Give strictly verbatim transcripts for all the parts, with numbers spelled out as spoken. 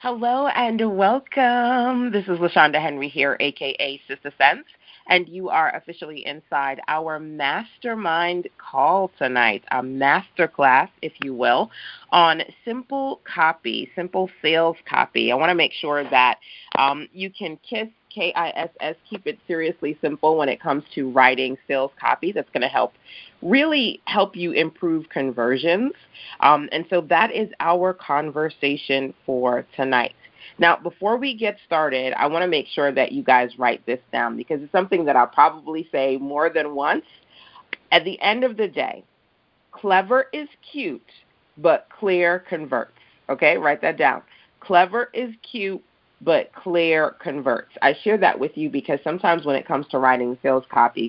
Hello and welcome. This is LaShonda Henry here, aka Sister Sense, and you are officially inside our mastermind call tonight, a masterclass, if you will, on simple copy, simple sales copy. I want to make sure that um, you can kiss K I S S, keep it seriously simple when it comes to writing sales copy. That's going to help really help you improve conversions. Um, and so that is our conversation for tonight. Now, before we get started, I want to make sure that you guys write this down because it's something that I'll probably say more than once. At the end of the day, clever is cute, but clear converts. Okay, write that down. Clever is cute, but clear converts. I share that with you because sometimes when it comes to writing sales copy,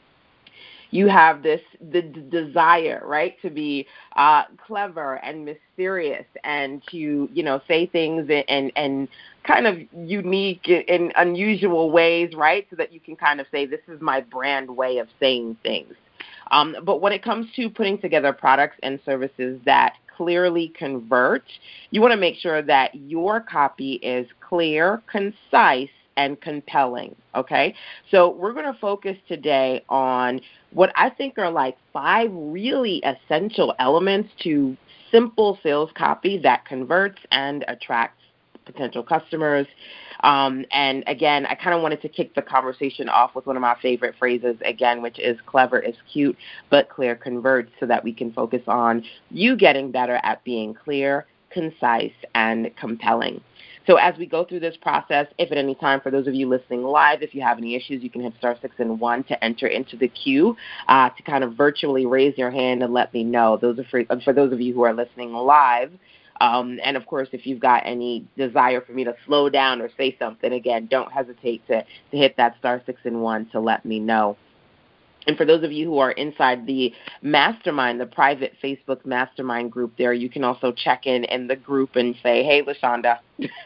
you have this the, the desire, right, to be uh, clever and mysterious and to, you know, say things and and kind of unique and unusual ways, right, so that you can kind of say this is my brand way of saying things. Um, but when it comes to putting together products and services that clearly convert, you want to make sure that your copy is clear, concise, and compelling, okay? So we're going to focus today on what I think are like five really essential elements to simple sales copy that converts and attracts potential customers. Um, and again, I kind of wanted to kick the conversation off with one of my favorite phrases, again, which is clever is cute, but clear converts, so that we can focus on you getting better at being clear, concise, and compelling. So as we go through this process, if at any time, for those of you listening live, if you have any issues, you can hit star six and one to enter into the queue, uh, to kind of virtually raise your hand and let me know. Those are for, for those of you who are listening live. Um, and, of course, if you've got any desire for me to slow down or say something, again, don't hesitate to, to hit that star six and one to let me know. And for those of you who are inside the mastermind, the private Facebook mastermind group there, you can also check in in the group and say, hey, LaShonda,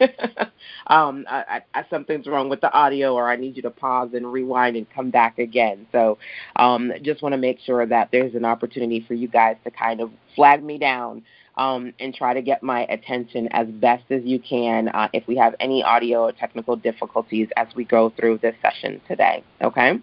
um, I, I, something's wrong with the audio, or I need you to pause and rewind and come back again. So um, just want to make sure that there's an opportunity for you guys to kind of flag me down um, and try to get my attention as best as you can uh, if we have any audio or technical difficulties as we go through this session today, okay?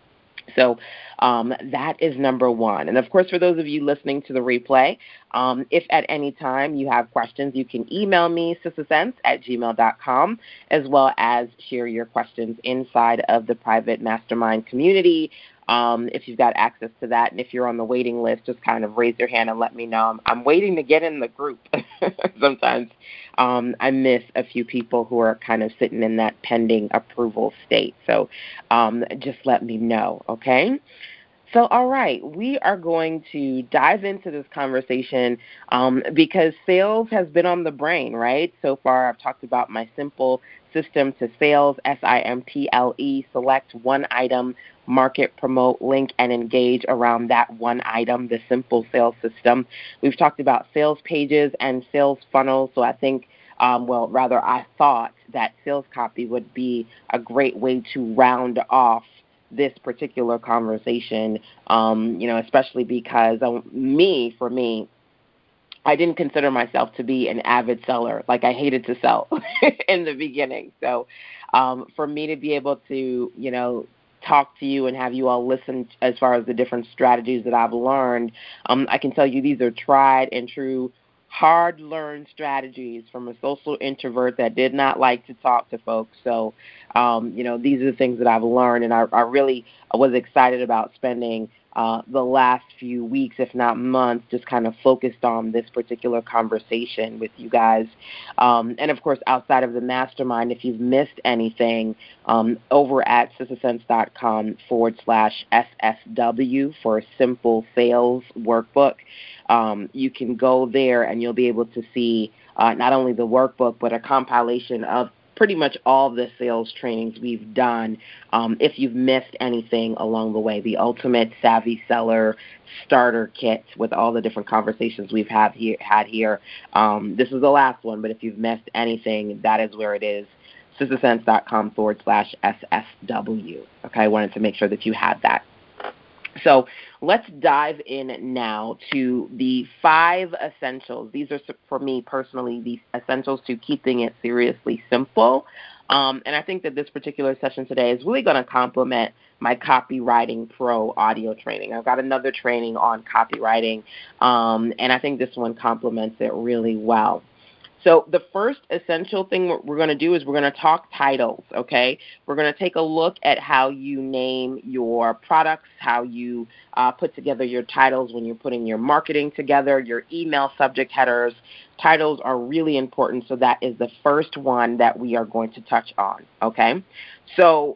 So um, that is number one. And, of course, for those of you listening to the replay, um, if at any time you have questions, you can email me, sistersense at gmail dot com, as well as share your questions inside of the private mastermind community. Um, if you've got access to that, and if you're on the waiting list, just kind of raise your hand and let me know. I'm, I'm waiting to get in the group. Sometimes um, I miss a few people who are kind of sitting in that pending approval state. So um, just let me know, okay? So, all right, we are going to dive into this conversation um, because sales has been on the brain, right? So far, I've talked about my simple system to sales, S I M P L E, select one item, market, promote, link, and engage around that one item, the simple sales system. We've talked about sales pages and sales funnels, so I think um, well, rather, I thought that sales copy would be a great way to round off this particular conversation, um, you know, especially because um, me, for me, I didn't consider myself to be an avid seller. Like, I hated to sell in the beginning. So um, for me to be able to, you know, talk to you and have you all listen as far as the different strategies that I've learned, um, I can tell you these are tried and true, hard-learned strategies from a social introvert that did not like to talk to folks. So, um, you know, these are the things that I've learned, and I, I really was excited about spending uh, the last few weeks, if not months, just kind of focused on this particular conversation with you guys. Um, and, of course, outside of the mastermind, if you've missed anything, um, over at sistersense.com forward slash SSW for Simple Sales Workbook, um, you can go there and you'll be able to see uh, not only the workbook, but a compilation of pretty much all the sales trainings we've done. Um, if you've missed anything along the way, the Ultimate Savvy Seller Starter Kit with all the different conversations we've had here. Had here. Um, this is the last one, but if you've missed anything, that is where it is. sistersense.com forward slash SSW. Okay, I wanted to make sure that you had that. So let's dive in now to the five essentials. These are, for me personally, the essentials to keeping it seriously simple. Um, and I think that this particular session today is really going to complement my Copywriting Pro audio training. I've got another training on copywriting, um, and I think this one complements it really well. So the first essential thing we're going to do is we're going to talk titles, okay? We're going to take a look at how you name your products, how you uh, put together your titles when you're putting your marketing together, your email subject headers. Titles are really important, so that is the first one that we are going to touch on, okay? So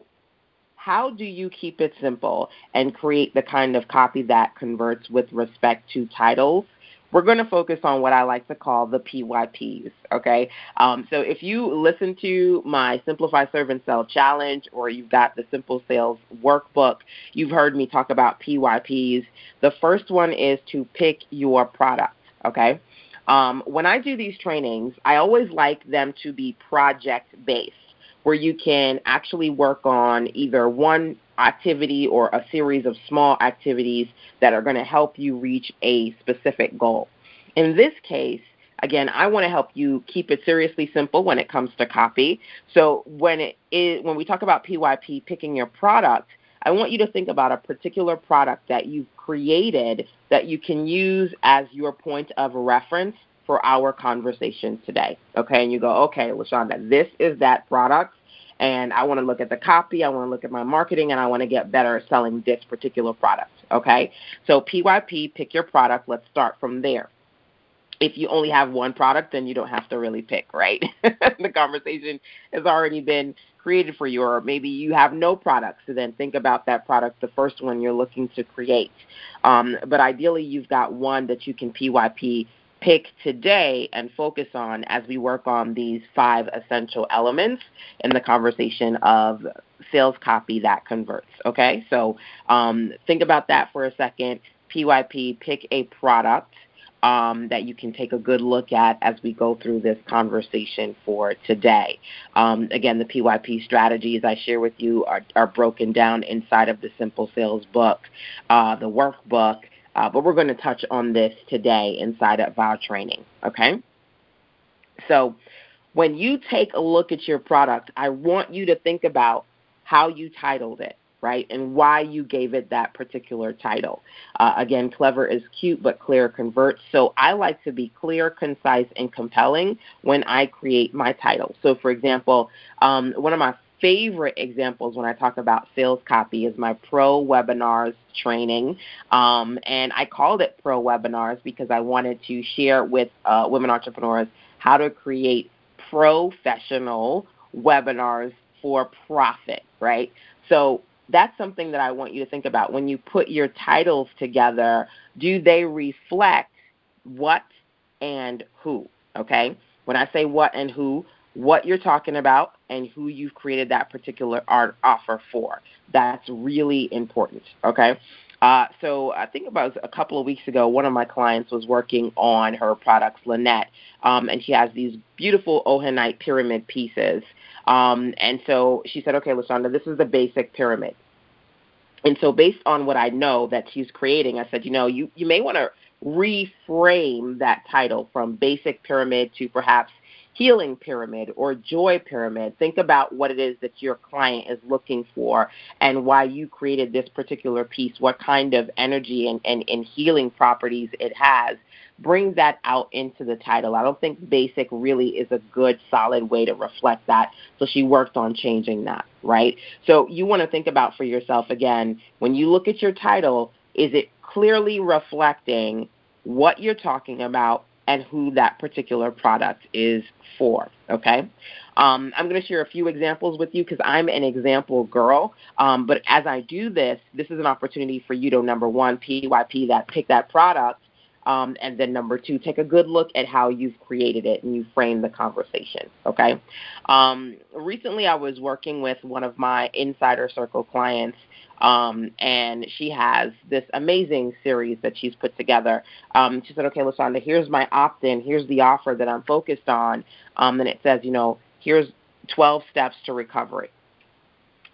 how do you keep it simple and create the kind of copy that converts with respect to titles? We're going to focus on what I like to call the P Y Ps, okay? Um, so if you listen to my Simplify, Serve, and Sell Challenge, or you've got the Simple Sales Workbook, you've heard me talk about P Y Ps. The first one is to pick your product, okay? Um, when I do these trainings, I always like them to be project-based, where you can actually work on either one activity or a series of small activities that are going to help you reach a specific goal. In this case, again, I want to help you keep it seriously simple when it comes to copy. So when it is, when we talk about P Y P, picking your product, I want you to think about a particular product that you've created that you can use as your point of reference for our conversation today, okay? And you go, okay, LaShonda, this is that product, and I want to look at the copy, I want to look at my marketing, and I want to get better at selling this particular product, okay? So P Y P, pick your product. Let's start from there. If you only have one product, then you don't have to really pick, right? The conversation has already been created for you, or maybe you have no products, so then think about that product, the first one you're looking to create. Um, but ideally, you've got one that you can P Y P pick today and focus on as we work on these five essential elements in the conversation of sales copy that converts, okay? So um, think about that for a second. P Y P, pick a product Um, that you can take a good look at as we go through this conversation for today. Um, again, the P Y P strategies I share with you are, are broken down inside of the Simple Sales book, uh, the workbook, uh, but we're going to touch on this today inside of our training, okay? So when you take a look at your product, I want you to think about how you titled it, right, and why you gave it that particular title. Uh, again, clever is cute, but clear converts. So I like to be clear, concise, and compelling when I create my title. So, for example, um, one of my favorite examples when I talk about sales copy is my Pro Webinars training, um, and I called it Pro Webinars because I wanted to share with uh, women entrepreneurs how to create professional webinars for profit, right? So that's something that I want you to think about. When you put your titles together, do they reflect what and who, okay? When I say what and who, what you're talking about and who you've created that particular art offer for. That's really important, okay? Uh, so I think about a couple of weeks ago, one of my clients was working on her products, Lynette, um, and she has these beautiful Ohanite pyramid pieces. Um, and so she said, okay, LaShonda, this is the basic pyramid. And so based on what I know that she's creating, I said, you know, you, you may want to reframe that title from basic pyramid to perhaps healing pyramid or joy pyramid. Think about what it is that your client is looking for and why you created this particular piece, what kind of energy and, and, and healing properties it has. Bring that out into the title. I don't think basic really is a good, solid way to reflect that. So she worked on changing that, right? So you want to think about for yourself, again, when you look at your title, is it clearly reflecting what you're talking about and who that particular product is for, okay? Um, I'm going to share a few examples with you because I'm an example girl, um, but as I do this, this is an opportunity for you to, number one, P Y P that, pick that product, um, and then number two, take a good look at how you've created it and you frame the conversation, okay? Um, recently, I was working with one of my Insider Circle clients, Um, and she has this amazing series that she's put together. Um, she said, okay, LaShonda, here's my opt-in. Here's the offer that I'm focused on. Um, and it says, you know, here's twelve steps to recovery.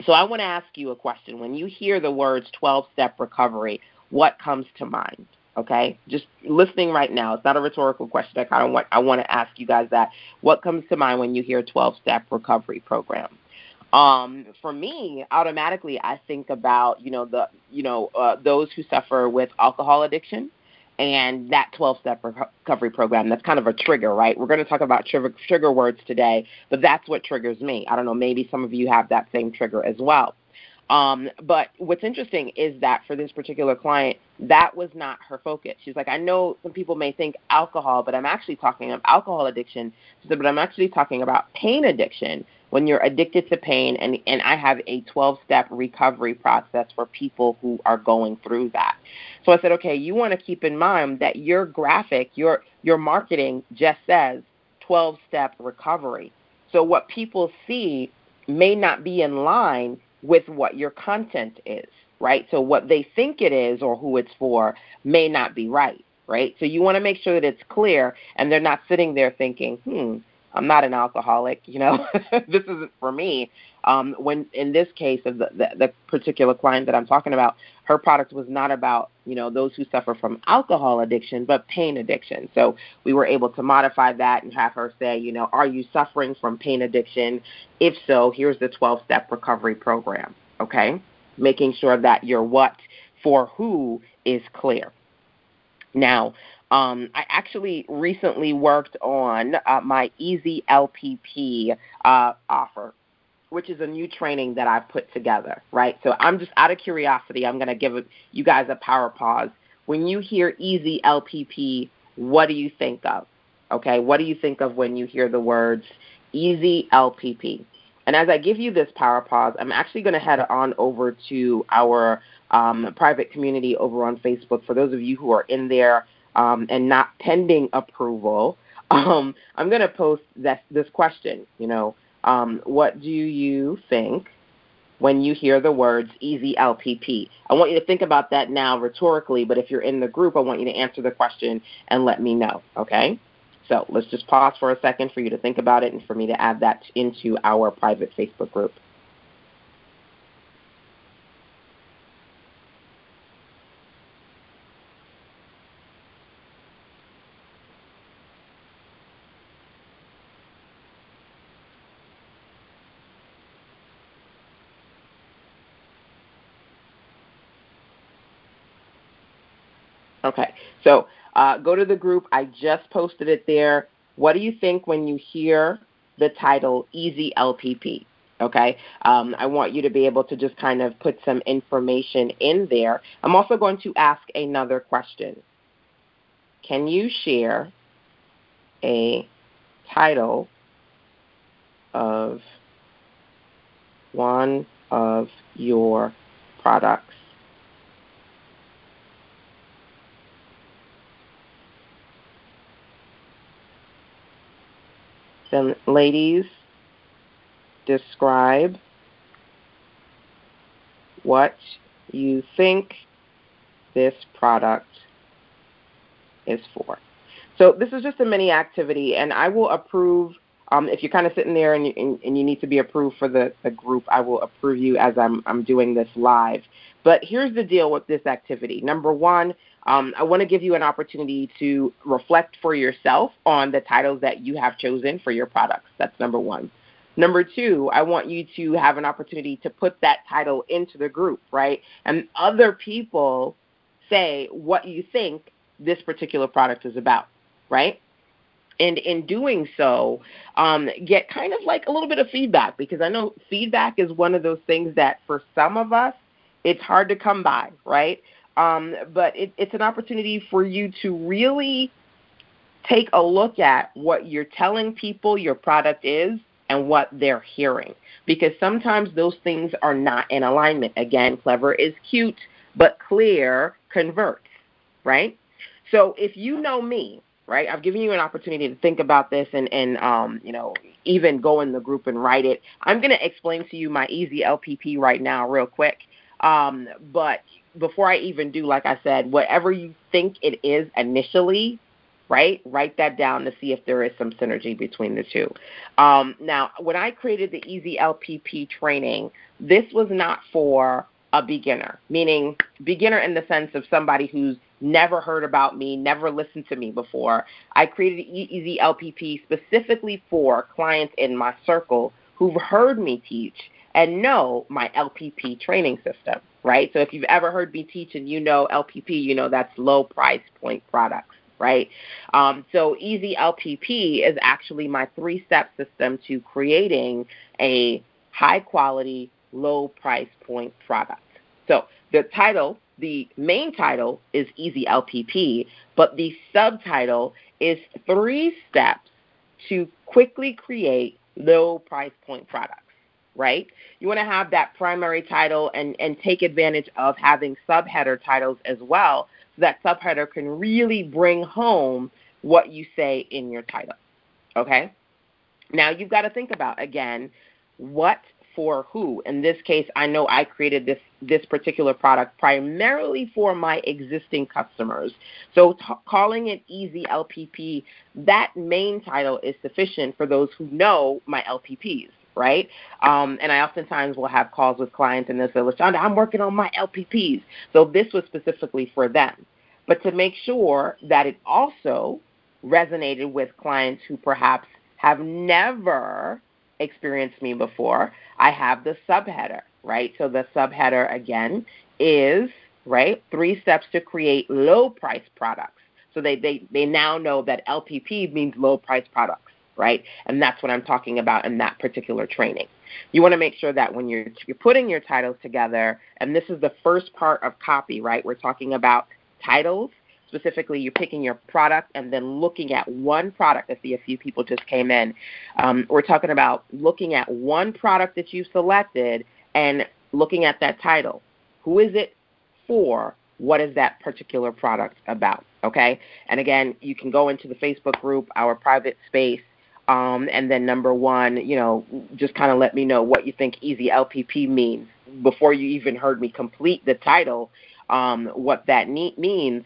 So I want to ask you a question. When you hear the words twelve-step recovery, what comes to mind? Okay, just listening right now. It's not a rhetorical question. I kind of want I want to ask you guys that. What comes to mind when you hear twelve-step recovery program? Um, for me, automatically, I think about you know the you know uh, those who suffer with alcohol addiction, and that twelve-step recovery program. That's kind of a trigger, right? We're going to talk about trigger, trigger words today, but that's what triggers me. I don't know. Maybe some of you have that same trigger as well. Um, but what's interesting is that for this particular client, that was not her focus. She's like, I know some people may think alcohol, but I'm actually talking about alcohol addiction. She said, but I'm actually talking about pain addiction. When you're addicted to pain, and, and I have a twelve-step recovery process for people who are going through that. So I said, okay, you want to keep in mind that your graphic, your your marketing just says twelve-step recovery. So what people see may not be in line with what your content is, right? So what they think it is or who it's for may not be right, right? So you want to make sure that it's clear and they're not sitting there thinking, hmm, I'm not an alcoholic, you know, this isn't for me. Um, when in this case of the, the, the particular client that I'm talking about, her product was not about, you know, those who suffer from alcohol addiction, but pain addiction. So we were able to modify that and have her say, you know, are you suffering from pain addiction? If so, here's the twelve-step recovery program, okay? Making sure that your what for who is clear. Now, um, I actually recently worked on uh, my Easy L P P uh, offer, which is a new training that I've put together, right? So I'm just out of curiosity, I'm going to give you guys a power pause. When you hear Easy L P P, what do you think of? Okay, what do you think of when you hear the words Easy L P P? And as I give you this power pause, I'm actually going to head on over to our um, private community over on Facebook. For those of you who are in there um, and not pending approval, um, I'm going to post this, this question, you know, um, what do you think when you hear the words Easy L P P? I want you to think about that now rhetorically, but if you're in the group, I want you to answer the question and let me know, okay? So let's just pause for a second for you to think about it and for me to add that into our private Facebook group. Okay, so uh, go to the group. I just posted it there. What do you think when you hear the title Easy L P P? Okay, um, I want you to be able to just kind of put some information in there. I'm also going to ask another question. Can you share a title of one of your products? Then, ladies, describe what you think this product is for. So this is just a mini activity, and I will approve. Um, if you're kind of sitting there and you, and, and you need to be approved for the, the group, I will approve you as I'm, I'm doing this live. But here's the deal with this activity. Number one, um, I want to give you an opportunity to reflect for yourself on the titles that you have chosen for your products. That's number one. Number two, I want you to have an opportunity to put that title into the group, right? And other people say what you think this particular product is about, right? And in doing so, um, get kind of like a little bit of feedback, because I know feedback is one of those things that for some of us, it's hard to come by, right? Um, but it, it's an opportunity for you to really take a look at what you're telling people your product is and what they're hearing, because sometimes those things are not in alignment. Again, clever is cute, but clear converts, right? So if you know me, right, I've given you an opportunity to think about this and, and um, you know, even go in the group and write it. I'm going to explain to you my Easy L P P right now real quick. Um, but before I even do, like I said, whatever you think it is initially, right? Write that down to see if there is some synergy between the two. Um, now, when I created the Easy L P P training, this was not for a beginner, meaning beginner in the sense of somebody who's never heard about me, never listened to me before. I created Easy L P P specifically for clients in my circle who've heard me teach and know my L P P training system, right? So if you've ever heard me teach and you know L P P, you know that's low price point products, right? Um, so Easy L P P is actually my three-step system to creating a high-quality, low-price point product. So the title, the main title is Easy L P P, but the subtitle is three steps to quickly create low-price point products, right? You want to have that primary title and, and take advantage of having subheader titles as well, so that subheader can really bring home what you say in your title, okay? Now, you've got to think about, again, what for who. In this case, I know I created this, this particular product primarily for my existing customers. So t- calling it Easy L P P, that main title is sufficient for those who know my L P Ps, right? Um, and I oftentimes will have calls with clients and they'll say, LaShonda, I'm working on my L P Ps. So this was specifically for them. But to make sure that it also resonated with clients who perhaps have never experienced me before, I have the subheader, right? So the subheader, again, is, right, three steps to create low-price products. So they, they, they now know that L P P means low-price products, right? And that's what I'm talking about in that particular training. You want to make sure that when you're, you're putting your titles together, and this is the first part of copy, right? We're talking about titles. Specifically, you're picking your product and then looking at one product. I see a few people just came in. Um, we're talking about looking at one product that you've selected and looking at that title. Who is it for? What is that particular product about? Okay? And again, you can go into the Facebook group, our private space, um, and then number one, you know, just kind of let me know what you think Easy L P P means before you even heard me complete the title, um, what that ne- means.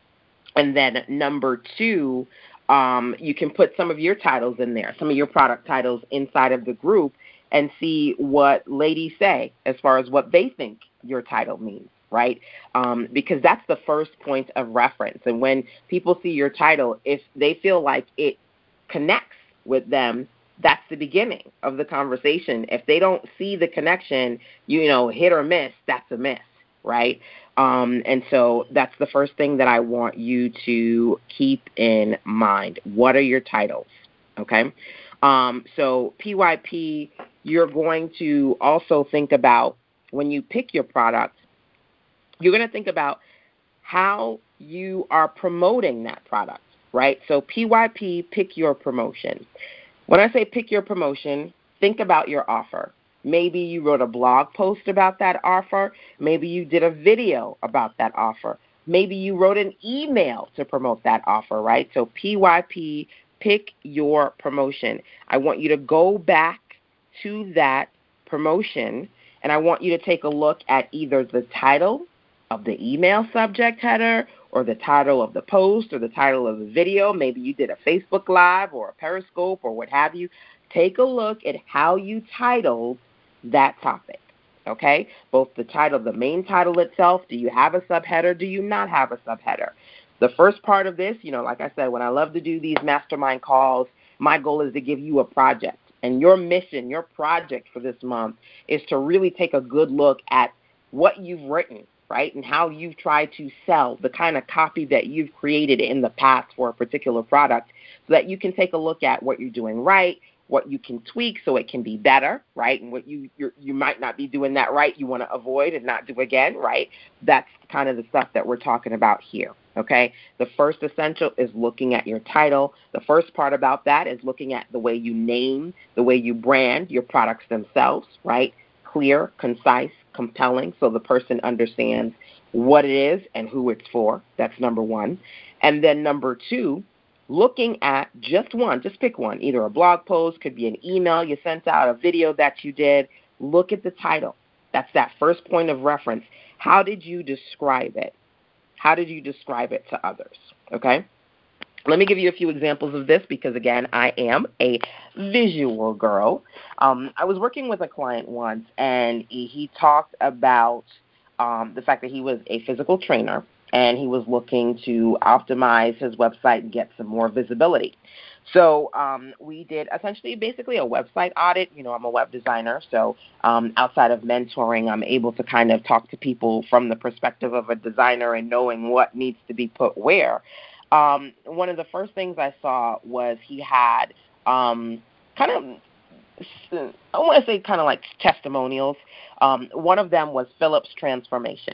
And then number two, um, you can put some of your titles in there, some of your product titles inside of the group and see what ladies say as far as what they think your title means, right? Um, because that's the first point of reference. And when people see your title, if they feel like it connects with them, that's the beginning of the conversation. If they don't see the connection, you know, hit or miss, that's a miss, right? Um, and so that's the first thing that I want you to keep in mind. What are your titles? Okay. Um, so P Y P, you're going to also think about when you pick your product, you're going to think about how you are promoting that product, right? So P Y P, pick your promotion. When I say pick your promotion, think about your offer. Maybe you wrote a blog post about that offer. Maybe you did a video about that offer. Maybe you wrote an email to promote that offer, right? So P Y P, pick your promotion. I want you to go back to that promotion, and I want you to take a look at either the title of the email subject header or the title of the post or the title of the video. Maybe you did a Facebook Live or a Periscope or what have you. Take a look at how you titled that topic, okay? Both the title, the main title itself, do you have a subheader, do you not have a subheader? The first part of this, you know, like I said, when I love to do these mastermind calls, my goal is to give you a project. And your mission, your project for this month is to really take a good look at what you've written, right, and how you've tried to sell, the kind of copy that you've created in the past for a particular product, so that you can take a look at what you're doing right, what you can tweak so it can be better, right, and what you you're, you might not be doing that right, you want to avoid and not do again, right? That's kind of the stuff that we're talking about here, okay? The first essential is looking at your title. The first part about that is looking at the way you name, the way you brand your products themselves, right? Clear, concise, compelling, so the person understands what it is and who it's for. That's number one. And then number two, looking at just one, just pick one, either a blog post, could be an email you sent out, a video that you did. Look at the title. That's that first point of reference. How did you describe it? How did you describe it to others? Okay? Let me give you a few examples of this because, again, I am a visual girl. Um, I was working with a client once, and he, he talked about um, the fact that he was a physical trainer, and he was looking to optimize his website and get some more visibility. So um, we did essentially basically a website audit. You know, I'm a web designer, so um, outside of mentoring, I'm able to kind of talk to people from the perspective of a designer and knowing what needs to be put where. Um, one of the first things I saw was he had um, kind of, I want to say kind of like testimonials. Um, one of them was Philip's transformation.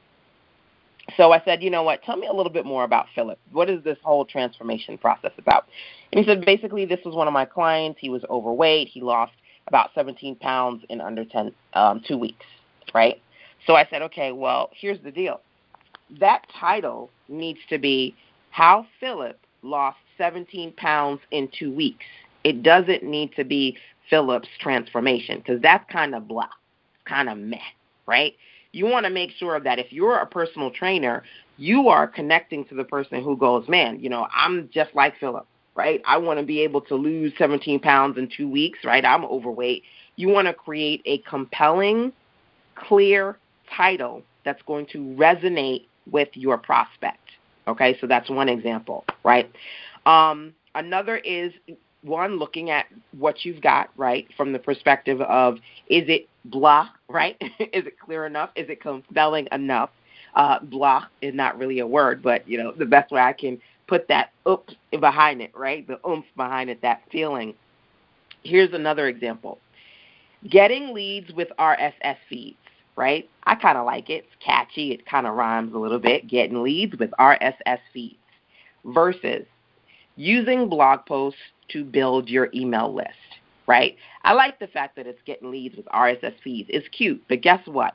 So I said, you know what, tell me a little bit more about Philip. What is this whole transformation process about? And he said, basically, this was one of my clients. He was overweight. He lost about seventeen pounds in under ten, um, two weeks, right? So I said, okay, well, here's the deal. That title needs to be How Philip Lost seventeen pounds in two weeks. It doesn't need to be Philip's transformation because that's kind of blah, kind of meh, right? You want to make sure that if you're a personal trainer, you are connecting to the person who goes, man, you know, I'm just like Philip, right? I want to be able to lose seventeen pounds in two weeks, right? I'm overweight. You want to create a compelling, clear title that's going to resonate with your prospect. Okay, so that's one example, right? Um, another is one, looking at what you've got, right, from the perspective of, is it blah, right? Is it clear enough? Is it compelling enough? Uh, blah is not really a word, but, you know, the best way I can put that oomph behind it, right, the oomph behind it, that feeling. Here's another example. Getting leads with R S S feeds, right? I kind of like it. It's catchy. It kind of rhymes a little bit. Getting leads with R S S feeds versus using blog posts to build your email list, right? I like the fact that it's getting leads with R S S feeds. It's cute, but guess what?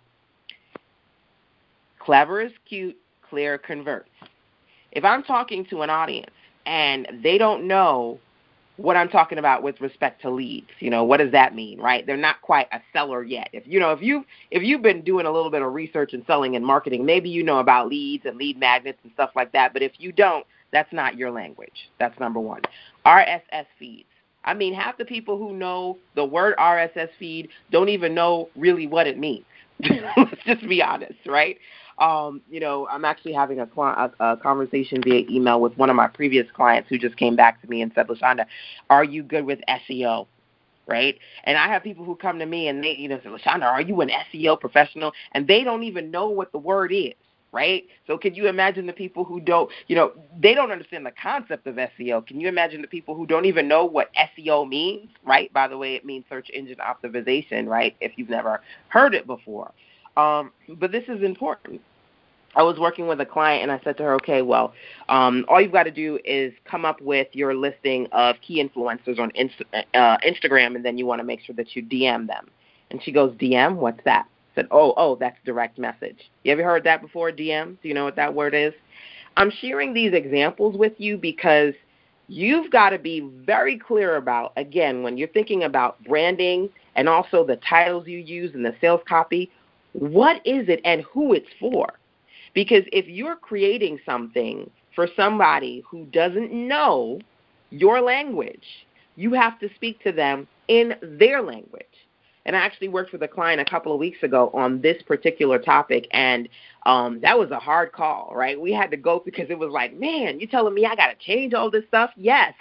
Clever is cute, clear converts. If I'm talking to an audience and they don't know what I'm talking about with respect to leads, you know, what does that mean, right? They're not quite a seller yet. If you know, if you if you've been doing a little bit of research and selling and marketing, maybe you know about leads and lead magnets and stuff like that. But if you don't, that's not your language. That's number one. R S S feeds. I mean, half the people who know the word R S S feed don't even know really what it means. Let's just be honest, right? Um, you know, I'm actually having a, a, a conversation via email with one of my previous clients who just came back to me and said, LaShonda, are you good with S E O? Right? And I have people who come to me and they, you know, say, LaShonda, are you an S E O professional? And they don't even know what the word is, right? So can you imagine the people who don't, you know, they don't understand the concept of S E O. Can you imagine the people who don't even know what S E O means, right? By the way, it means search engine optimization, right? If you've never heard it before. Um, but this is important. I was working with a client, and I said to her, okay, well, um, all you've got to do is come up with your listing of key influencers on Inst- uh, Instagram, and then you want to make sure that you D M them. And she goes, D M? What's that? I said, oh, oh, that's direct message. You ever heard that before, D M? Do you know what that word is? I'm sharing these examples with you because you've got to be very clear about, again, when you're thinking about branding and also the titles you use and the sales copy, what is it and who it's for? Because if you're creating something for somebody who doesn't know your language, you have to speak to them in their language. And I actually worked with a client a couple of weeks ago on this particular topic, and um, that was a hard call, right? We had to go because it was like, man, you telling me I got to change all this stuff? Yes.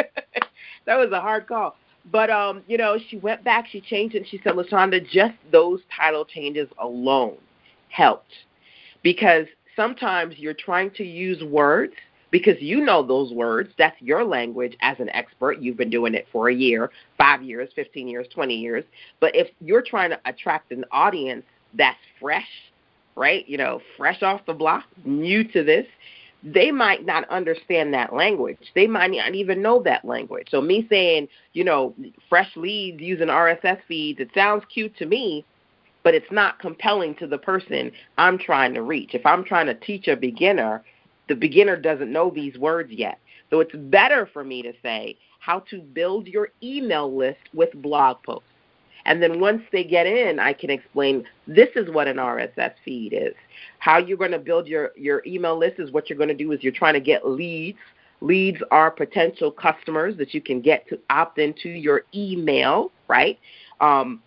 That was a hard call. But, um, you know, she went back, she changed it, and she said, LaShonda, just those title changes alone helped. Because sometimes you're trying to use words because you know those words. That's your language as an expert. You've been doing it for a year, five years, fifteen years, twenty years. But if you're trying to attract an audience that's fresh, right, you know, fresh off the block, new to this, they might not understand that language. They might not even know that language. So me saying, you know, fresh leads using R S S feeds, it sounds cute to me, but it's not compelling to the person I'm trying to reach. If I'm trying to teach a beginner, the beginner doesn't know these words yet. So it's better for me to say how to build your email list with blog posts. And then once they get in, I can explain this is what an R S S feed is. How you're going to build your, your email list is what you're going to do is you're trying to get leads Leads are potential customers that you can get to opt into your email, right? Um,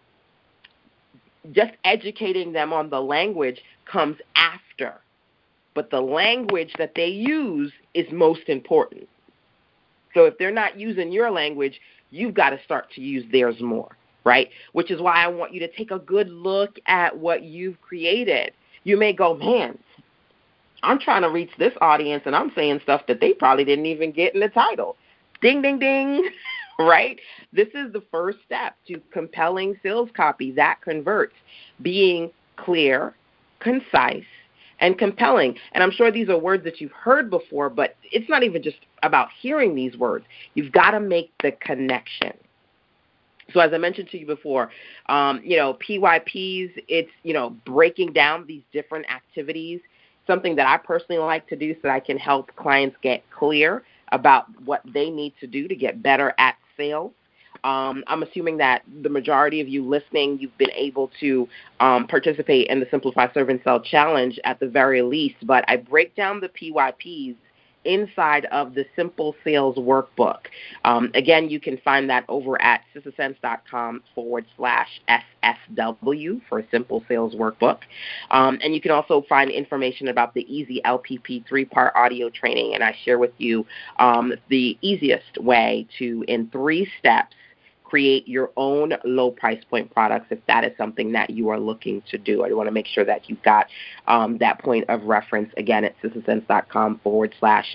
just educating them on the language comes after, but the language that they use is most important. So if they're not using your language, you've got to start to use theirs more, right? Which is why I want you to take a good look at what you've created. You may go, man, I'm trying to reach this audience, and I'm saying stuff that they probably didn't even get in the title. Ding, ding, ding, right? This is the first step to compelling sales copy that converts, being clear, concise, and compelling. And I'm sure these are words that you've heard before, but it's not even just about hearing these words. You've got to make the connection. So as I mentioned to you before, um, you know, P Y Ps, it's, you know, breaking down these different activities, something that I personally like to do so that I can help clients get clear about what they need to do to get better at sales. Um, I'm assuming that the majority of you listening, you've been able to um, participate in the Simplify, Serve, and Sell Challenge at the very least, but I break down the P Y Ps inside of the Simple Sales Workbook. Um, again, you can find that over at sistasense.com forward slash SSW for Simple Sales Workbook. Um, and you can also find information about the Easy L P P three-part audio training, and I share with you um, the easiest way to, in three steps, create your own low price point products if that is something that you are looking to do. I want to make sure that you've got um, that point of reference, again, at sistasense.com forward slash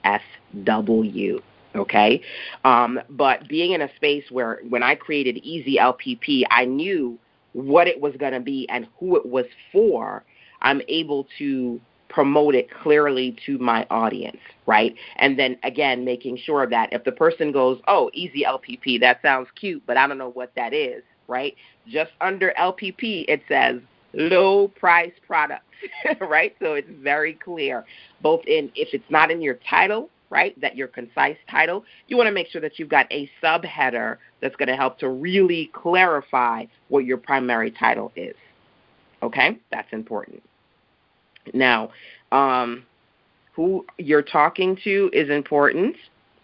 SSW. Okay? Um, but being in a space where when I created Easy L P P, I knew what it was going to be and who it was for. I'm able to promote it clearly to my audience, right? And then, again, making sure that if the person goes, oh, Easy L P P, that sounds cute, but I don't know what that is, right? Just under L P P, it says low price products, right? So it's very clear, both in, if it's not in your title, right, that your concise title, you want to make sure that you've got a subheader that's going to help to really clarify what your primary title is, okay? That's important. Now, um, who you're talking to is important.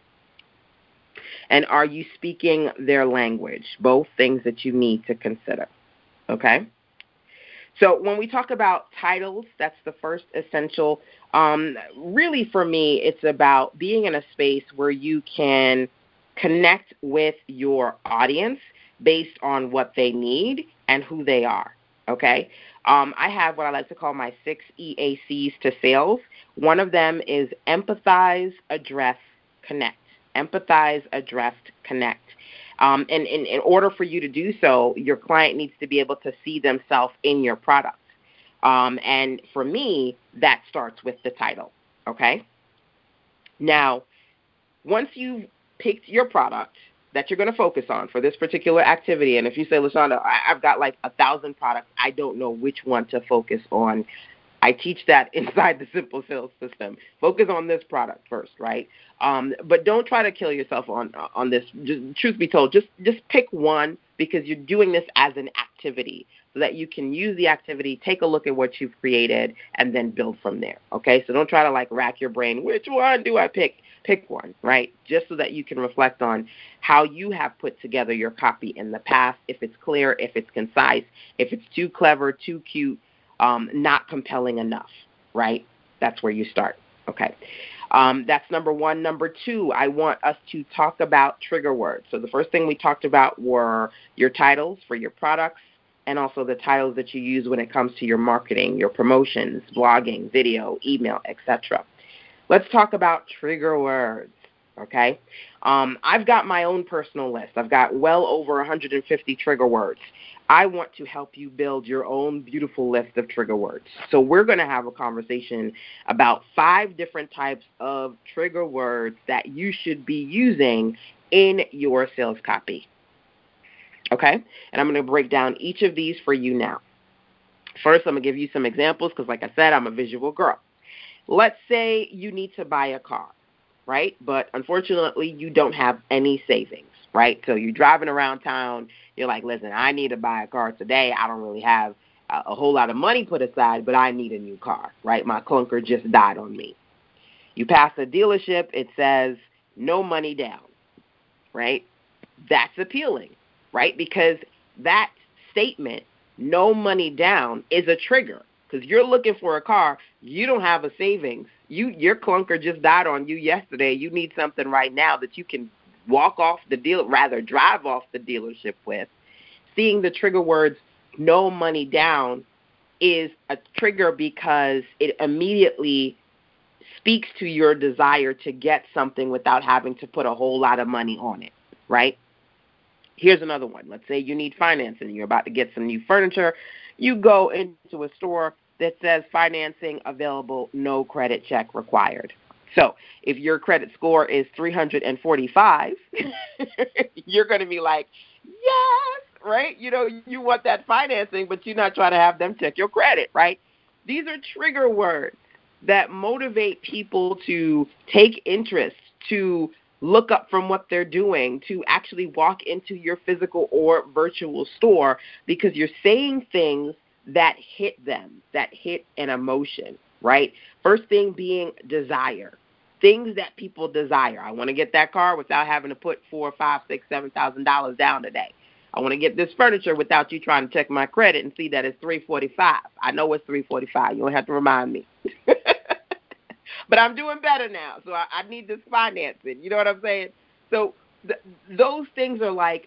And are you speaking their language? Both things that you need to consider, okay? So when we talk about titles, that's the first essential. Um, really, for me, it's about being in a space where you can connect with your audience based on what they need and who they are, okay? Um, I have what I like to call my six E A Cs to sales. One of them is empathize, address, connect. Empathize, address, connect. Um, and, and in order for you to do so, your client needs to be able to see themselves in your product. Um, and for me, that starts with the title, okay? Now, once you've picked your product that you're going to focus on for this particular activity, and if you say, LaShonda, I've got like a thousand products, I don't know which one to focus on, I teach that inside the Simple Sales System. Focus on this product first, right? Um, but don't try to kill yourself on on this. Just, truth be told, just just pick one because you're doing this as an activity so that you can use the activity, take a look at what you've created, and then build from there, okay? So don't try to, like, rack your brain. Which one do I pick? Pick one, right? Just so that you can reflect on how you have put together your copy in the past, if it's clear, if it's concise, if it's too clever, too cute, Um, not compelling enough, right? That's where you start, okay? Um, that's number one. Number two, I want us to talk about trigger words. So the first thing we talked about were your titles for your products and also the titles that you use when it comes to your marketing, your promotions, blogging, video, email, et cetera. Let's talk about trigger words, okay? Um, I've got my own personal list. I've got well over one hundred fifty trigger words. I want to help you build your own beautiful list of trigger words. So we're going to have a conversation about five different types of trigger words that you should be using in your sales copy, okay? And I'm going to break down each of these for you now. First, I'm going to give you some examples because, like I said, I'm a visual girl. Let's say you need to buy a car, right? But unfortunately, you don't have any savings, right? So you're driving around town. You're like, listen, I need to buy a car today. I don't really have a, a whole lot of money put aside, but I need a new car, right? My clunker just died on me. You pass a dealership, it says no money down, right? That's appealing, right? Because that statement, no money down, is a trigger. Because you're looking for a car, you don't have a savings. You your clunker just died on you yesterday. You need something right now that you can walk off the deal, rather drive off the dealership with. Seeing the trigger words, no money down, is a trigger because it immediately speaks to your desire to get something without having to put a whole lot of money on it, right? Here's another one. Let's say you need financing. You're about to get some new furniture. You go into a store that says financing available, no credit check required. So if your credit score is three hundred forty-five, you're going to be like, yes, right? You know, you want that financing, but you're not trying to have them check your credit, right? These are trigger words that motivate people to take interest, to look up from what they're doing, to actually walk into your physical or virtual store, because you're saying things that hit them, that hit an emotion, right? First thing being desire. Things that people desire. I want to get that car without having to put four, five, six, seven thousand dollars down today. I want to get this furniture without you trying to check my credit and see that it's three forty-five. I know it's three forty-five. You don't have to remind me. But I'm doing better now, so I, I need this financing. You know what I'm saying? So th- those things are like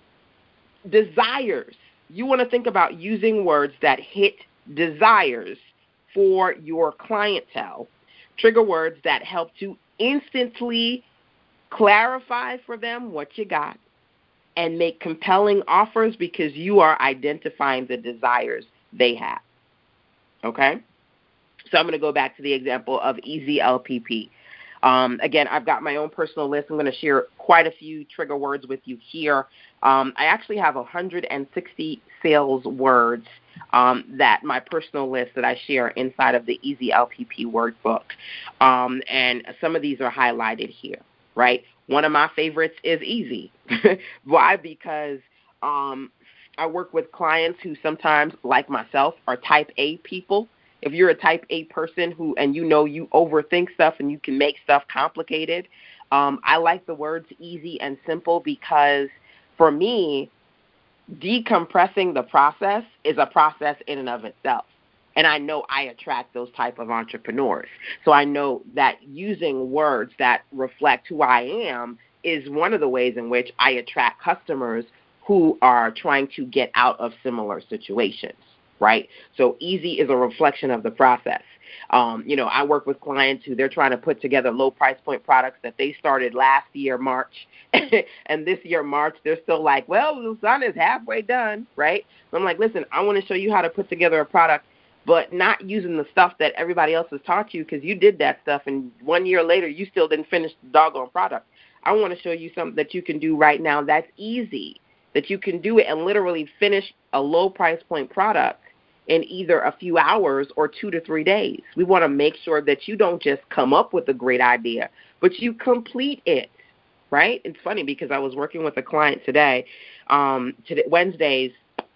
desires. You want to think about using words that hit desires for your clientele. Trigger words that help to instantly clarify for them what you got and make compelling offers because you are identifying the desires they have. Okay? So I'm going to go back to the example of Easy L P P. Um, again, I've got my own personal list. I'm going to share quite a few trigger words with you here. Um, I actually have one hundred sixty sales words um, that my personal list that I share inside of the Easy L P P workbook. Um, and some of these are highlighted here, right? One of my favorites is easy. Why? Because um, I work with clients who sometimes, like myself, are type A people. If you're a type A person who, and you know you overthink stuff and you can make stuff complicated, um, I like the words easy and simple because for me, decompressing the process is a process in and of itself. And I know I attract those type of entrepreneurs. So I know that using words that reflect who I am is one of the ways in which I attract customers who are trying to get out of similar situations, right? So easy is a reflection of the process. Um, you know, I work with clients who they're trying to put together low price point products that they started last year, March. And this year, March, they're still like, well, the sun is halfway done, right? So I'm like, listen, I want to show you how to put together a product, but not using the stuff that everybody else has taught you because you did that stuff, and one year later, you still didn't finish the doggone product. I want to show you something that you can do right now that's easy, that you can do it and literally finish a low price point product in either a few hours or two to three days. We want to make sure that you don't just come up with a great idea, but you complete it, right? It's funny because I was working with a client today. Um, today Wednesdays,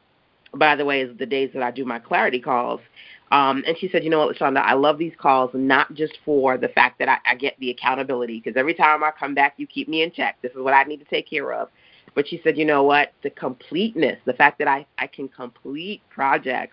by the way, is the days that I do my clarity calls. Um, and she said, you know what, LaShonda, I love these calls, not just for the fact that I, I get the accountability, because every time I come back, you keep me in check. This is what I need to take care of. But she said, you know what, the completeness, the fact that I, I can complete projects,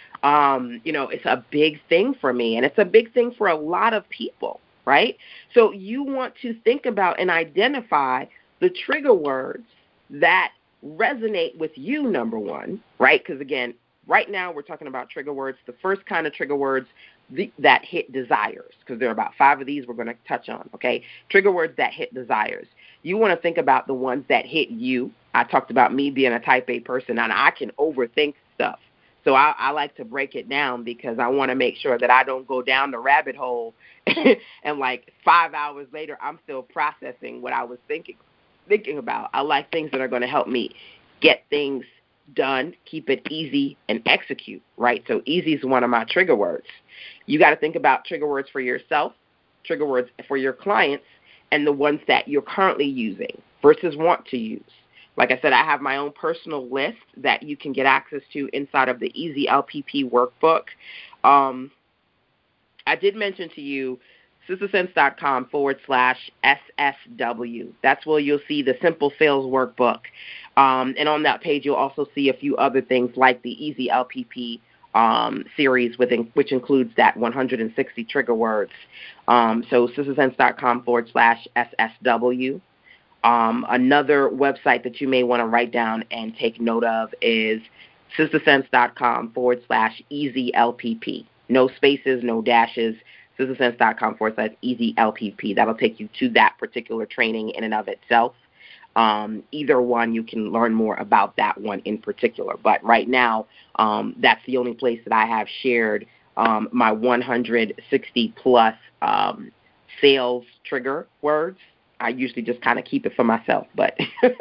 Um, you know, it's a big thing for me, and it's a big thing for a lot of people, right? So you want to think about and identify the trigger words that resonate with you, number one, right? Because, again, right now we're talking about trigger words. The first kind of trigger words the, that hit desires, because there are about five of these we're going to touch on, okay? Trigger words that hit desires. You want to think about the ones that hit you. I talked about me being a type A person, and I can overthink stuff. So I, I like to break it down because I want to make sure that I don't go down the rabbit hole and like five hours later I'm still processing what I was thinking thinking about. I like things that are going to help me get things done, keep it easy, and execute, right? So easy is one of my trigger words. You got to think about trigger words for yourself, trigger words for your clients, and the ones that you're currently using versus want to use. Like I said, I have my own personal list that you can get access to inside of the Easy L P P workbook. Um, I did mention to you sistersense.com forward slash SSW. That's where you'll see the Simple Sales Workbook. Um, and on that page, you'll also see a few other things like the Easy L P P um, series, within, which includes that one hundred sixty trigger words. Um, so sistersense.com forward slash SSW. Um, another website that you may want to write down and take note of is sistersense.com forward slash easy LPP. No spaces, no dashes. sistersense.com forward slash easy LPP. That'll take you to that particular training in and of itself. Um, either one, you can learn more about that one in particular. But right now, um, that's the only place that I have shared um, my one hundred sixty plus um, sales trigger words. I usually just kind of keep it for myself, but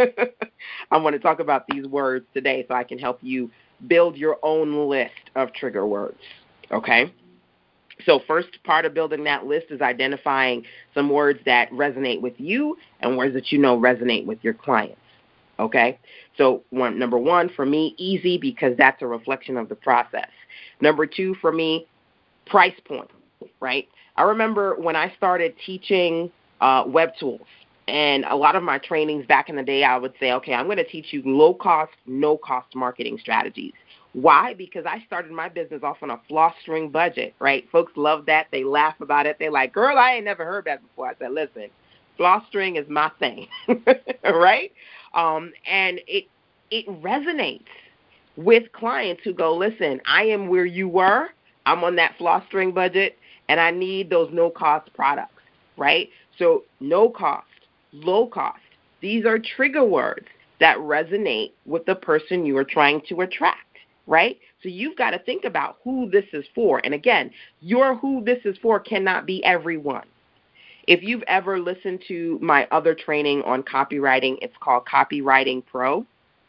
I want to talk about these words today so I can help you build your own list of trigger words, okay? So first part of building that list is identifying some words that resonate with you and words that you know resonate with your clients, okay? So one, number one, for me, easy, because that's a reflection of the process. Number two, for me, price point, right? I remember when I started teaching uh, web tools, and a lot of my trainings back in the day, I would say, okay, I'm going to teach you low-cost, no-cost marketing strategies. Why? Because I started my business off on a floss string budget, right? Folks love that. They laugh about it. They're like, girl, I ain't never heard that before. I said, listen, floss string is my thing, right? Um, and it it resonates with clients who go, listen, I am where you were. I'm on that floss string budget, and I need those no-cost products, right? So no cost, low cost. These are trigger words that resonate with the person you are trying to attract, right? So you've got to think about who this is for. And again, your who this is for cannot be everyone. If you've ever listened to my other training on copywriting, it's called Copywriting Pro.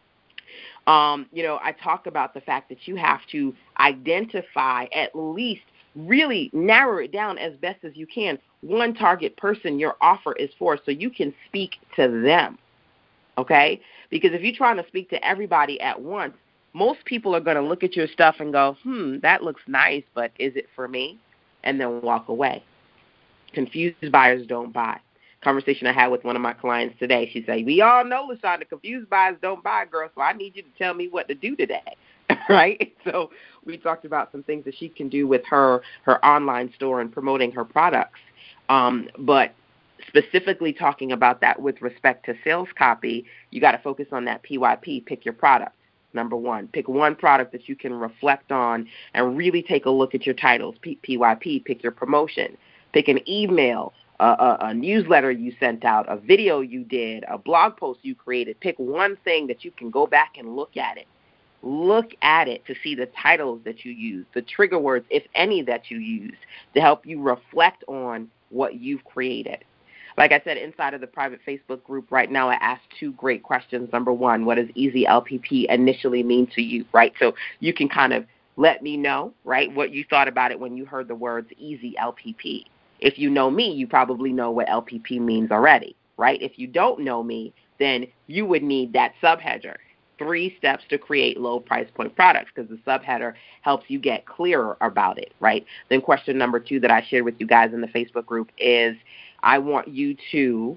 Um, you know, I talk about the fact that you have to identify, at least really narrow it down as best as you can, one target person your offer is for, so you can speak to them, okay? Because if you're trying to speak to everybody at once, most people are going to look at your stuff and go, hmm, that looks nice, but is it for me? And then walk away. Confused buyers don't buy. Conversation I had with one of my clients today. She said, we all know, LaShonda, confused buyers don't buy, girl, so I need you to tell me what to do today, right? So we talked about some things that she can do with her, her online store and promoting her products. Um, but specifically talking about that with respect to sales copy, you got to focus on that P Y P, pick your product. Number one, pick one product that you can reflect on and really take a look at your titles. P- PYP, pick your promotion. Pick an email, a, a, a newsletter you sent out, a video you did, a blog post you created. Pick one thing that you can go back and look at it. Look at it to see the titles that you use, the trigger words, if any, that you use to help you reflect on what you've created. Like I said, inside of the private Facebook group right now, I asked two great questions. Number one, what does Easy L P P initially mean to you, right? So you can kind of let me know, right, what you thought about it when you heard the words Easy L P P. If you know me, you probably know what L P P means already, right? If you don't know me, then you would need that subheader, three steps to create low price point products, because the subheader helps you get clearer about it, right? Then question number two that I shared with you guys in the Facebook group is, I want you to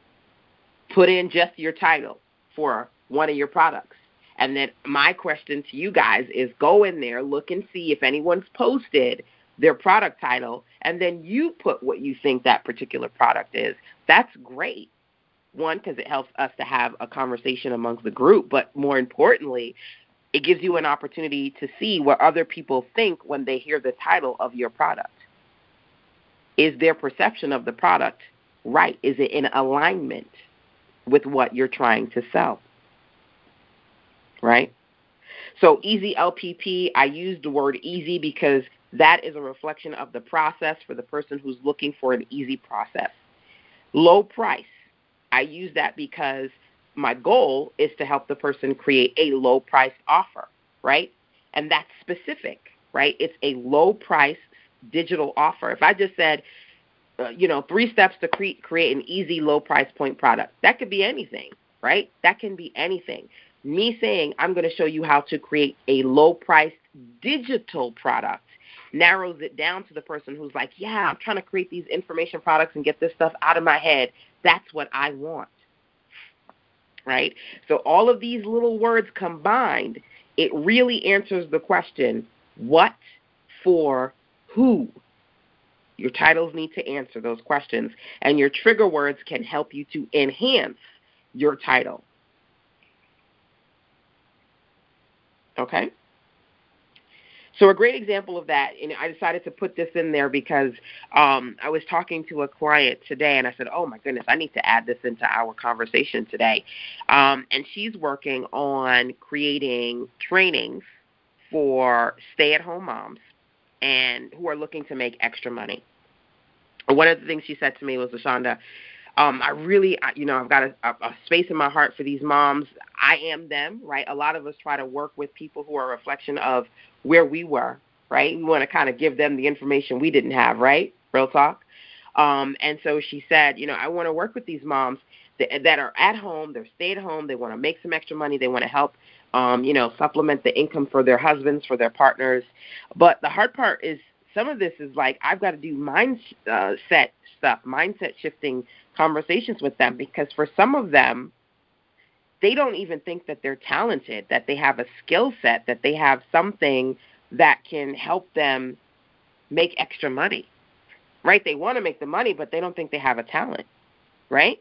put in just your title for one of your products. And then my question to you guys is, go in there, look and see if anyone's posted their product title, and then you put what you think that particular product is. That's great. One, because it helps us to have a conversation amongst the group, but more importantly, it gives you an opportunity to see what other people think when they hear the title of your product. Is their perception of the product right? Is it in alignment with what you're trying to sell? Right? So Easy L P P, I use the word easy because that is a reflection of the process for the person who's looking for an easy process. Low price, I use that because my goal is to help the person create a low price offer, right? And that's specific, right? It's a low price digital offer. If I just said, uh, you know, three steps to cre- create an easy low price point product, that could be anything, right? That can be anything. Me saying I'm going to show you how to create a low-priced digital product narrows it down to the person who's like, yeah, I'm trying to create these information products and get this stuff out of my head. That's what I want, right? So all of these little words combined, it really answers the question, what, for, who? Your titles need to answer those questions, and your trigger words can help you to enhance your title. Okay? So a great example of that, and I decided to put this in there because um, I was talking to a client today, and I said, oh, my goodness, I need to add this into our conversation today. Um, and she's working on creating trainings for stay-at-home moms and who are looking to make extra money. One of the things she said to me was, LaShonda, um, I really, you know, I've got a, a space in my heart for these moms. I am them, right? A lot of us try to work with people who are a reflection of where we were, right? We want to kind of give them the information we didn't have, right? Real talk. Um, and so she said, you know, I want to work with these moms that, that are at home, they're stay at home, they want to make some extra money, they want to help, um, you know, supplement the income for their husbands, for their partners. But the hard part is some of this is like I've got to do mindset stuff, mindset shifting conversations with them, because for some of them, they don't even think that they're talented, that they have a skill set, that they have something that can help them make extra money, right? They want to make the money, but they don't think they have a talent, right?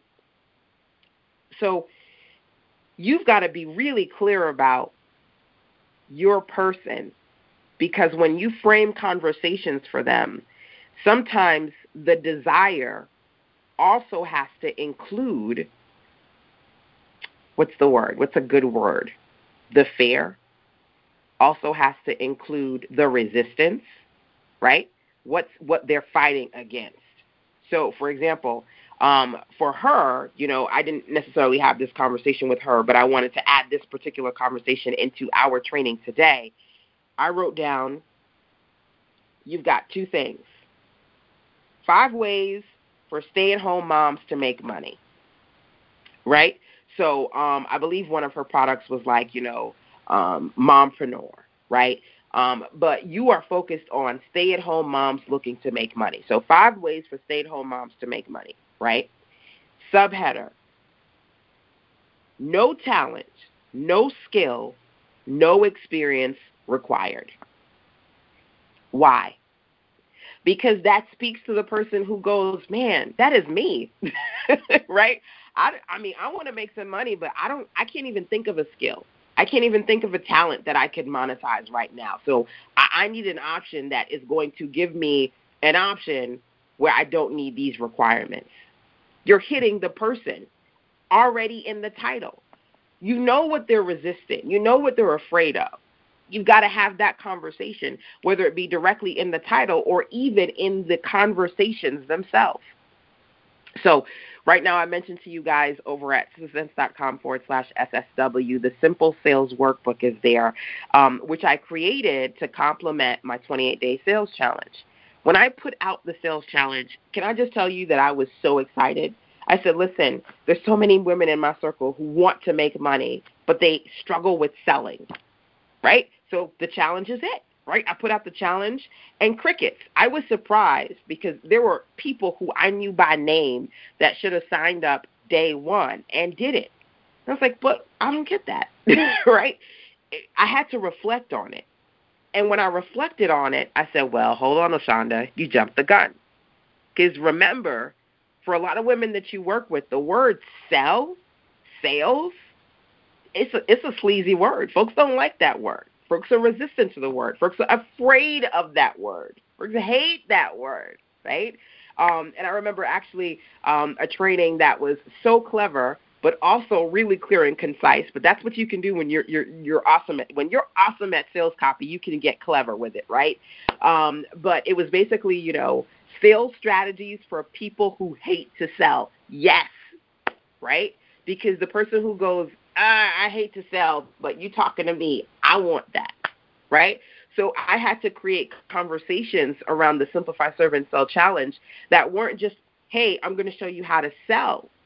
So you've got to be really clear about your person, because when you frame conversations for them, sometimes the desire also has to include, what's the word? What's a good word? The fear also has to include the resistance, right? What's what they're fighting against. So, for example, um, for her, you know, I didn't necessarily have this conversation with her, but I wanted to add this particular conversation into our training today. I wrote down, you've got two things. Five ways for stay-at-home moms to make money, right? So um, I believe one of her products was like, you know, um, mompreneur, right? Um, but you are focused on stay-at-home moms looking to make money. So five ways for stay-at-home moms to make money, right? Subheader, no talent, no skill, no experience required. Why? Because that speaks to the person who goes, man, that is me, right? I, I mean, I want to make some money, but I don't, I can't even think of a skill. I can't even think of a talent that I could monetize right now. So I, I need an option that is going to give me an option where I don't need these requirements. You're hitting the person already in the title. You know what they're resisting. You know what they're afraid of. You've got to have that conversation, whether it be directly in the title or even in the conversations themselves. So right now I mentioned to you guys over at sistasense.com forward slash SSW, the Simple Sales Workbook is there, um, which I created to complement my twenty-eight day sales challenge. When I put out the sales challenge, can I just tell you that I was so excited? I said, listen, there's so many women in my circle who want to make money, but they struggle with selling, right? So the challenge is it, right? I put out the challenge, and crickets. I was surprised because there were people who I knew by name that should have signed up day one and did it. I was like, but I don't get that, right? I had to reflect on it. And when I reflected on it, I said, well, hold on, LaShonda, you jumped the gun. Because remember, for a lot of women that you work with, the word sell, sales, it's a, it's a sleazy word. Folks don't like that word. Folks are resistant to the word. Folks are afraid of that word. Folks hate that word, right? Um, and I remember actually um, a training that was so clever, but also really clear and concise. But that's what you can do when you're you're you're awesome at when you're awesome at sales copy. You can get clever with it, right? Um, but it was basically, you know, sales strategies for people who hate to sell. Yes, right? Because the person who goes, ah, I hate to sell, but you talking to me, I want that, right? So I had to create conversations around the Simplify, Serve, and Sell Challenge that weren't just, hey, I'm going to show you how to sell,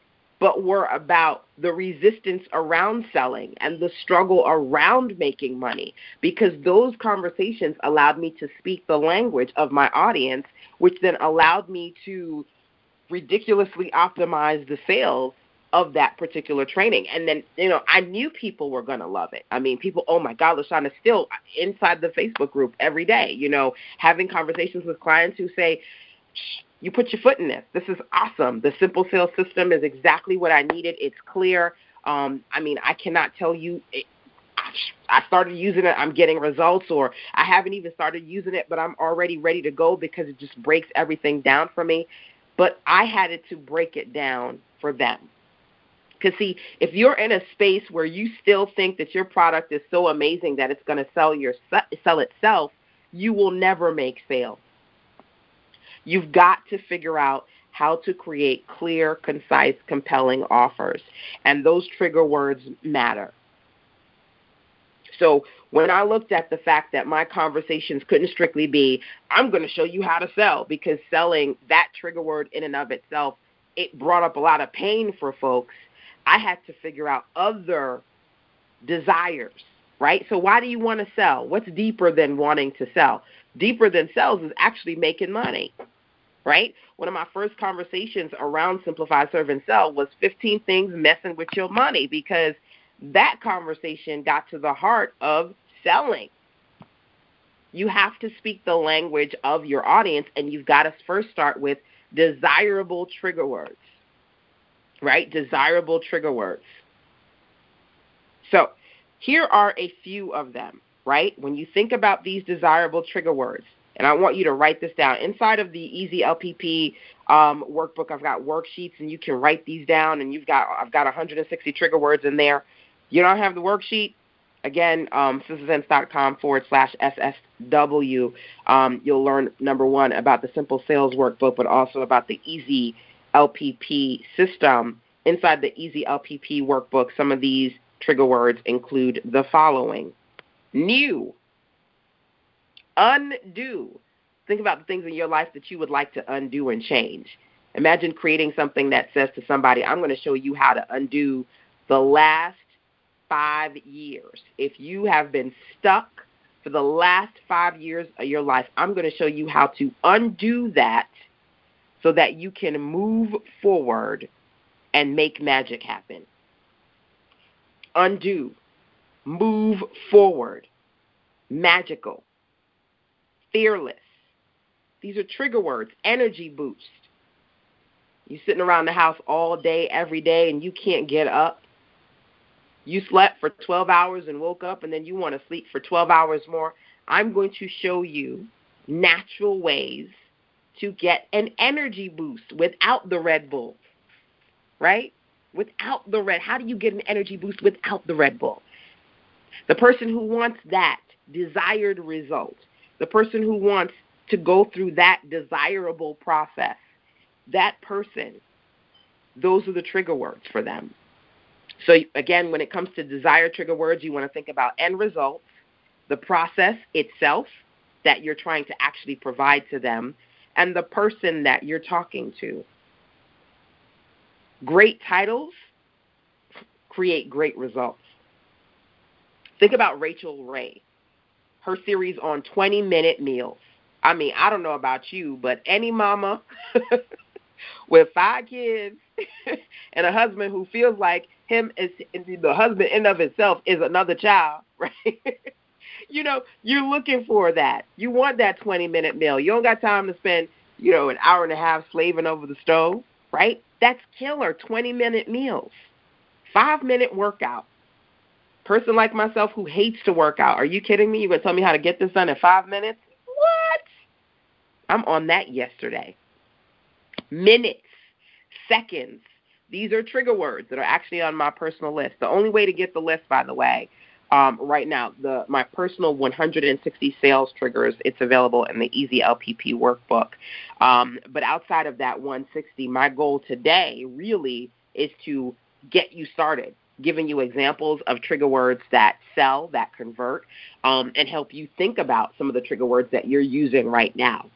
but were about the resistance around selling and the struggle around making money, because those conversations allowed me to speak the language of my audience, which then allowed me to ridiculously optimize the sales of that particular training. And then, you know, I knew people were going to love it. I mean, people, oh my God, LaShonda, still inside the Facebook group every day, you know, having conversations with clients who say, you put your foot in this. This is awesome. The simple sales system is exactly what I needed. It's clear. Um, I mean, I cannot tell you, it, I started using it, I'm getting results, or I haven't even started using it, but I'm already ready to go because it just breaks everything down for me. But I had it to break it down for them. Because, see, if you're in a space where you still think that your product is so amazing that it's going to sell your sell itself, you will never make sales. You've got to figure out how to create clear, concise, compelling offers. And those trigger words matter. So when I looked at the fact that my conversations couldn't strictly be, I'm going to show you how to sell, because selling, that trigger word in and of itself, it brought up a lot of pain for folks. I had to figure out other desires, right? So why do you want to sell? What's deeper than wanting to sell? Deeper than sales is actually making money, right? One of my first conversations around Simplify, Serve, and Sell was fifteen things messing with your money, because that conversation got to the heart of selling. You have to speak the language of your audience, and you've got to first start with desirable trigger words. Right? Desirable trigger words. So here are a few of them, right? When you think about these desirable trigger words, and I want you to write this down. Inside of the Easy L P P um, workbook, I've got worksheets, and you can write these down, and you've got I've got one hundred sixty trigger words in there. You don't have the worksheet? Again, um, sistersense.com forward slash SSW. Um, you'll learn, number one, about the Simple Sales Workbook, but also about the Easy L P P system. Inside the Easy L P P workbook, some of these trigger words include the following: new, undo. Think about the things in your life that you would like to undo and change. Imagine creating something that says to somebody, I'm going to show you how to undo the last five years. If you have been stuck for the last five years of your life, I'm going to show you how to undo that so that you can move forward and make magic happen. Undo, move forward, magical, fearless. These are trigger words. Energy boost. You sitting around the house all day, every day, and you can't get up. You slept for twelve hours and woke up, and then you want to sleep for twelve hours more. I'm going to show you natural ways to get an energy boost without the Red Bull, right? Without the Red. How do you get an energy boost without the Red Bull? The person who wants that desired result, the person who wants to go through that desirable process, that person, those are the trigger words for them. So again, when it comes to desired trigger words, you want to think about end results, the process itself that you're trying to actually provide to them, and the person that you're talking to. Great titles create great results. Think about Rachel Ray, her series on twenty-minute meals. I mean, I don't know about you, but any mama with five kids and a husband who feels like him is the husband in of itself is another child, right? You know, you're looking for that. You want that twenty-minute meal. You don't got time to spend, you know, an hour and a half slaving over the stove, right? That's killer, twenty-minute meals. Five-minute workout. Person like myself who hates to work out. Are you kidding me? You're going to tell me how to get this done in five minutes? What? I'm on that yesterday. Minutes, seconds. These are trigger words that are actually on my personal list. The only way to get the list, by the way, um, right now, the my personal one hundred sixty sales triggers, it's available in the Easy L P P workbook. Um, but outside of that one hundred sixty, my goal today really is to get you started, giving you examples of trigger words that sell, that convert, um, and help you think about some of the trigger words that you're using right now.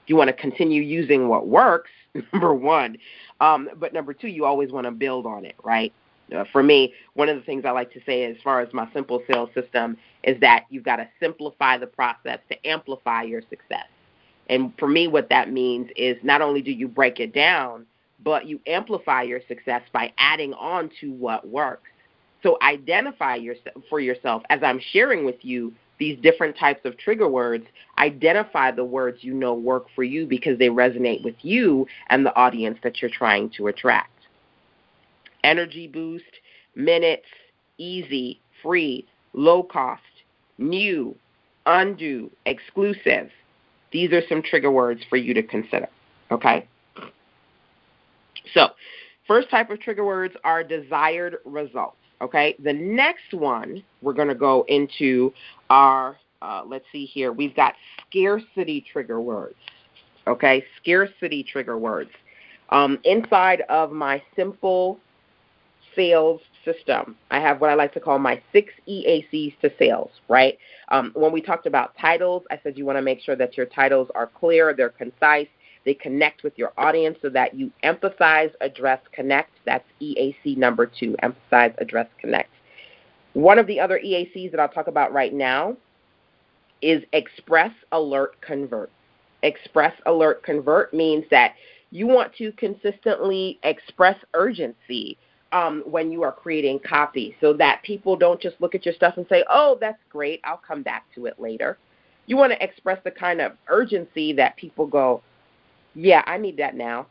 You want to continue using what works, number one. Um, but number two, you always want to build on it, right? Uh, for me, one of the things I like to say as far as my simple sales system is that you've got to simplify the process to amplify your success. And for me, what that means is not only do you break it down, but you amplify your success by adding on to what works. So identify your, for yourself, as I'm sharing with you these different types of trigger words, identify the words you know work for you because they resonate with you and the audience that you're trying to attract. Energy boost, minutes, easy, free, low cost, new, undo, exclusive. These are some trigger words for you to consider, okay? So, first type of trigger words are desired results, okay? The next one, we're going to go into our, uh, let's see here, we've got scarcity trigger words, okay? Scarcity trigger words. Um, inside of my simple sales system, I have what I like to call my six E A Cs to sales, right? Um, when we talked about titles, I said you want to make sure that your titles are clear, they're concise, they connect with your audience so that you emphasize, address, connect. That's E A C number two, emphasize, address, connect. One of the other E A Cs that I'll talk about right now is express, alert, convert. Express, alert, convert means that you want to consistently express urgency um, when you are creating copy so that people don't just look at your stuff and say, oh, that's great, I'll come back to it later. You want to express the kind of urgency that people go, yeah, I need that now.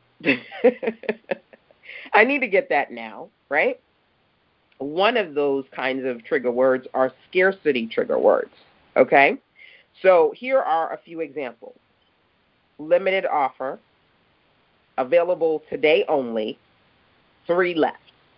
I need to get that now, right? One of those kinds of trigger words are scarcity trigger words, okay? So here are a few examples. Limited offer, available today only, three left.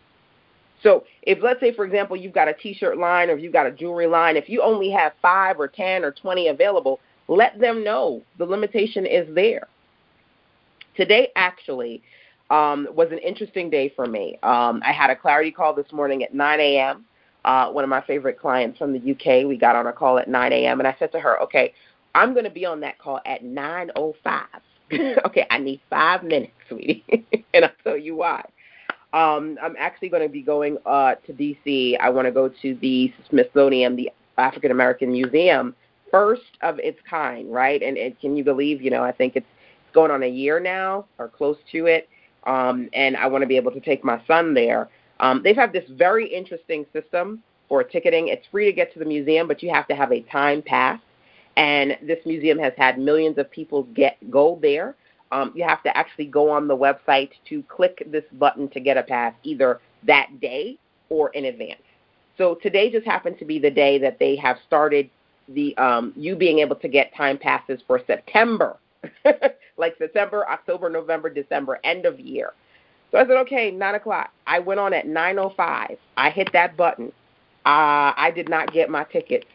So if, let's say, for example, you've got a T-shirt line or you've got a jewelry line, if you only have five or ten or twenty available, let them know the limitation is there. Today, actually, um, was an interesting day for me. Um, I had a clarity call this morning at nine a.m. Uh, one of my favorite clients from the U K, we got on a call at nine a.m., and I said to her, okay, I'm going to be on that call at nine oh five. Okay, I need five minutes, sweetie, and I'll tell you why. Um, I'm actually going to be going uh, to D C. I want to go to the Smithsonian, the African American Museum, first of its kind, right? And, and can you believe, you know, I think it's going on a year now or close to it, um, and I want to be able to take my son there. Um, they've had this very interesting system for ticketing. It's free to get to the museum, but you have to have a time pass, and this museum has had millions of people get go there. Um, you have to actually go on the website to click this button to get a pass either that day or in advance. So today just happened to be the day that they have started the um, you being able to get time passes for September, like September, October, November, December, end of year. So I said, okay, nine o'clock. I went on at nine oh five. I hit that button. Uh, I did not get my tickets.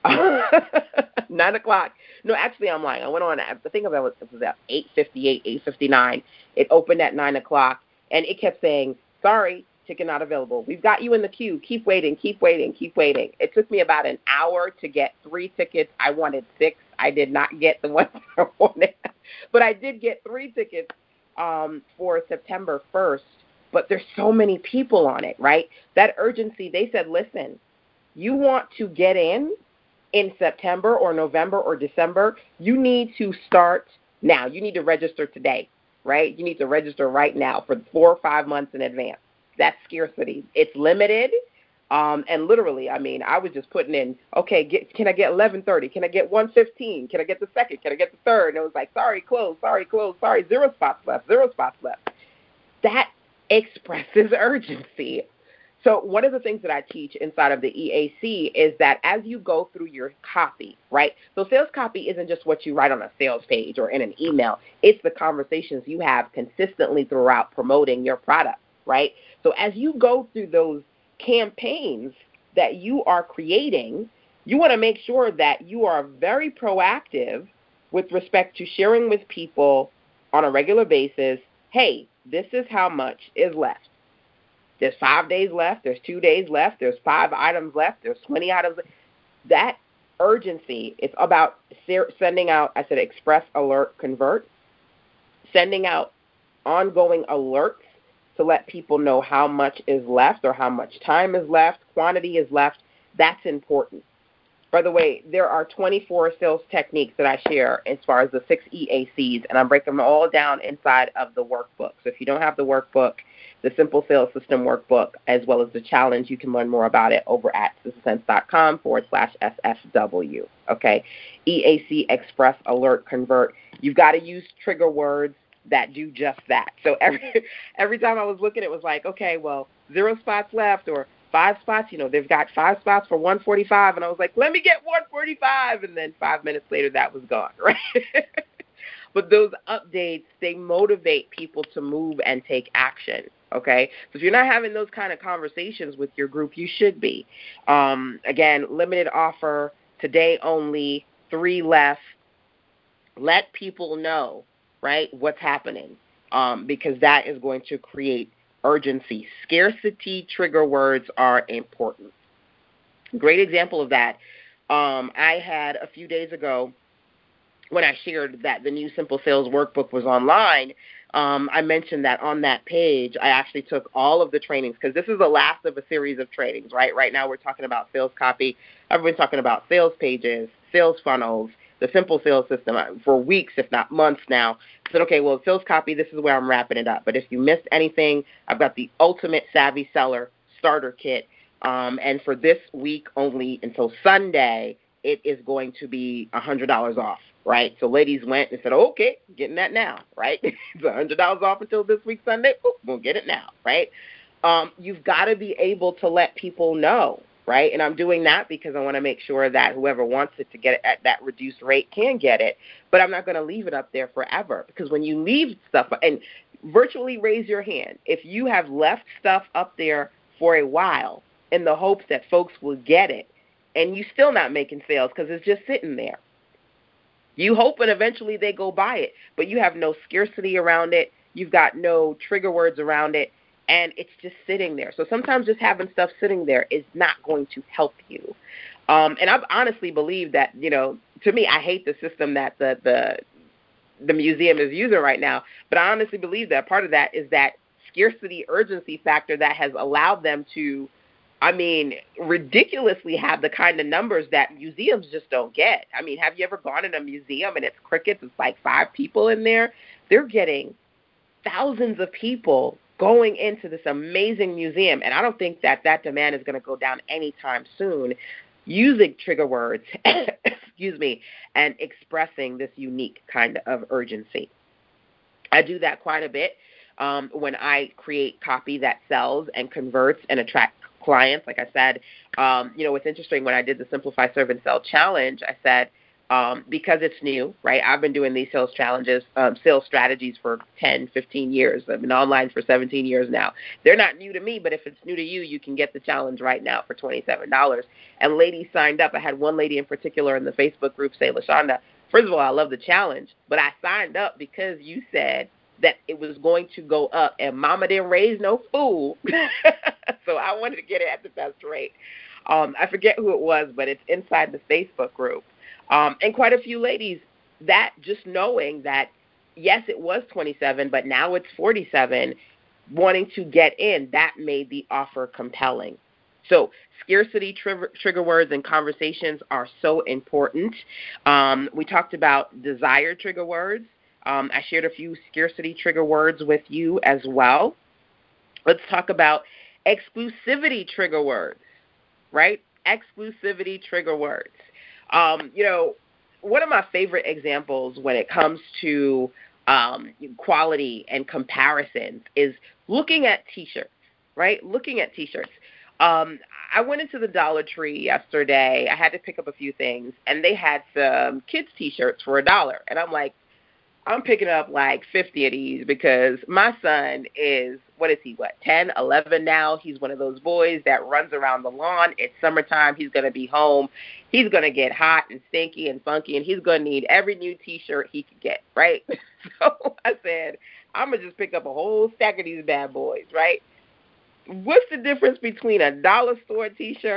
nine o'clock. No, actually, I'm lying. I went on, I think it was, it was at eight fifty-eight, eight fifty-nine. It opened at nine o'clock, and it kept saying, sorry, ticket not available. We've got you in the queue. Keep waiting, keep waiting, keep waiting. It took me about an hour to get three tickets. I wanted six. I did not get the one I wanted. But I did get three tickets um, for September first. But there's so many people on it, right? That urgency, they said, listen, you want to get in in September or November or December, you need to start now. You need to register today, right? You need to register right now for four or five months in advance. That's scarcity. It's limited. Um, and literally, I mean, I was just putting in, okay, get, can I get eleven thirty? Can I get one fifteen? Can I get the second? Can I get the third? And it was like, sorry, close, sorry, close, sorry, zero spots left, zero spots left. That expresses urgency. So one of the things that I teach inside of the E A C is that as you go through your copy, right? So sales copy isn't just what you write on a sales page or in an email. It's the conversations you have consistently throughout promoting your product, right? So as you go through those campaigns that you are creating, you want to make sure that you are very proactive with respect to sharing with people on a regular basis, hey, this is how much is left. There's five days left. There's two days left. There's five items left. There's twenty items left. That urgency. It's about sending out, I said, express, alert, convert, sending out ongoing alerts to let people know how much is left or how much time is left, quantity is left. That's important. By the way, there are twenty-four sales techniques that I share as far as the six E A Cs, and I'm breaking them all down inside of the workbook. So if you don't have the workbook, the Simple Sales System workbook, as well as the challenge, you can learn more about it over at sistasense.com forward slash SFW. Okay? E A C, express, alert, convert. You've got to use trigger words that do just that. So every every time I was looking, it was like, okay, well, zero spots left, or five spots, you know, they've got five spots for one forty-five, and I was like, let me get one forty-five, and then five minutes later, that was gone, right? But those updates, they motivate people to move and take action, okay? So if you're not having those kind of conversations with your group, you should be. Um, again, limited offer, today only, three left. Let people know, right, what's happening, um, because that is going to create urgency. Scarcity trigger words are important. Great example of that. Um, I had a few days ago when I shared that the new Simple Sales workbook was online. Um, I mentioned that on that page, I actually took all of the trainings, because this is the last of a series of trainings, right? Right now we're talking about sales copy. I've been talking about sales pages, sales funnels, the Simple Sales System for weeks, if not months now. I said, okay, well, sales copy, this is where I'm wrapping it up. But if you missed anything, I've got the Ultimate Savvy Seller Starter Kit. Um, and for this week only until Sunday, it is going to be one hundred dollars off, right? So ladies went and said, okay, getting that now, right? It's one hundred dollars off until this week Sunday. Ooh, we'll get it now, right? Um, you've got to be able to let people know, right? And I'm doing that because I want to make sure that whoever wants it to get it at that reduced rate can get it. But I'm not going to leave it up there forever, because when you leave stuff, and virtually raise your hand, if you have left stuff up there for a while in the hopes that folks will get it, and you're still not making sales because it's just sitting there. You hoping eventually they go buy it, but you have no scarcity around it. You've got no trigger words around it, and it's just sitting there. So sometimes just having stuff sitting there is not going to help you. Um, and I've honestly believed that, you know, to me, I hate the system that the, the the museum is using right now, but I honestly believe that part of that is that scarcity urgency factor that has allowed them to, I mean, ridiculously have the kind of numbers that museums just don't get. I mean, have you ever gone in a museum and it's crickets? It's like five people in there. They're getting thousands of people going into this amazing museum, and I don't think that that demand is going to go down anytime soon, using trigger words, excuse me, and expressing this unique kind of urgency. I do that quite a bit um, when I create copy that sells and converts and attracts clients. Like I said, um, you know, it's interesting, when I did the Simplify, Serve, and Sell challenge, I said, um, because it's new, right? I've been doing these sales challenges, um, sales strategies for ten, fifteen years. I've been online for seventeen years now. They're not new to me, but if it's new to you, you can get the challenge right now for twenty-seven dollars. And ladies signed up. I had one lady in particular in the Facebook group say, LaShonda, first of all, I love the challenge, but I signed up because you said that it was going to go up, and mama didn't raise no fool. So I wanted to get it at the best rate. Um, I forget who it was, but it's inside the Facebook group. Um, and quite a few ladies, that just knowing that, yes, it was twenty-seven, but now it's forty-seven, wanting to get in, that made the offer compelling. So scarcity trigger, trigger words and conversations are so important. Um, we talked about desired trigger words. Um, I shared a few scarcity trigger words with you as well. Let's talk about exclusivity trigger words, right? Exclusivity trigger words. Um, you know, one of my favorite examples when it comes to um, quality and comparisons is looking at T-shirts, right? Looking at T-shirts. Um, I went into the Dollar Tree yesterday. I had to pick up a few things, and they had some kids' T-shirts for a dollar. And I'm like, I'm picking up like fifty of these because my son is, what is he, what, ten, eleven now? He's one of those boys that runs around the lawn. It's summertime. He's going to be home. He's going to get hot and stinky and funky, and he's going to need every new T-shirt he can get, right? So I said, I'm going to just pick up a whole stack of these bad boys, right? What's the difference between a dollar store T-shirt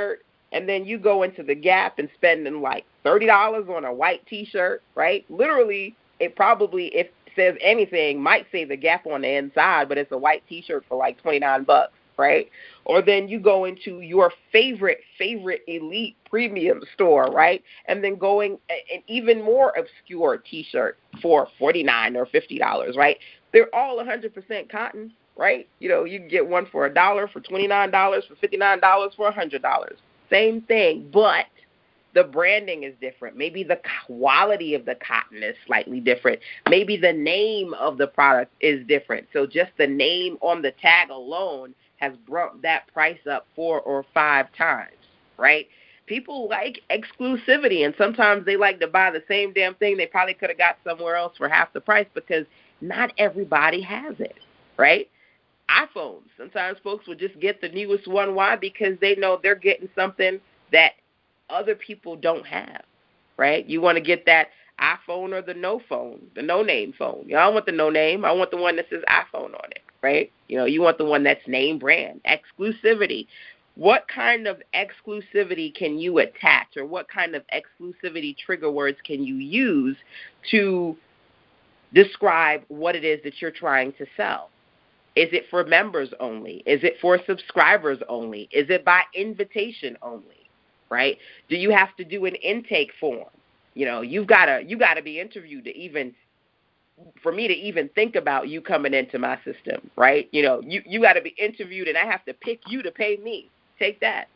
And then you go into the Gap and spending like thirty dollars on a white T-shirt, right? Literally, it probably, if it says anything, might say the Gap on the inside, but it's a white T-shirt for like twenty-nine bucks, right? Or then you go into your favorite, favorite elite premium store, right? And then going an even more obscure T-shirt for forty-nine dollars or fifty dollars, right? They're all one hundred percent cotton, right? You know, you can get one for a dollar, for twenty-nine dollars, for fifty-nine dollars, for one hundred dollars. Same thing, but the branding is different. Maybe the quality of the cotton is slightly different. Maybe the name of the product is different. So just the name on the tag alone has brought that price up four or five times, right? People like exclusivity, and sometimes they like to buy the same damn thing they probably could have got somewhere else for half the price because not everybody has it, right? iPhones. Sometimes folks will just get the newest one. Why? Because they know they're getting something that other people don't have, right? You want to get that iPhone or the no phone, the no-name phone. You know, I don't want the no-name. I want the one that says iPhone on it, right? You know, you want the one that's name brand. Exclusivity. What kind of exclusivity can you attach, or what kind of exclusivity trigger words can you use to describe what it is that you're trying to sell? Is it for members only? Is it for subscribers only? Is it by invitation only, right? Do you have to do an intake form? You know, you've got to you got to be interviewed to even, for me to even think about you coming into my system, right? You know, you, you got to be interviewed, and I have to pick you to pay me. Take that,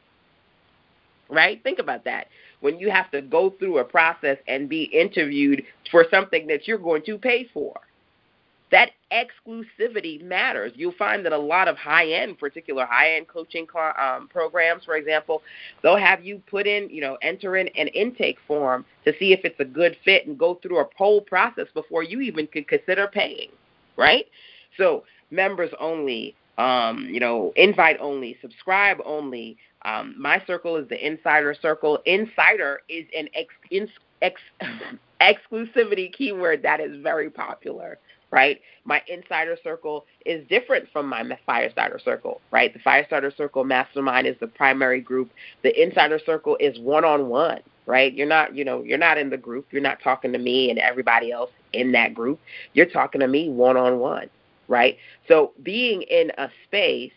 right? Think about that. When you have to go through a process and be interviewed for something that you're going to pay for. That exclusivity matters. You'll find that a lot of high-end, particular high-end coaching um, programs, for example, they'll have you put in, you know, enter in an intake form to see if it's a good fit and go through a whole process before you even could consider paying, right? So members only, um, you know, invite only, subscribe only. Um, my circle is the insider circle. Insider is an ex, ex, ex, exclusivity keyword that is very popular. Right? My insider circle is different from my Firestarter circle, right? The Firestarter circle mastermind is the primary group. The insider circle is one-on-one, right? You're not, you know, you're not in the group. You're not talking to me and everybody else in that group. You're talking to me one-on-one, right? So being in a space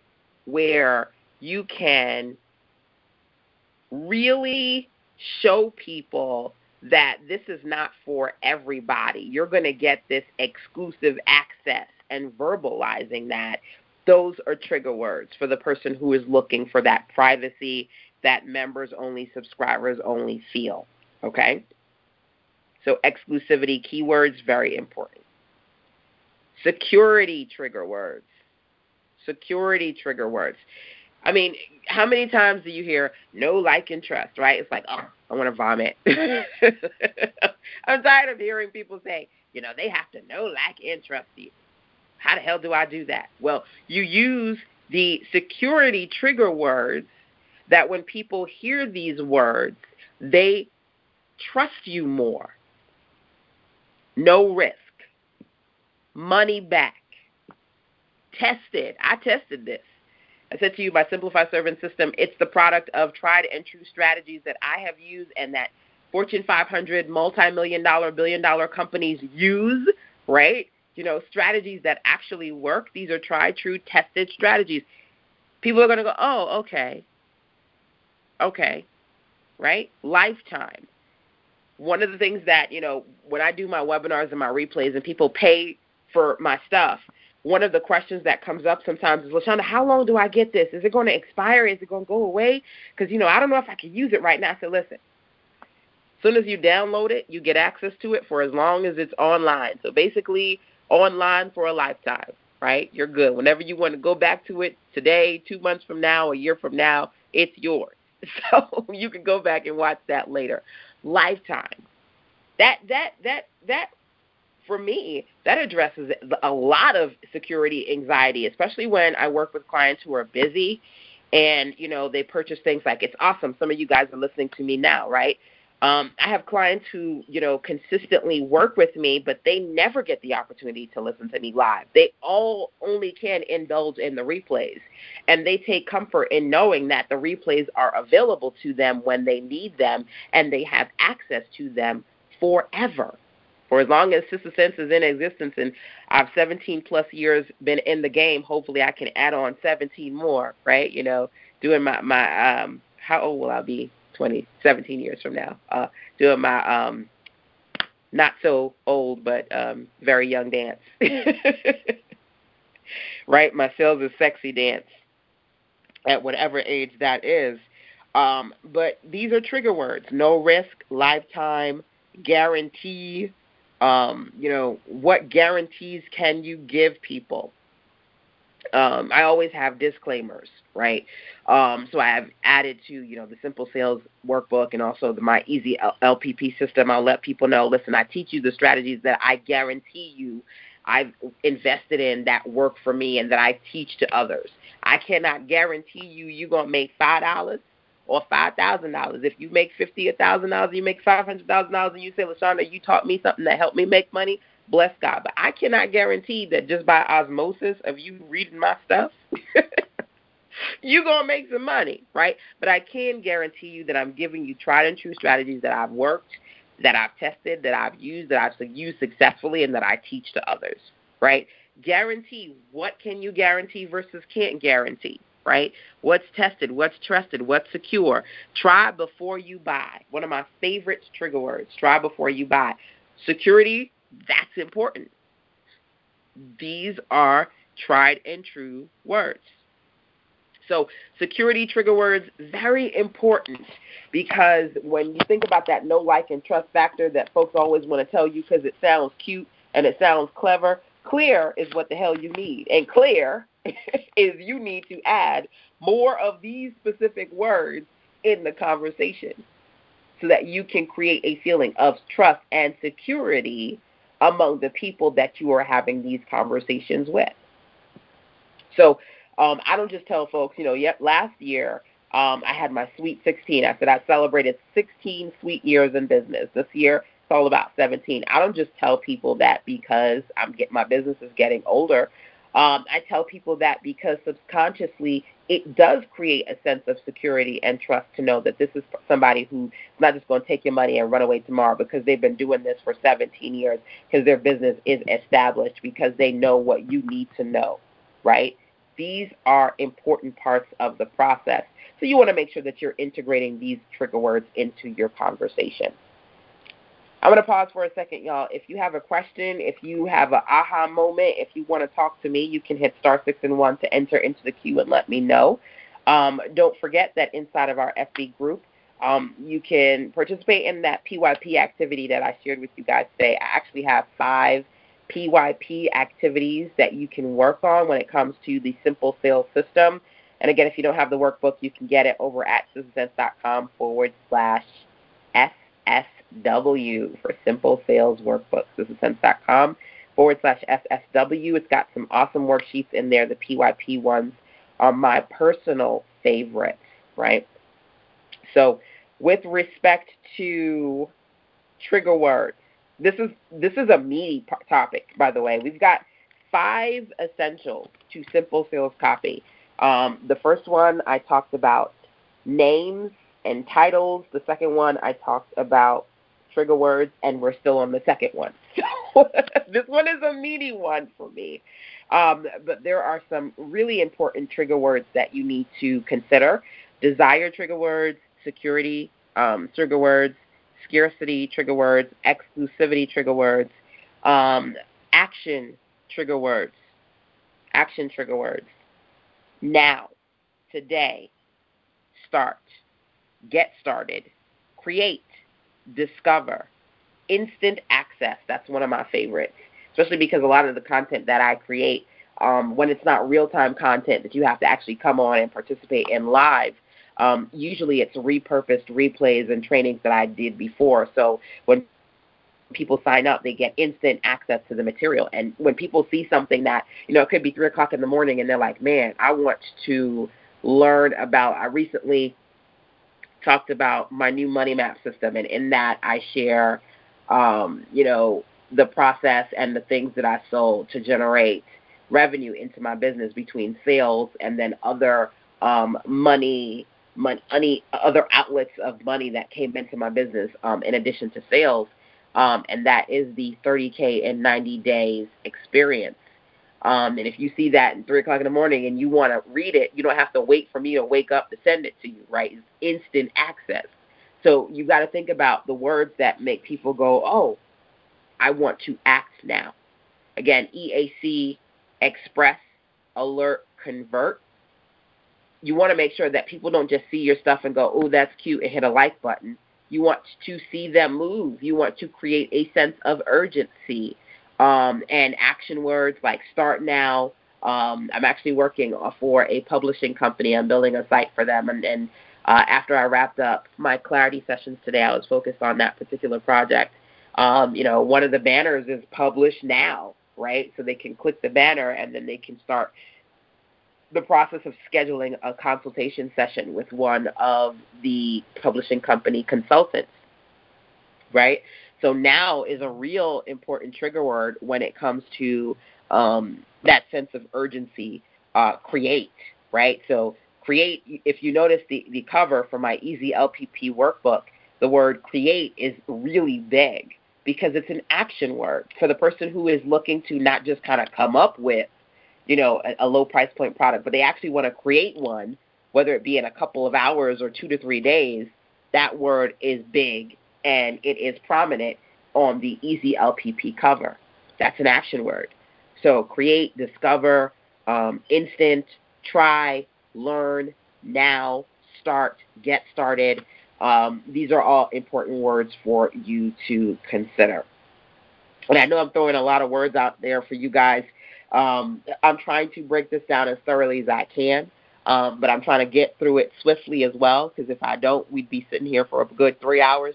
where you can really show people that this is not for everybody. You're going to get this exclusive access, and verbalizing that, those are trigger words for the person who is looking for that privacy, that members only, subscribers only feel, okay? So exclusivity keywords, very important. Security trigger words. Security trigger words. I mean, how many times do you hear no, like, and trust, right? It's like, oh, I want to vomit. I'm tired of hearing people say, you know, they have to know, like, and trust you. How the hell do I do that? Well, you use the security trigger words that when people hear these words, they trust you more. No risk. Money back. Tested. I tested this. I said to you, my Simplified Servant System, it's the product of tried and true strategies that I have used and that Fortune five hundred, multi-million dollar, billion dollar companies use, right? You know, strategies that actually work. These are tried, true, tested strategies. People are going to go, oh, okay, okay, right? Lifetime. One of the things that, you know, when I do my webinars and my replays and people pay for my stuff, one of the questions that comes up sometimes is, LaShonda, how long do I get this? Is it going to expire? Is it going to go away? Because, you know, I don't know if I can use it right now. I said, listen, as soon as you download it, you get access to it for as long as it's online. So basically online for a lifetime, right? You're good. Whenever you want to go back to it today, two months from now, a year from now, it's yours. So you can go back and watch that later. Lifetime. That, that, that, that. For me, that addresses a lot of security anxiety, especially when I work with clients who are busy and, you know, they purchase things like, it's awesome. Some of you guys are listening to me now, right? Um, I have clients who, you know, consistently work with me, but they never get the opportunity to listen to me live. They all only can indulge in the replays, and they take comfort in knowing that the replays are available to them when they need them, and they have access to them forever. For as long as Sister Sense is in existence, and I've seventeen plus years been in the game, hopefully I can add on seventeen more, right? You know, doing my, my um, how old will I be? twenty, seventeen years from now, uh, doing my um, not so old but um, very young dance, right? My sales is sexy dance at whatever age that is. Um, but these are trigger words: no risk, lifetime, guarantee. Um, you know, what guarantees can you give people? Um, I always have disclaimers, right? Um, so I have added to, you know, the Simple Sales Workbook and also the, my Easy L P P system. I'll let people know, listen, I teach you the strategies that I guarantee you I've invested in that work for me and that I teach to others. I cannot guarantee you you're going to make five dollars or five thousand dollars. If you make fifty thousand dollars, you make five hundred thousand dollars, and you say, LaShonda, you taught me something that helped me make money, bless God. But I cannot guarantee that just by osmosis of you reading my stuff, you're going to make some money, right? But I can guarantee you that I'm giving you tried and true strategies that I've worked, that I've tested, that I've used, that I've used successfully, and that I teach to others, right? Guarantee. What can you guarantee versus can't guarantee, right? What's tested, what's trusted, what's secure. Try before you buy. One of my favorite trigger words, try before you buy. Security, that's important. These are tried and true words. So security trigger words, very important, because when you think about that know, like, and trust factor that folks always want to tell you because it sounds cute and it sounds clever, clear is what the hell you need. And clear is you need to add more of these specific words in the conversation so that you can create a feeling of trust and security among the people that you are having these conversations with. So um, I don't just tell folks, you know, yep, last year um, I had my Sweet sixteen. I said I celebrated sixteen sweet years in business. This year it's all about seventeen. I don't just tell people that because I'm get, my business is getting older. Um, I tell people that because subconsciously it does create a sense of security and trust to know that this is somebody who's not just going to take your money and run away tomorrow because they've been doing this for seventeen years, because their business is established, because they know what you need to know, right? These are important parts of the process. So you want to make sure that you're integrating these trigger words into your conversation. I'm going to pause for a second, y'all. If you have a question, if you have an aha moment, if you want to talk to me, you can hit star six and one to enter into the queue and let me know. Um, don't forget that inside of our F B group, um, you can participate in that P Y P activity that I shared with you guys today. I actually have five P Y P activities that you can work on when it comes to the Simple Sales System. And again, if you don't have the workbook, you can get it over at sistersense.com forward slash S S W for Simple Sales Workbook. sistersense.com forward slash S S W. It's got some awesome worksheets in there. The P Y P ones are my personal favorites, right? So with respect to trigger words, this is this is a meaty topic, by the way. We've got five essentials to simple sales copy. Um, the first one I talked about names and titles. The second one I talked about trigger words, and we're still on the second one. So this one is a meaty one for me. Um, but there are some really important trigger words that you need to consider. Desire trigger words, security um, trigger words, scarcity trigger words, exclusivity trigger words, um, action trigger words, action trigger words. Now, today, start, get started, create, discover, instant access. That's one of my favorites, especially because a lot of the content that I create, um, when it's not real-time content that you have to actually come on and participate in live, um, usually it's repurposed replays and trainings that I did before. So when people sign up, they get instant access to the material. And when people see something that, you know, it could be three o'clock in the morning and they're like, man, I want to learn about, I recently talked about my new money map system, and in that I share, um, you know, the process and the things that I sold to generate revenue into my business between sales and then other um, money, money, other outlets of money that came into my business um, in addition to sales. Um, and that is the thirty K in ninety days experience. Um, and if you see that at three o'clock in the morning and you want to read it, you don't have to wait for me to wake up to send it to you, right? It's instant access. So you got to think about the words that make people go, oh, I want to act now. Again, E A C, express, alert, convert. You want to make sure that people don't just see your stuff and go, oh, that's cute, and hit a like button. You want to see them move. You want to create a sense of urgency. Um, and action words like start now. Um, I'm actually working for a publishing company. I'm building a site for them. And, and uh, after I wrapped up my clarity sessions today, I was focused on that particular project. Um, you know, one of the banners is publish now, right? So they can click the banner and then they can start the process of scheduling a consultation session with one of the publishing company consultants, right? So now is a real important trigger word when it comes to um, that sense of urgency, uh, create, right? So create, if you notice the, the cover for my Easy L P P workbook, the word create is really big because it's an action word for the person who is looking to not just kind of come up with, you know, a, a low price point product, but they actually want to create one, whether it be in a couple of hours or two to three days. That word is big and it is prominent on the Easy L P P cover. That's an action word. So create, discover, um, instant, try, learn, now, start, get started. Um, these are all important words for you to consider. And I know I'm throwing a lot of words out there for you guys. Um, I'm trying to break this down as thoroughly as I can, um, but I'm trying to get through it swiftly as well, because if I don't, we'd be sitting here for a good three hours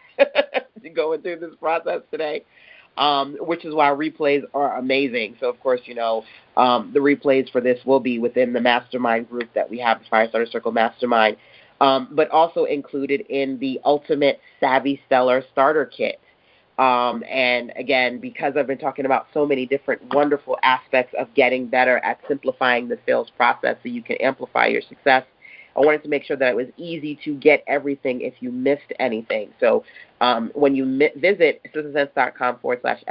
going through this process today, um, which is why replays are amazing. So, of course, you know, um, the replays for this will be within the mastermind group that we have, the Firestarter Circle Mastermind, um, but also included in the Ultimate Savvy Seller Starter Kit. Um, and again, because I've been talking about so many different wonderful aspects of getting better at simplifying the sales process so you can amplify your success, I wanted to make sure that it was easy to get everything if you missed anything. So um, when you mi- visit sistasense.com forward slash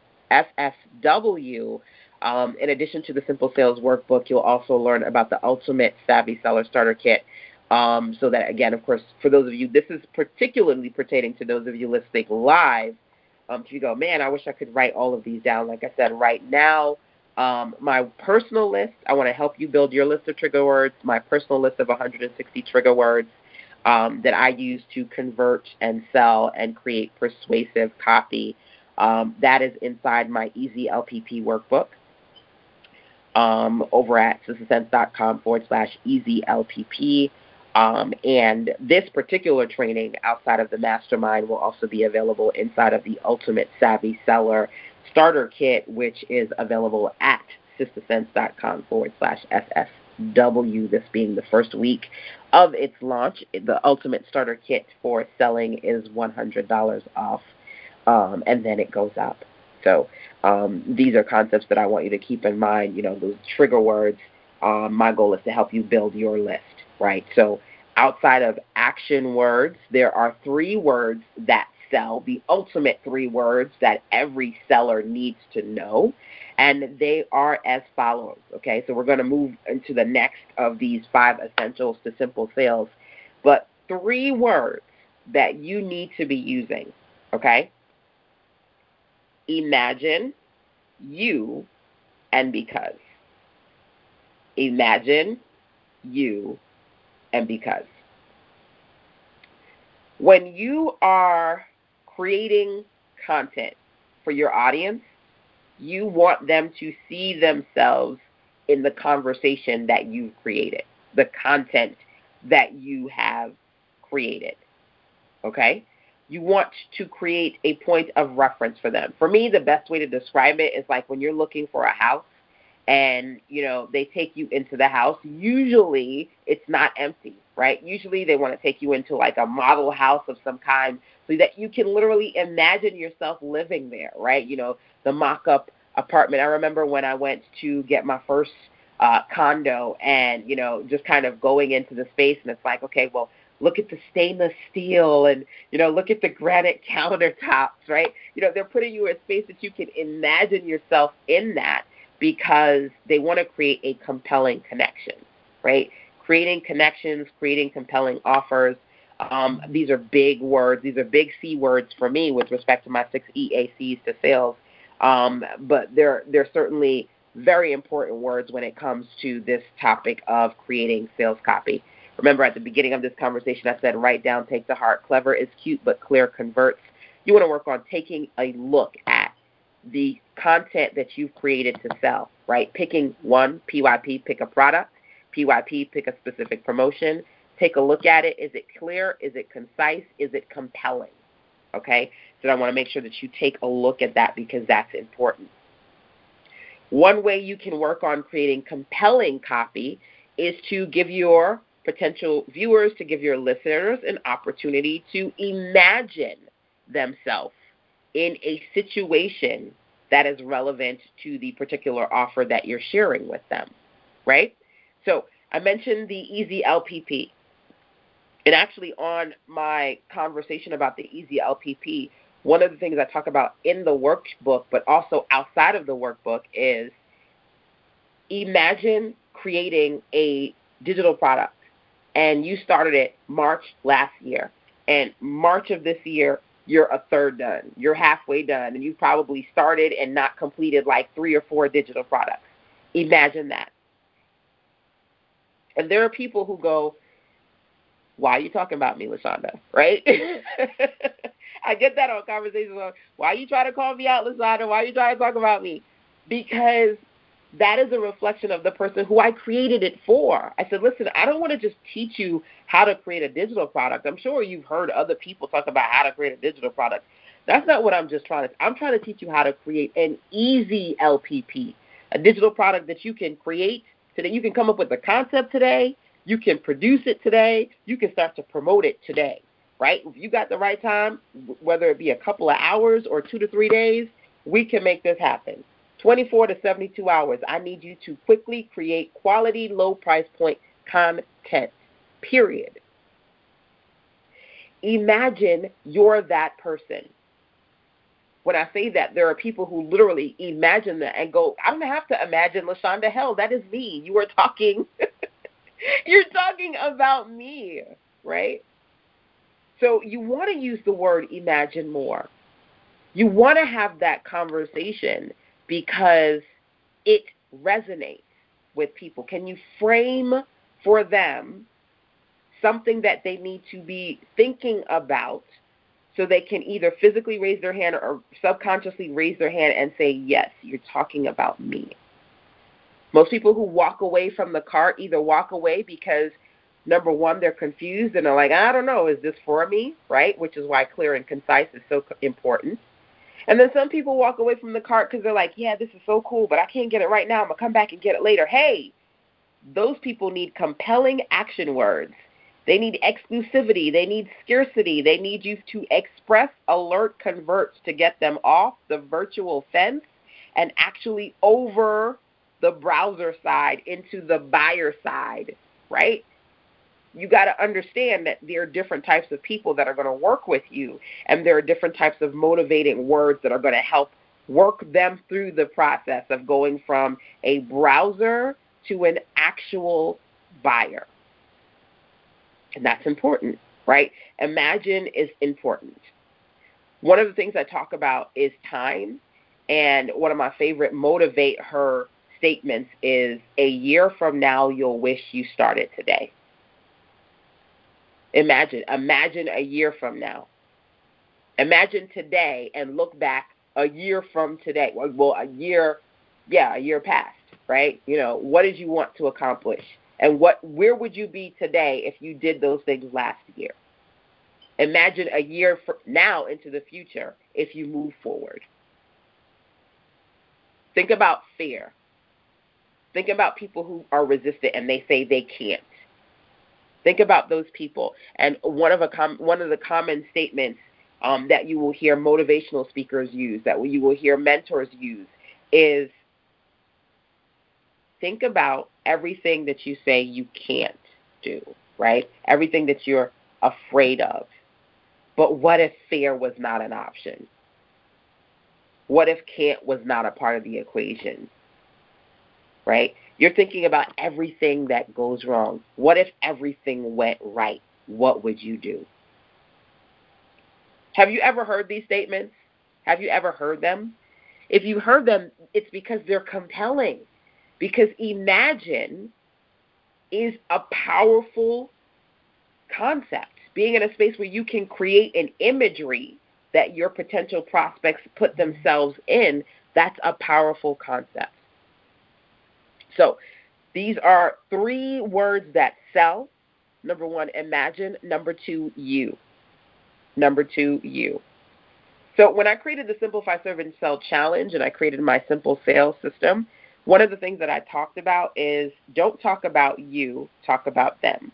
SSW, um, in addition to the Simple Sales Workbook, you'll also learn about the Ultimate Savvy Seller Starter Kit. Um, so that, again, of course, for those of you, this is particularly pertaining to those of you listening live. Um, if you go, man, I wish I could write all of these down. Like I said, right now, um, my personal list, I want to help you build your list of trigger words, my personal list of one hundred sixty trigger words um, that I use to convert and sell and create persuasive copy. Um, that is inside my Easy L P P workbook um, over at sistasense.com forward slash Easy L P P. Um, and this particular training outside of the mastermind will also be available inside of the Ultimate Savvy Seller Starter Kit, which is available at sistasense.com forward slash SSW, this being the first week of its launch. The Ultimate Starter Kit for selling is one hundred dollars off, um, and then it goes up. So um, these are concepts that I want you to keep in mind, you know, those trigger words. Um, my goal is to help you build your list, right? So outside of action words, there are three words that sell, the ultimate three words that every seller needs to know, and they are as follows, okay? So we're going to move into the next of these five essentials to simple sales, but three words that you need to be using, okay? Imagine, you, and because. Imagine, you, and because. When you are creating content for your audience, you want them to see themselves in the conversation that you've created, the content that you have created, okay? You want to create a point of reference for them. For me, the best way to describe it is like when you're looking for a house and, you know, they take you into the house. Usually it's not empty. right? Usually they want to take you into like a model house of some kind so that you can literally imagine yourself living there, right? You know, the mock-up apartment. I remember when I went to get my first uh, condo and, you know, just kind of going into the space, and it's like, okay, well, look at the stainless steel and, you know, look at the granite countertops, right? You know, they're putting you in a space that you can imagine yourself in that because they want to create a compelling connection, right? Creating connections, creating compelling offers. Um, these are big words. These are big C words for me with respect to my six E A Cs to sales. Um, but they're, they're certainly very important words when it comes to this topic of creating sales copy. Remember, at the beginning of this conversation, I said, write down, take to heart. Clever is cute, but clear converts. You want to work on taking a look at the content that you've created to sell, right? Picking one, P Y P, pick a product. P Y P, pick a specific promotion. Take a look at it. Is it clear? Is it concise? Is it compelling? Okay? So I want to make sure that you take a look at that because that's important. One way you can work on creating compelling copy is to give your potential viewers, to give your listeners an opportunity to imagine themselves in a situation that is relevant to the particular offer that you're sharing with them, right? So I mentioned the Easy L P P. And actually on my conversation about the Easy L P P, one of the things I talk about in the workbook, but also outside of the workbook, is imagine creating a digital product. And you started it March last year. And March of this year, you're a third done. You're halfway done. And you probably started and not completed like three or four digital products. Imagine that. And there are people who go, why are you talking about me, LaShonda? Right? I get that on conversations. Why are you trying to call me out, LaShonda? Why are you trying to talk about me? Because that is a reflection of the person who I created it for. I said, listen, I don't want to just teach you how to create a digital product. I'm sure you've heard other people talk about how to create a digital product. That's not what I'm just trying to – I'm trying to teach you how to create an easy L P P, a digital product that you can create today. You can come up with the concept today. You can produce it today. You can start to promote it today, right? If you got the right time, whether it be a couple of hours or two to three days, we can make this happen. twenty-four to seventy-two hours, I need you to quickly create quality, low price point content, period. Imagine you're that person. When I say that, there are people who literally imagine that and go, I don't have to imagine LaShonda. Hell, that is me. You are talking, you're talking about me, right? So you want to use the word imagine more. You want to have that conversation because it resonates with people. Can you frame for them something that they need to be thinking about so they can either physically raise their hand or subconsciously raise their hand and say, yes, you're talking about me. Most people who walk away from the cart either walk away because, number one, they're confused and they're like, I don't know, is this for me, right? Which is why clear and concise is so important. And then some people walk away from the cart because they're like, yeah, this is so cool, but I can't get it right now. I'm going to come back and get it later. Hey, those people need compelling action words. They need exclusivity. They need scarcity. They need you to express, alert, convert to get them off the virtual fence and actually over the browser side into the buyer side, right? You got to understand that there are different types of people that are going to work with you, and there are different types of motivating words that are going to help work them through the process of going from a browser to an actual buyer. And that's important, right? Imagine is important. One of the things I talk about is time, and one of my favorite motivate her statements is, a year from now, you'll wish you started today. Imagine, imagine a year from now. Imagine today and look back a year from today. Well, a year, yeah, a year past, right? You know, what did you want to accomplish? And what, where would you be today if you did those things last year? Imagine a year from now into the future if you move forward. Think about fear. Think about people who are resistant and they say they can't. Think about those people. And one of, a com- one of the common statements um, that you will hear motivational speakers use, that you will hear mentors use, is think about everything that you say you can't do, right? Everything that you're afraid of. But what if fear was not an option? What if can't was not a part of the equation, right? You're thinking about everything that goes wrong. What if everything went right? What would you do? Have you ever heard these statements? Have you ever heard them? If you heard them, it's because they're compelling. Because imagine is a powerful concept. Being in a space where you can create an imagery that your potential prospects put themselves in, that's a powerful concept. So these are three words that sell. Number one, imagine. Number two, you. Number two, you. So when I created the Simplify, Serve, and Sell Challenge and I created my simple sales system, one of the things that I talked about is don't talk about you, talk about them.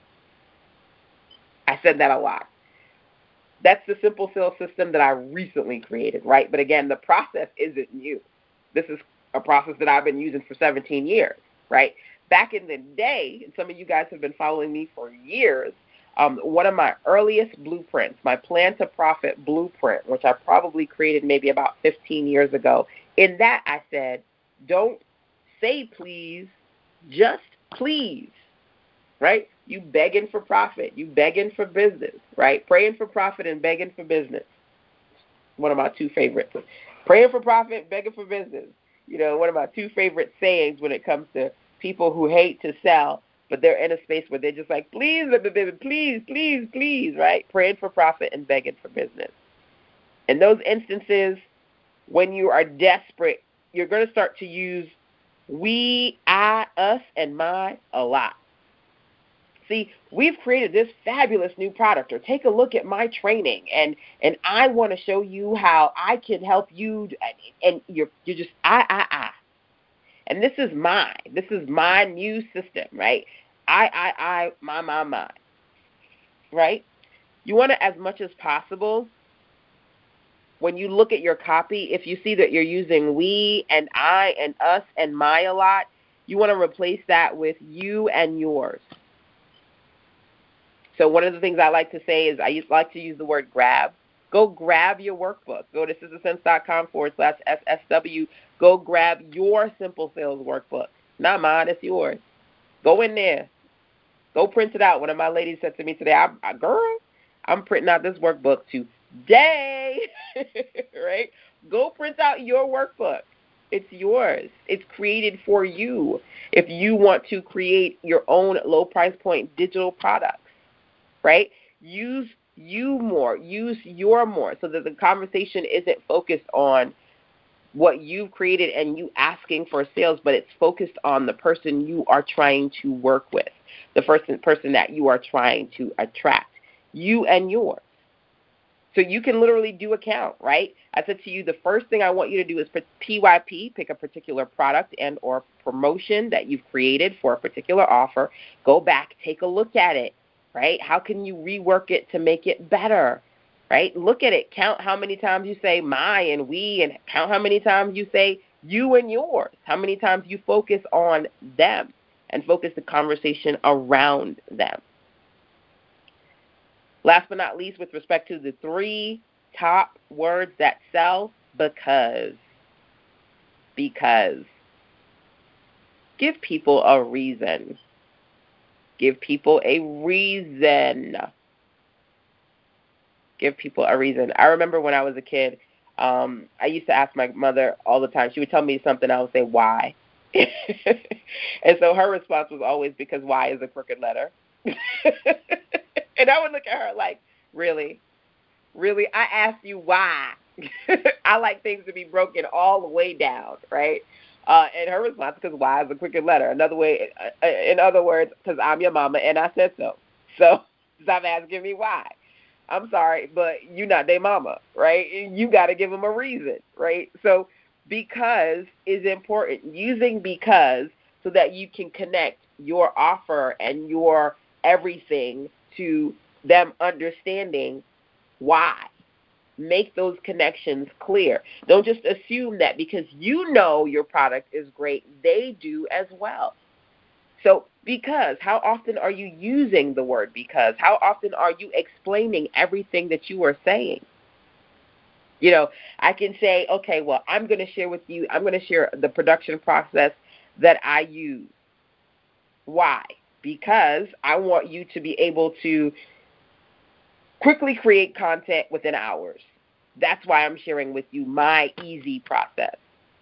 I said that a lot. That's the simple sales system that I recently created, right? But again, the process isn't new. This is a process that I've been using for seventeen years, right? Back in the day, and some of you guys have been following me for years, um, one of my earliest blueprints, my Plan to Profit blueprint, which I probably created maybe about fifteen years ago, in that I said, don't say please, just please, right? You begging for profit. You begging for business, right? Praying for profit and begging for business. One of my two favorites. Praying for profit, begging for business. You know, one of my two favorite sayings when it comes to people who hate to sell, but they're in a space where they're just like, please, please, please, please, right? Praying for profit and begging for business. In those instances, when you are desperate, you're going to start to use we, I, us, and my a lot. See, we've created this fabulous new product, or take a look at my training, and, and I want to show you how I can help you, and you're, you're just, I, I, I. And this is mine. This is my new system, right? I, I, I, my, my, my, right? You want to, as much as possible, when you look at your copy, if you see that you're using we and I and us and my a lot, you want to replace that with you and yours. So one of the things I like to say is I like to use the word grab. Go grab your workbook. Go to sistersense.com forward slash SSW. Go grab your Simple Sales workbook. Not mine, it's yours. Go in there. Go print it out. One of my ladies said to me today, I, I, girl, I'm printing out this workbook today. Right? Go print out your workbook. It's yours. It's created for you if you want to create your own low price point digital products. Right? Use you more. Use your more so that the conversation isn't focused on what you've created and you asking for sales, but it's focused on the person you are trying to work with, the person, person that you are trying to attract, you and yours. So you can literally do a count, right? I said to you, the first thing I want you to do is P Y P, pick a particular product and or promotion that you've created for a particular offer. Go back, take a look at it. Right? How can you rework it to make it better? Right? Look at it. Count how many times you say my and we, and count how many times you say you and yours. How many times you focus on them and focus the conversation around them. Last but not least, with respect to the three top words that sell, because. Because. Give people a reason. Give people a reason. Give people a reason. I remember when I was a kid, um, I used to ask my mother all the time. She would tell me something, I would say, why? And so her response was always, because why is a crooked letter. And I would look at her like, really? Really? I asked you why. I like things to be broken all the way down, right? Uh, and her response, because why is a crooked letter. Another way, uh, in other words, because I'm your mama and I said so. So stop asking me why. I'm sorry, but you're not their mama, right? You got to give them a reason, right? So because is important. Using because so that you can connect your offer and your everything to them understanding why. Make those connections clear. Don't just assume that because you know your product is great, they do as well. So, because, how often are you using the word because? How often are you explaining everything that you are saying? You know, I can say, okay, well, I'm going to share with you, I'm going to share the production process that I use. Why? Because I want you to be able to quickly create content within hours. That's why I'm sharing with you my easy process.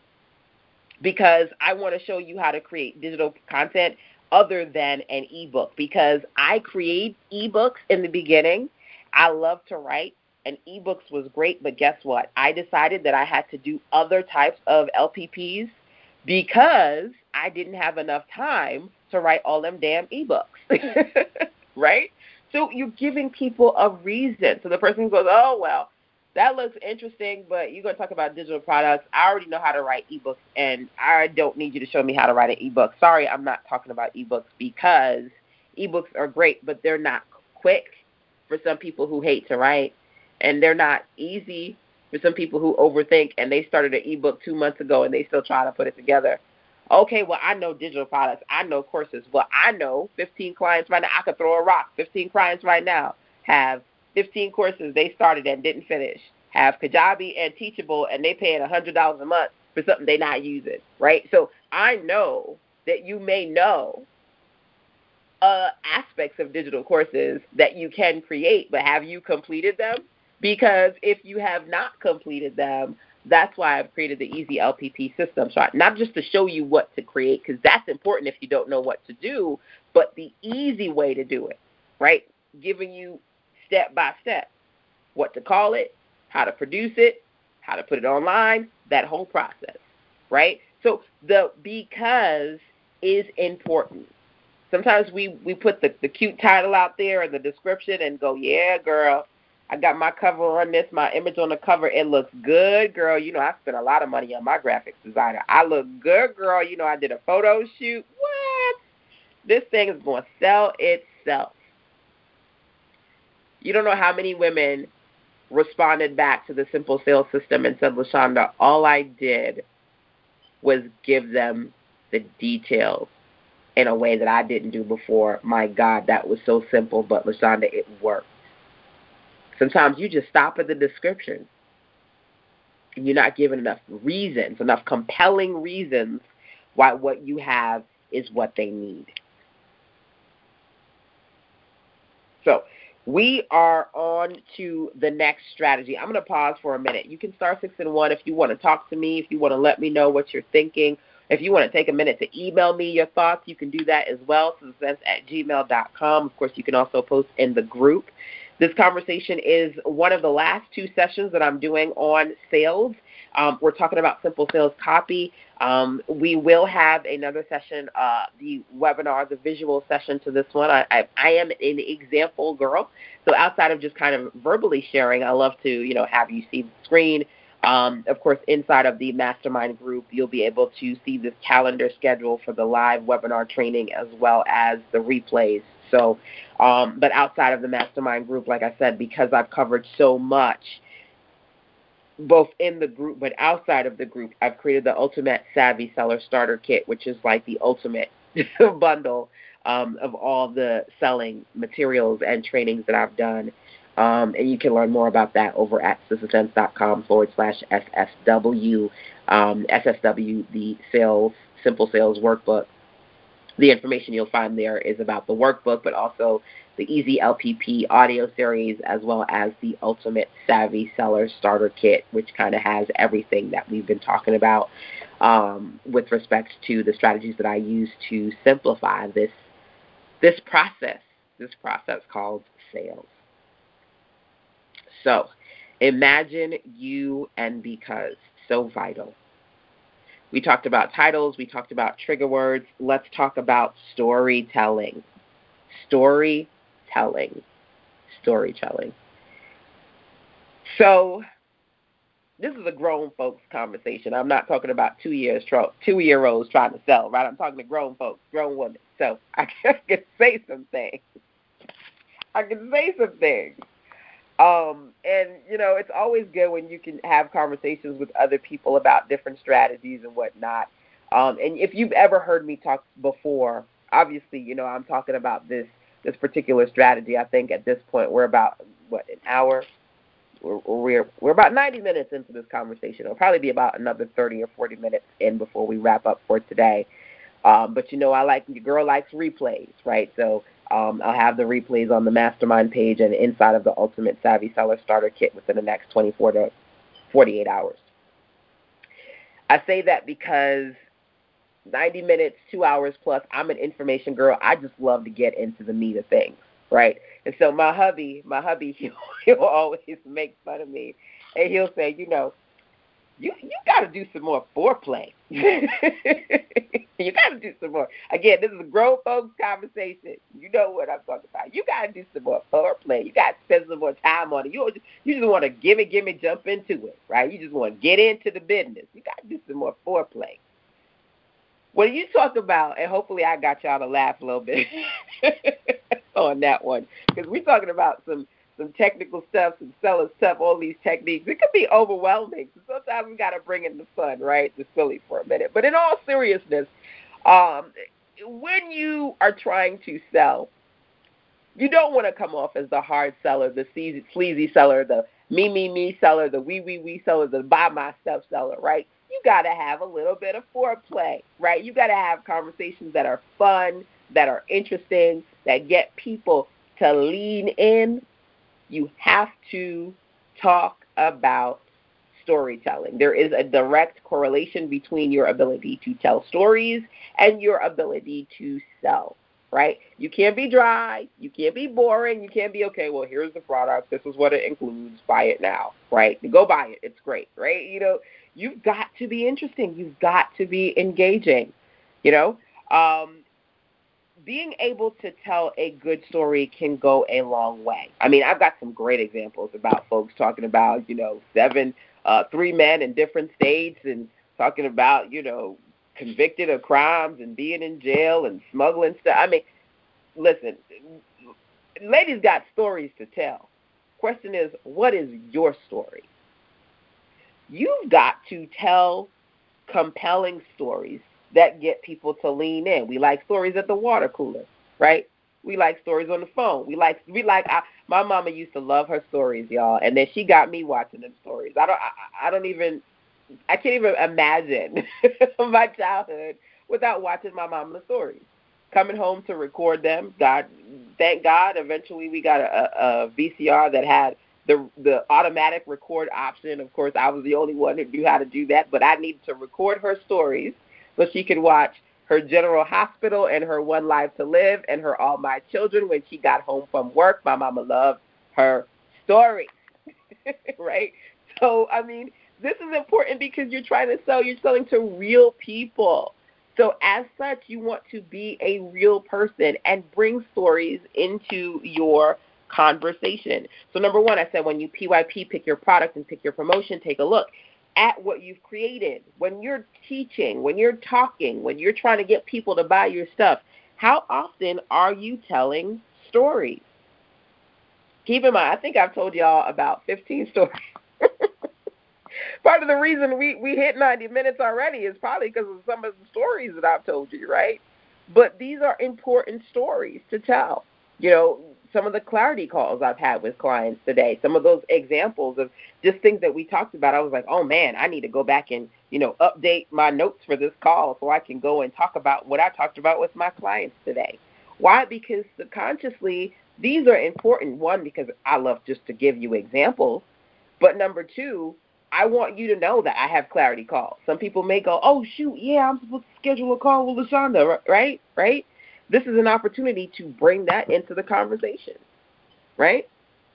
Because I want to show you how to create digital content other than an ebook. Because I create ebooks in the beginning. I love to write, and ebooks was great, but guess what? I decided that I had to do other types of L P Ps because I didn't have enough time to write all them damn ebooks, right? So you're giving people a reason. So the person goes, oh, well, that looks interesting, but you're going to talk about digital products. I already know how to write ebooks, and I don't need you to show me how to write an ebook. Sorry, I'm not talking about ebooks because ebooks are great, but they're not quick for some people who hate to write, and they're not easy for some people who overthink, and they started an ebook two months ago, and they still try to put it together. Okay, well, I know digital products. I know courses. Well, I know fifteen clients right now. I could throw a rock. fifteen clients right now have fifteen courses they started and didn't finish. Have Kajabi and Teachable, and they paying one hundred dollars a month for something they're not using, right? So I know that you may know uh, aspects of digital courses that you can create, but have you completed them? Because if you have not completed them, that's why I've created the Easy L P P system. So not just to show you what to create, because that's important if you don't know what to do, but the easy way to do it, right? Giving you step by step what to call it, how to produce it, how to put it online, that whole process, right? So the because is important. Sometimes we, we put the, the cute title out there in the description and go, yeah, girl, I got my cover on this, my image on the cover. It looks good, girl. You know, I spent a lot of money on my graphics designer. I look good, girl. You know, I did a photo shoot. What? This thing is going to sell itself. You don't know how many women responded back to the Simple Sales System and said, LaShonda, all I did was give them the details in a way that I didn't do before. My God, that was so simple, but LaShonda, it worked. Sometimes you just stop at the description and you're not giving enough reasons, enough compelling reasons why what you have is what they need. So we are on to the next strategy. I'm going to pause for a minute. You can star six and one if you want to talk to me, if you want to let me know what you're thinking. If you want to take a minute to email me your thoughts, you can do that as well, suspense at gmail dot com. Of course, you can also post in the group. This conversation is one of the last two sessions that I'm doing on sales. Um, we're talking about simple sales copy. Um, we will have another session, uh, the webinar, the visual session to this one. I, I, I am an example girl. So outside of just kind of verbally sharing, I love to, you know, have you see the screen. Um, of course, inside of the mastermind group, you'll be able to see this calendar schedule for the live webinar training as well as the replays. So, um, but outside of the mastermind group, like I said, because I've covered so much, both in the group but outside of the group, I've created the Ultimate Savvy Seller Starter Kit, which is like the ultimate bundle um, of all the selling materials and trainings that I've done. Um, and you can learn more about that over at sistasense.com forward slash SSW. Um, S S W, the sales, Simple Sales Workbook. The information you'll find there is about the workbook, but also the Easy L P P audio series, as well as the Ultimate Savvy Seller Starter Kit, which kind of has everything that we've been talking about um, with respect to the strategies that I use to simplify this this process, this process called sales. So, imagine you and because, so vital. We talked about titles. We talked about trigger words. Let's talk about storytelling. Storytelling. Storytelling. So this is a grown folks conversation. I'm not talking about two years, two-year-olds trying to sell, right? I'm talking to grown folks, grown women. So I can say some things. I can say some things. Um, and, you know, it's always good when you can have conversations with other people about different strategies and whatnot. Um, and if you've ever heard me talk before, obviously, you know, I'm talking about this this particular strategy. I think at this point we're about, what, an hour? We're, we're, we're about ninety minutes into this conversation. It'll probably be about another thirty or forty minutes in before we wrap up for today. Um, but, you know, I like, your girl likes replays, right? So um, I'll have the replays on the mastermind page and inside of the Ultimate Savvy Seller Starter Kit within the next twenty-four to forty-eight hours. I say that because ninety minutes, two hours plus, I'm an information girl. I just love to get into the meat of things, right? And so my hubby, my hubby, he'll, he'll always make fun of me. And he'll say, you know, You you got to do some more foreplay. You got to do some more. Again, this is a grown folks conversation. You know what I'm talking about. You got to do some more foreplay. You got to spend some more time on it. You just, you just want to give it, give it, jump into it, right? You just want to get into the business. You got to do some more foreplay. When you talk about, and hopefully I got y'all to laugh a little bit on that one, because we're talking about some some technical stuff, some seller stuff, all these techniques. It could be overwhelming. So sometimes we got to bring in the fun, right? The silly for a minute. But in all seriousness, um, when you are trying to sell, you don't want to come off as the hard seller, the sleazy, sleazy seller, the me, me, me seller, the we, we, we seller, the buy my stuff seller, right? You got to have a little bit of foreplay, right? You got to have conversations that are fun, that are interesting, that get people to lean in. You have to talk about storytelling. There is a direct correlation between your ability to tell stories and your ability to sell, right? You can't be dry. You can't be boring. You can't be, okay, well, here's the product. This is what it includes. Buy it now, right? Go buy it. It's great, right? You know, you've got to be interesting. You've got to be engaging, you know? Um, being able to tell a good story can go a long way. I mean, I've got some great examples about folks talking about, you know, seven, uh, three men in different states and talking about, you know, convicted of crimes and being in jail and smuggling stuff. I mean, listen, ladies got stories to tell. Question is, what is your story? You've got to tell compelling stories that get people to lean in. We like stories at the water cooler, right? We like stories on the phone. We like we like. I, my mama used to love her stories, y'all, and then she got me watching them stories. I don't I, I don't even I can't even imagine my childhood without watching my mama's stories. Coming home to record them. God, thank God, eventually we got a, a V C R that had the the automatic record option. Of course, I was the only one who knew how to do that, but I needed to record her stories so she could watch her General Hospital and her One Life to Live and her All My Children when she got home from work. My mama loved her stories, right? So, I mean, this is important because you're trying to sell. You're selling to real people. So as such, you want to be a real person and bring stories into your conversation. So number one, I said when you P Y P, pick your product and pick your promotion, take a look at what you've created. When you're teaching, when you're talking, when you're trying to get people to buy your stuff, how often are you telling stories? Keep in mind, I think I've told y'all about fifteen stories. Part of the reason we, we hit ninety minutes already is probably because of some of the stories that I've told you, right? But these are important stories to tell. You know, some of the clarity calls I've had with clients today, some of those examples of just things that we talked about, I was like, oh, man, I need to go back and, you know, update my notes for this call so I can go and talk about what I talked about with my clients today. Why? Because subconsciously, these are important. One, because I love just to give you examples. But number two, I want you to know that I have clarity calls. Some people may go, oh, shoot, yeah, I'm supposed to schedule a call with LaShonda, right? Right? This is an opportunity to bring that into the conversation, right?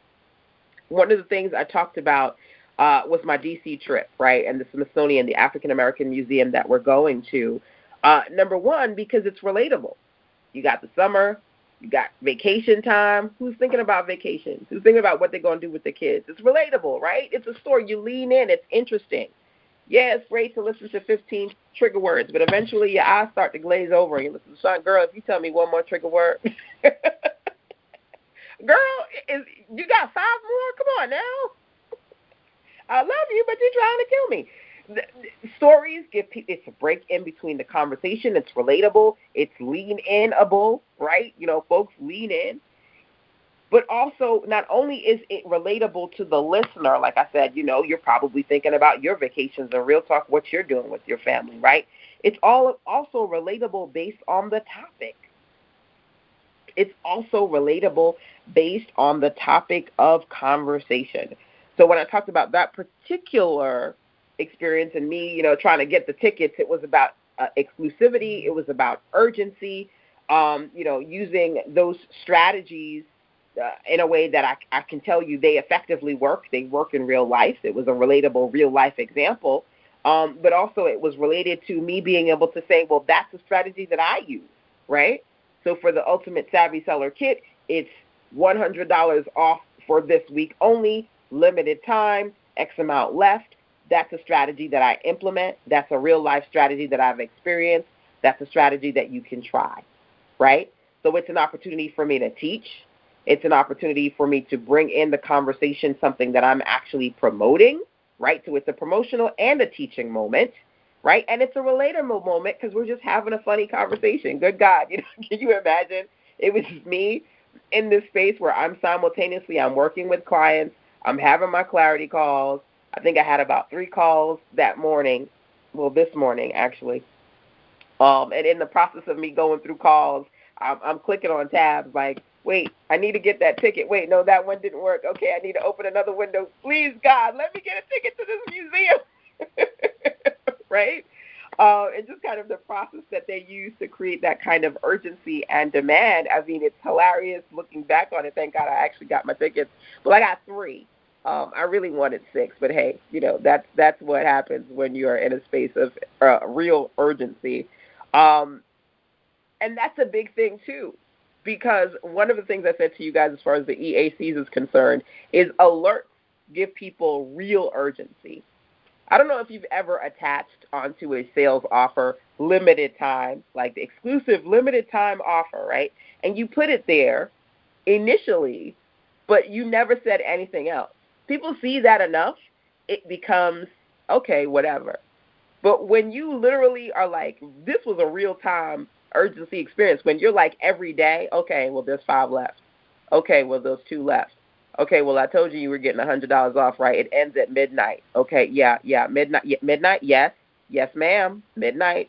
One of the things I talked about uh, was my D C trip, right, and the Smithsonian, the African American Museum that we're going to. Uh, number one, because it's relatable. You got the summer. You got vacation time. Who's thinking about vacations? Who's thinking about what they're going to do with their kids? It's relatable, right? It's a story. You lean in. It's interesting. Yeah, it's great to listen to fifteen trigger words, but eventually your eyes start to glaze over and you listen to Sean, girl, if you tell me one more trigger word, Girl, is you got five more? Come on now. I love you, but you're trying to kill me. The, the stories give people, it's a break in between the conversation. It's relatable. It's lean in-able, right? You know, folks lean in. But also, not only is it relatable to the listener, like I said, you know, you're probably thinking about your vacations and real talk, what you're doing with your family, right? It's all also relatable based on the topic. It's also relatable based on the topic of conversation. So when I talked about that particular experience and me, you know, trying to get the tickets, it was about uh, exclusivity. It was about urgency, um, you know, using those strategies uh, in a way that I, I can tell you they effectively work. They work in real life. It was a relatable real life example. Um, but also it was related to me being able to say, well, that's a strategy that I use, right? So for the Ultimate Savvy Seller Kit, it's one hundred dollars off for this week only, limited time, X amount left. That's a strategy that I implement. That's a real-life strategy that I've experienced. That's a strategy that you can try, right? So it's an opportunity for me to teach. It's an opportunity for me to bring in the conversation something that I'm actually promoting, right? So it's a promotional and a teaching moment. Right? And it's a relatable moment because we're just having a funny conversation. Good God, you know, can you imagine? It was just me in this space where I'm simultaneously, I'm working with clients, I'm having my clarity calls. I think I had about three calls that morning, well, this morning, actually. Um, and in the process of me going through calls, I'm, I'm clicking on tabs like, wait, I need to get that ticket. Wait, no, that one didn't work. Okay, I need to open another window. Please, God, let me get a ticket to this museum. Right? Uh, and just kind of the process that they use to create that kind of urgency and demand. I mean, it's hilarious looking back on it. Thank God I actually got my tickets. Well, I got three. Um, I really wanted six, but hey, you know, that's that's what happens when you're in a space of uh, real urgency. Um, and that's a big thing, too, because one of the things I said to you guys as far as the E A Cs is concerned is alerts give people real urgency. I don't know if you've ever attached onto a sales offer limited time, like the exclusive limited time offer, right? And you put it there initially, but you never said anything else. People see that enough, it becomes, okay, whatever. But when you literally are like, this was a real-time urgency experience, when you're like every day, okay, well, there's five left. Okay, well, there's two left. Okay, well, I told you you were getting one hundred dollars off, right? It ends at midnight. Okay, yeah, yeah, midnight, yeah, midnight, yes, yes, ma'am, midnight.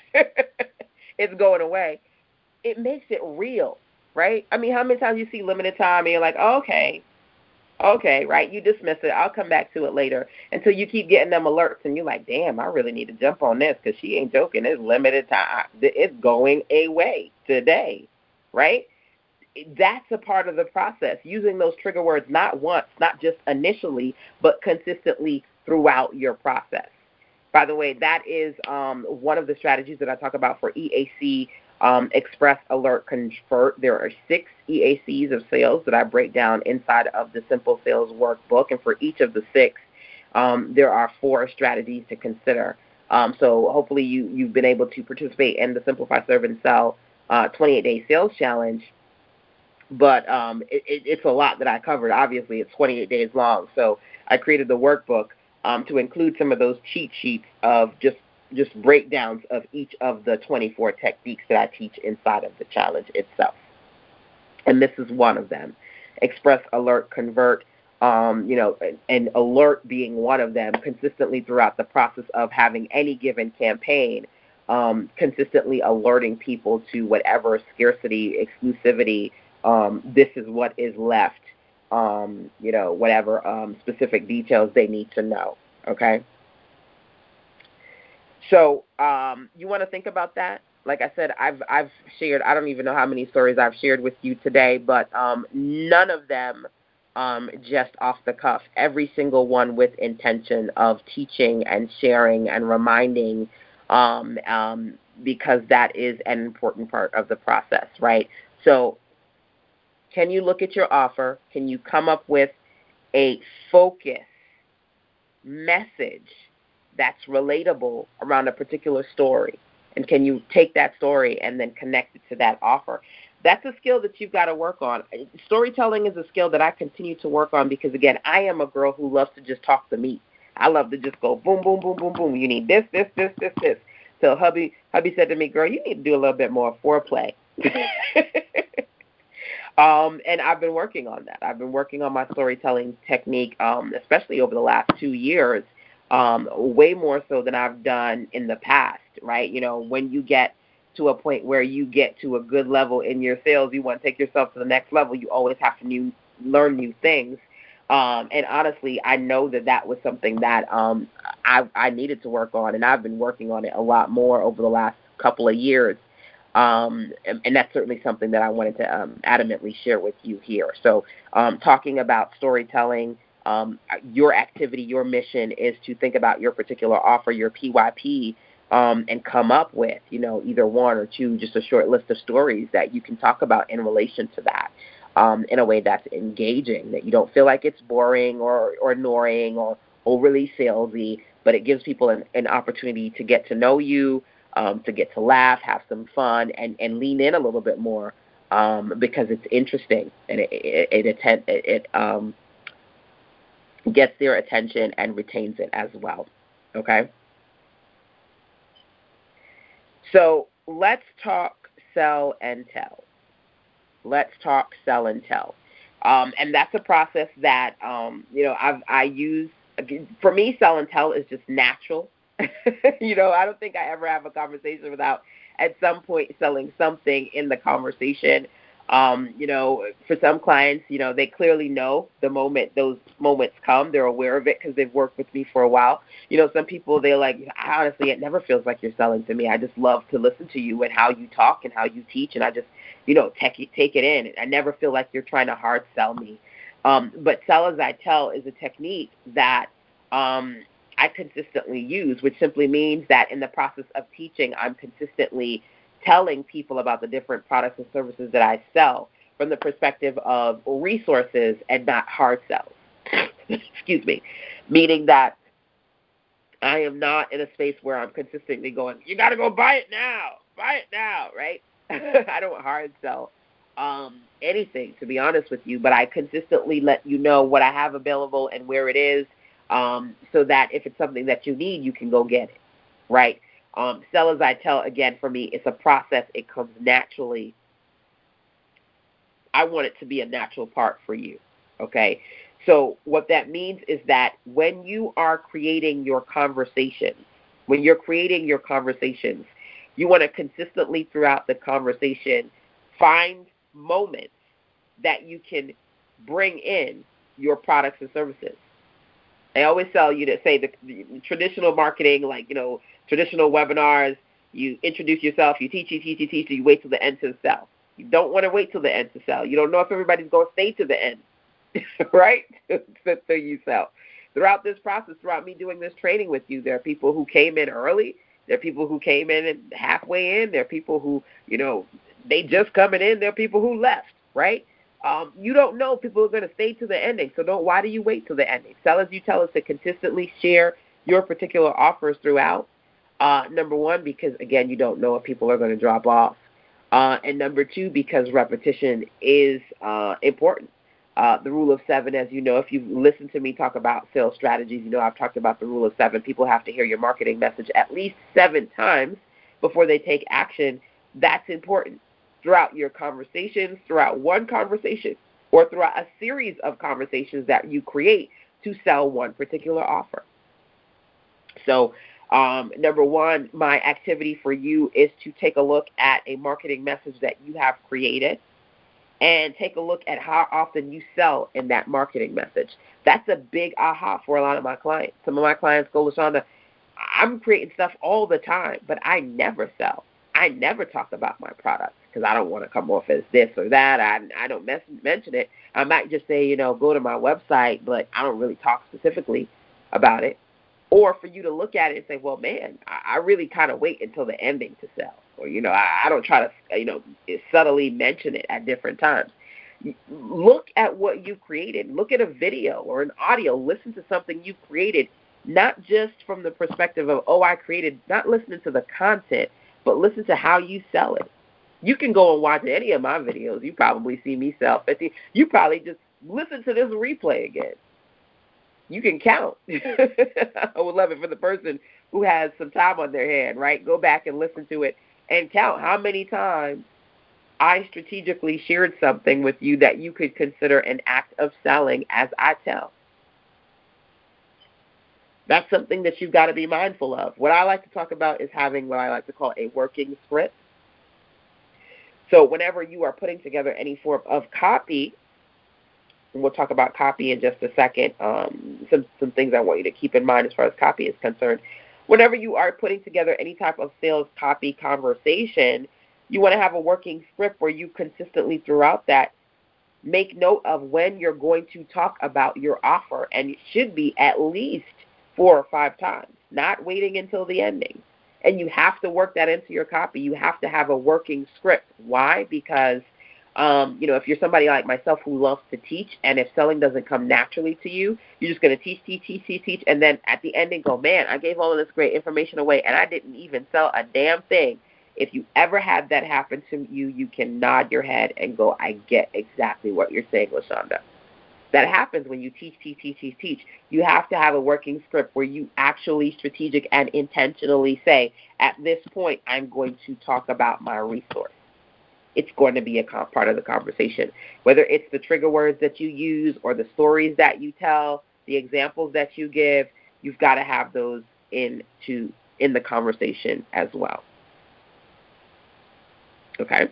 It's going away. It makes it real, right? I mean, how many times you see limited time and you're like, oh, okay, okay, right? You dismiss it. I'll come back to it later until you keep getting them alerts and you're like, damn, I really need to jump on this because she ain't joking. It's limited time. It's going away today, right? That's a part of the process, using those trigger words not once, not just initially, but consistently throughout your process. By the way, that is um, one of the strategies that I talk about for E A C, um, Express, Alert, Convert. There are six E A Cs of sales that I break down inside of the Simple Sales Workbook, and for each of the six, um, there are four strategies to consider. Um, so hopefully you, you've been able to participate in the Simplify, Serve, and Sell uh, twenty-eight day Sales Challenge. But um, it, it, it's a lot that I covered. Obviously, it's twenty-eight days long. So I created the workbook um, to include some of those cheat sheets of just, just breakdowns of each of the twenty-four techniques that I teach inside of the challenge itself. And this is one of them. Express, Alert, Convert, um, you know, and alert being one of them consistently throughout the process of having any given campaign, um, consistently alerting people to whatever scarcity, exclusivity, um, this is what is left, um, you know, whatever um, specific details they need to know, okay? So um, you want to think about that? Like I said, I've I've shared, I don't even know how many stories I've shared with you today, but um, none of them um, just off the cuff. Every single one with intention of teaching and sharing and reminding, um, um, because that is an important part of the process, right? So can you look at your offer? Can you come up with a focus message that's relatable around a particular story? And can you take that story and then connect it to that offer? that's a skill that you've got to work on. Storytelling is a skill that I continue to work on because, again, I am a girl who loves to just talk to me. I love to just go boom, boom, boom, boom, boom. You need this, this, this, this, this. So hubby, hubby said to me, girl, you need to do a little bit more foreplay. um, and I've been working on that. I've been working on my storytelling technique, um, especially over the last two years, um, way more so than I've done in the past, right? You know, when you get to a point where you get to a good level in your sales, you want to take yourself to the next level, you always have to new, learn new things. Um, and honestly, I know that that was something that um, I, I needed to work on, and I've been working on it a lot more over the last couple of years. Um, and, and that's certainly something that I wanted to um, adamantly share with you here. So um, talking about storytelling, um, your activity, your mission is to think about your particular offer, your P Y P, um, and come up with, you know, either one or two, just a short list of stories that you can talk about in relation to that. Um, in a way that's engaging, that you don't feel like it's boring or, or annoying or overly salesy, but it gives people an, an opportunity to get to know you, um, to get to laugh, have some fun, and, and lean in a little bit more um, because it's interesting and it it, it, atten- it, it um, gets their attention and retains it as well. Okay? So let's talk sell and tell. Let's talk sell and tell. Um, and that's a process that, um, you know, I've, I use, for me, sell and tell is just natural. you know, I don't think I ever have a conversation without at some point selling something in the conversation. Um, you know, for some clients, you know, they clearly know the moment those moments come. They're aware of it because they've worked with me for a while. You know, some people, they're like, honestly, it never feels like you're selling to me. I just love to listen to you and how you talk and how you teach, and I just, you know, take it, take it in. I never feel like you're trying to hard sell me. Um, but sell as I tell is a technique that um, I consistently use, which simply means that in the process of teaching, I'm consistently telling people about the different products and services that I sell from the perspective of resources and not hard sells. Excuse me. Meaning that I am not in a space where I'm consistently going, you got to go buy it now, buy it now, right? I don't hard sell um, anything, to be honest with you, but I consistently let you know what I have available and where it is, um, so that if it's something that you need, you can go get it, right? Um, sell as I tell, again, for me, it's a process. It comes naturally. I want it to be a natural part for you, okay? So what that means is that when you are creating your conversations, when you're creating your conversations, you want to consistently throughout the conversation find moments that you can bring in your products and services. They always tell you to say the, the traditional marketing, like, you know, traditional webinars, you introduce yourself, you teach, you teach, you teach, you wait till the end to sell. You don't want to wait till the end to sell. You don't know if everybody's going to stay to the end, right, so you sell. Throughout this process, throughout me doing this training with you, there are people who came in early. There are people who came in halfway in. There are people who, you know, they just coming in. There are people who left, right? Um, you don't know if people are going to stay to the ending, so don't. Why do you wait till the ending? Sell as you tell us to consistently share your particular offers throughout. Uh, number one, because, again, you don't know if people are going to drop off. Uh, and number two, because repetition is uh, important. Uh, the rule of seven, as you know, if you've listened to me talk about sales strategies, you know I've talked about the rule of seven. People have to hear your marketing message at least seven times before they take action. That's important. Throughout your conversations, throughout one conversation, or throughout a series of conversations that you create to sell one particular offer. So, um, number one, my activity for you is to take a look at a marketing message that you have created and take a look at how often you sell in that marketing message. That's a big aha for a lot of my clients. Some of my clients go, LaShonda, I'm creating stuff all the time, but I never sell. I never talk about my product because I don't want to come off as this or that. I, I don't mes- mention it. I might just say, you know, go to my website, but I don't really talk specifically about it. Or for you to look at it and say, well, man, I, I really kind of wait until the ending to sell. Or, you know, I, I don't try to, you know, subtly mention it at different times. Look at what you created. Look at a video or an audio. Listen to something you've created, not just from the perspective of, oh, I created, not listening to the content, but listen to how you sell it. You can go and watch any of my videos. You probably see me sell fifty. You probably just listen to this replay again. You can count. I would love it for the person who has some time on their hand, right? Go back and listen to it and count how many times I strategically shared something with you that you could consider an act of selling as I tell. That's something that you've got to be mindful of. What I like to talk about is having what I like to call a working script. So whenever you are putting together any form of copy, and we'll talk about copy in just a second, um, some, some things I want you to keep in mind as far as copy is concerned. Whenever you are putting together any type of sales copy conversation, you want to have a working script where you consistently throughout that make note of when you're going to talk about your offer, and it should be at least four or five times, not waiting until the ending. And you have to work that into your copy. You have to have a working script. Why? Because, um, you know, if you're somebody like myself who loves to teach, and if selling doesn't come naturally to you, you're just going to teach, teach, teach, teach, teach, and then at the ending go, man, I gave all of this great information away, and I didn't even sell a damn thing. If you ever had that happen to you, you can nod your head and go, I get exactly what you're saying, LaShonda. That happens when you teach, teach, teach, teach, teach. You have to have a working script where you actually strategic and intentionally say, at this point, I'm going to talk about my resource. It's going to be a part of the conversation. Whether it's the trigger words that you use or the stories that you tell, the examples that you give, you've got to have those into in the conversation as well. Okay?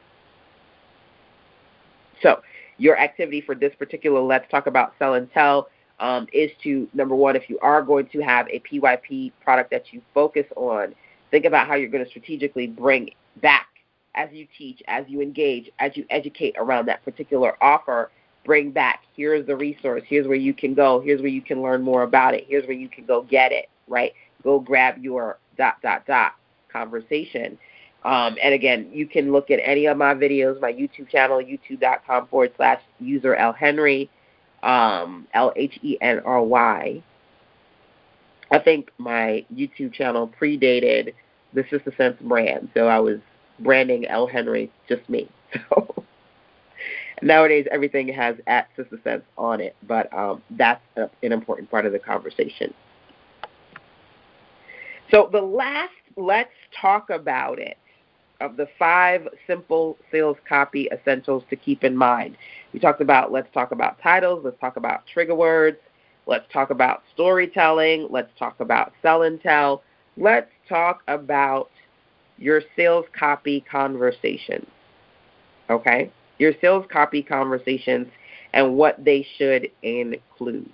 So your activity for this particular Let's Talk About Sell and Tell um, is to, number one, if you are going to have a P Y P product that you focus on, think about how you're going to strategically bring back as you teach, as you engage, as you educate around that particular offer, bring back, here's the resource, here's where you can go, here's where you can learn more about it, here's where you can go get it, right? Go grab your dot, dot, dot conversation. Um, and again, you can look at any of my videos, my YouTube channel, youtube.com forward slash user L Henry, um, L H E N R Y. I think my YouTube channel predated the Sister Sense brand, so I was branding L Henry, just me. So nowadays, everything has at Sister Sense on it, but um, that's a, an important part of the conversation. So the last, let's talk about it, of the five simple sales copy essentials to keep in mind. We talked about, let's talk about titles, let's talk about trigger words, let's talk about storytelling, let's talk about sell and tell, let's talk about your sales copy conversations, okay? Your sales copy conversations and what they should include.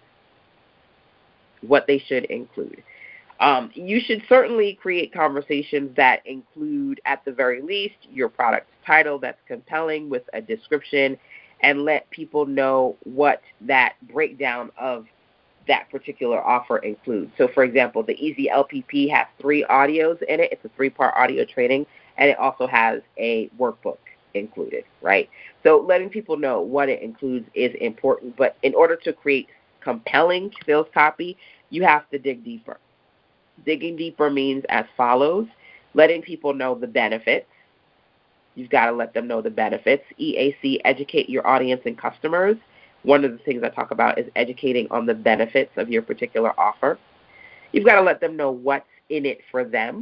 What they should include. Um, you should certainly create conversations that include, at the very least, your product title that's compelling with a description, and let people know what that breakdown of that particular offer includes. So, for example, the Easy L P P has three audios in it. It's a three-part audio training, and it also has a workbook included, right? So letting people know what it includes is important, but in order to create compelling sales copy, you have to dig deeper. Digging deeper means as follows: letting people know the benefits. You've got to let them know the benefits. E A C, educate your audience and customers. One of the things I talk about is educating on the benefits of your particular offer. You've got to let them know what's in it for them.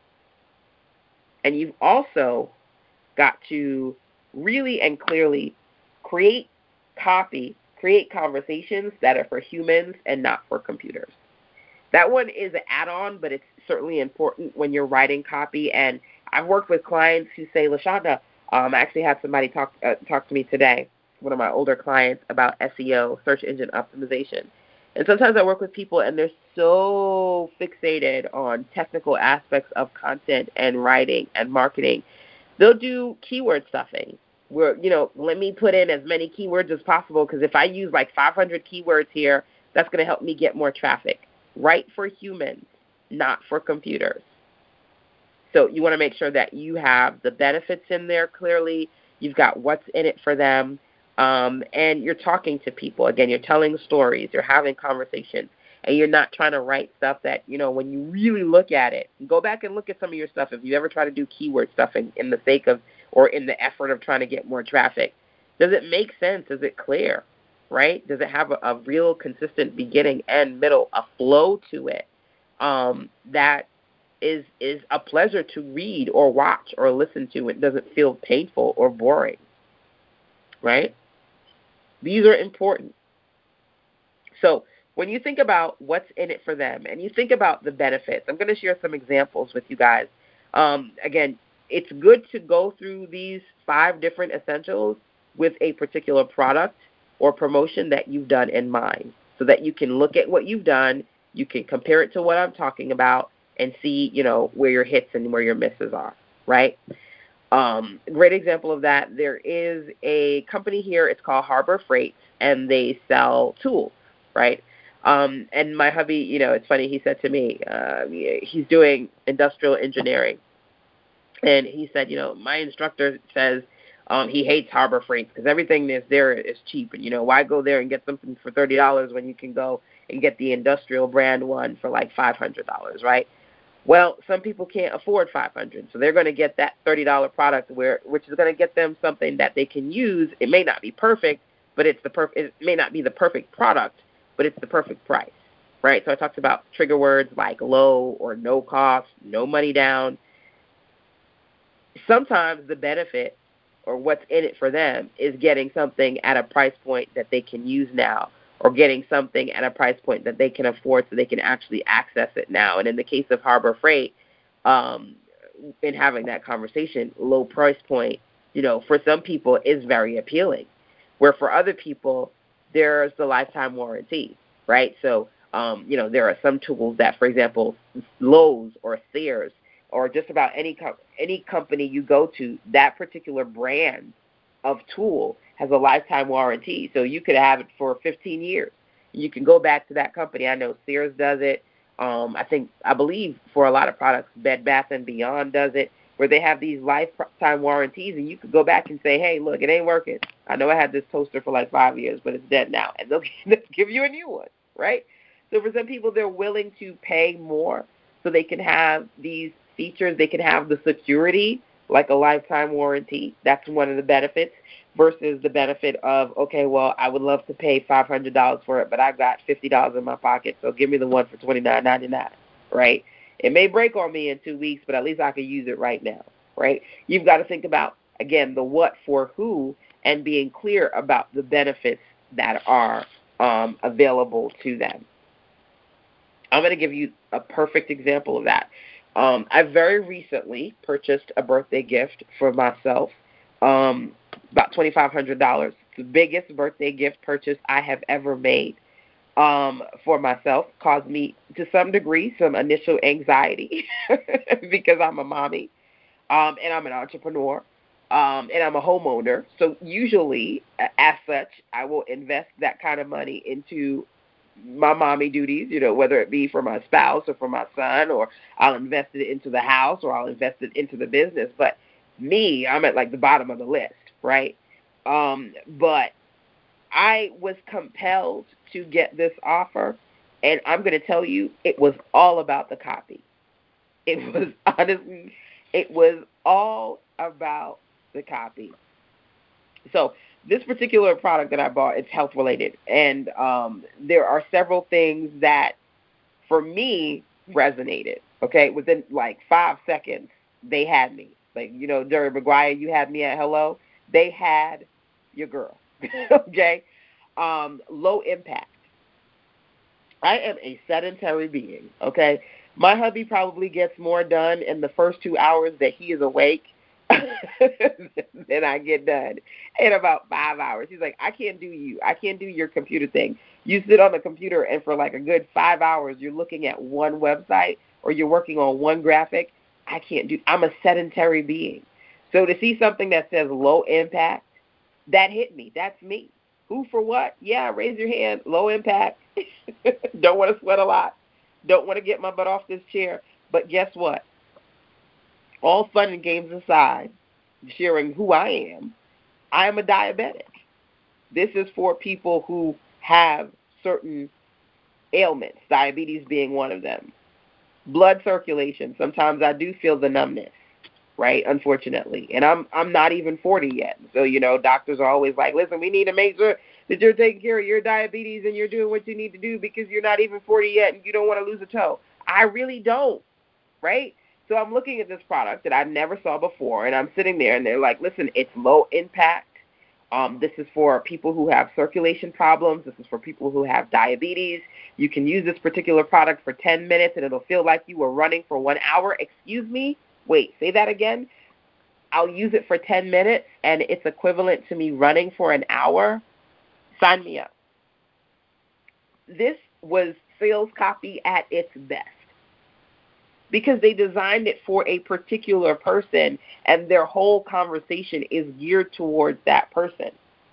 And you've also got to really and clearly create copy, create conversations that are for humans and not for computers. That one is an add-on, but it's certainly important when you're writing copy. And I've worked with clients who say, LaShonda, um, I actually had somebody talk uh, talk to me today, one of my older clients, about S E O, search engine optimization. And sometimes I work with people, and they're so fixated on technical aspects of content and writing and marketing. They'll do keyword stuffing, where, you know, let me put in as many keywords as possible, because if I use like five hundred keywords here, that's going to help me get more traffic. Right for humans, not for computers. So you want to make sure that you have the benefits in there clearly, you've got what's in it for them, um, and you're talking to people. Again, you're telling stories, you're having conversations, and you're not trying to write stuff that, you know, when you really look at it, go back and look at some of your stuff. If you ever try to do keyword stuffing in the sake of, or in the effort of trying to get more traffic? Does it make sense? Is it clear, right? Does it have a, a real consistent beginning and middle, a flow to it um, that is is a pleasure to read or watch or listen to? It doesn't feel painful or boring, right? These are important. So when you think about what's in it for them and you think about the benefits, I'm going to share some examples with you guys. Um, again, it's good to go through these five different essentials with a particular product or promotion that you've done in mind so that you can look at what you've done, you can compare it to what I'm talking about, and see, you know, where your hits and where your misses are, right? Um, great example of that, there is a company here, it's called Harbor Freight, and they sell tools, right? Um, and my hubby, you know, it's funny, he said to me, uh, he's doing industrial engineering, and he said, you know, my instructor says um, he hates Harbor Freight because everything that's there is cheap, and, you know, why go there and get something for thirty dollars when you can go and get the industrial brand one for like five hundred dollars, right? Well, some people can't afford five hundred dollars, so they're going to get that thirty dollars product, where, which is going to get them something that they can use. It may not be perfect, but it's the perf- it may not be the perfect product, but it's the perfect price, right? So I talked about trigger words like low or no cost, no money down. Sometimes the benefit or what's in it for them is getting something at a price point that they can use now, or getting something at a price point that they can afford so they can actually access it now. And in the case of Harbor Freight, um, in having that conversation, low price point, you know, for some people is very appealing, where for other people, there's the lifetime warranty, right? So, um, you know, there are some tools that, for example, Lowe's or Sears or just about any com- any company you go to, that particular brand of tool has a lifetime warranty. So you could have it for fifteen years. You can go back to that company. I know Sears does it. Um, I think, I believe for a lot of products, Bed Bath and Beyond does it, where they have these lifetime warranties, and you could go back and say, hey, look, it ain't working. I know I had this toaster for like five years, but it's dead now. And they'll give you a new one, right? So for some people, they're willing to pay more so they can have these features. They can have the security, like a lifetime warranty. That's one of the benefits, versus the benefit of, okay, well, I would love to pay five hundred dollars for it, but I've got fifty dollars in my pocket, so give me the one for twenty-nine ninety-nine, right? It may break on me in two weeks, but at least I can use it right now, right? You've got to think about, again, the what for who, and being clear about the benefits that are um, available to them. I'm going to give you a perfect example of that. Um, I very recently purchased a birthday gift for myself, um, about twenty-five hundred dollars. The biggest birthday gift purchase I have ever made um, for myself. Caused me, to some degree, some initial anxiety because I'm a mommy, um, and I'm an entrepreneur, um, and I'm a homeowner. So usually, as such, I will invest that kind of money into my mommy duties, you know, whether it be for my spouse or for my son, or I'll invest it into the house, or I'll invest it into the business. But me, I'm at like the bottom of the list, right? Um, but I was compelled to get this offer, and I'm going to tell you, it was all about the copy. It was honestly, it was all about the copy. So this particular product that I bought, it's health related, and um, there are several things that, for me, resonated. Okay, within like five seconds, they had me. Like, you know, Jerry Maguire, you had me at hello. They had your girl. Okay, um, low impact. I am a sedentary being. Okay, my hubby probably gets more done in the first two hours that he is awake than I get done in about five hours. He's like, I can't do you. I can't do your computer thing. You sit on the computer, and for like a good five hours, you're looking at one website or you're working on one graphic. I can't do. I'm a sedentary being. So to see something that says low impact, that hit me. That's me. Who for what? Yeah, raise your hand. Low impact. Don't want to sweat a lot. Don't want to get my butt off this chair. But guess what? All fun and games aside, sharing who I am, I am a diabetic. This is for people who have certain ailments, diabetes being one of them. Blood circulation. Sometimes I do feel the numbness. right? Unfortunately. And I'm I'm not even forty yet. So, you know, doctors are always like, listen, we need to make sure that you're taking care of your diabetes and you're doing what you need to do because you're not even forty yet and you don't want to lose a toe. I really don't, right? So I'm looking at this product that I never saw before, and I'm sitting there, and they're like, listen, it's low impact. Um, this is for people who have circulation problems. This is for people who have diabetes. You can use this particular product for ten minutes, and it'll feel like you were running for one hour. Excuse me? Wait, say that again? I'll use it for ten minutes, and it's equivalent to me running for an hour? Sign me up. This was sales copy at its best, because they designed it for a particular person, and their whole conversation is geared towards that person.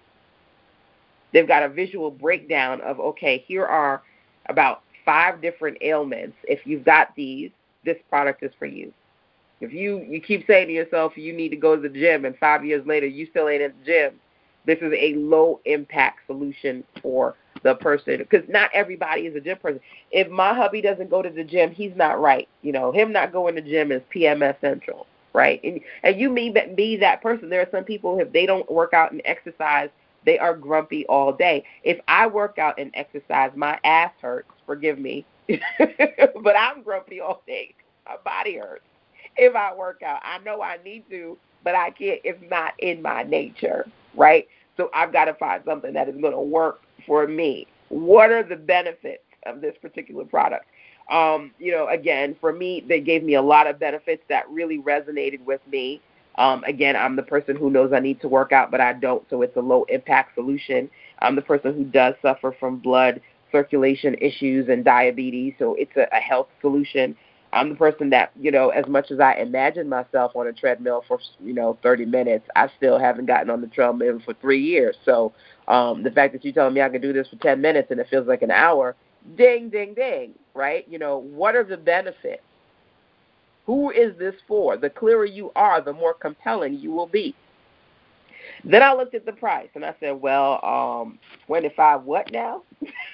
They've got a visual breakdown of, okay, here are about five different ailments. If you've got these, this product is for you. If you, you keep saying to yourself you need to go to the gym, and five years later you still ain't at the gym, this is a low-impact solution for the person, because not everybody is a gym person. If my hubby doesn't go to the gym, he's not right. You know, him not going to the gym is P M S Central, right? And, and you may be that person. There are some people, if they don't work out and exercise, they are grumpy all day. If I work out and exercise, my ass hurts. Forgive me. But I'm grumpy all day. My body hurts if I work out. I know I need to, but I can't. It's not in my nature, right? So I've got to find something that is going to work for me. What are the benefits of this particular product? Um, you know, again, for me, they gave me a lot of benefits that really resonated with me. Um, again, I'm the person who knows I need to work out, but I don't, so it's a low-impact solution. I'm the person who does suffer from blood circulation issues and diabetes, so it's a, a health solution. I'm the person that, you know, as much as I imagine myself on a treadmill for, you know, thirty minutes, I still haven't gotten on the treadmill for three years. So um, the fact that you're telling me I can do this for ten minutes and it feels like an hour, ding, ding, ding, right? You know, what are the benefits? Who is this for? The clearer you are, the more compelling you will be. Then I looked at the price, and I said, well, um, twenty-five what now?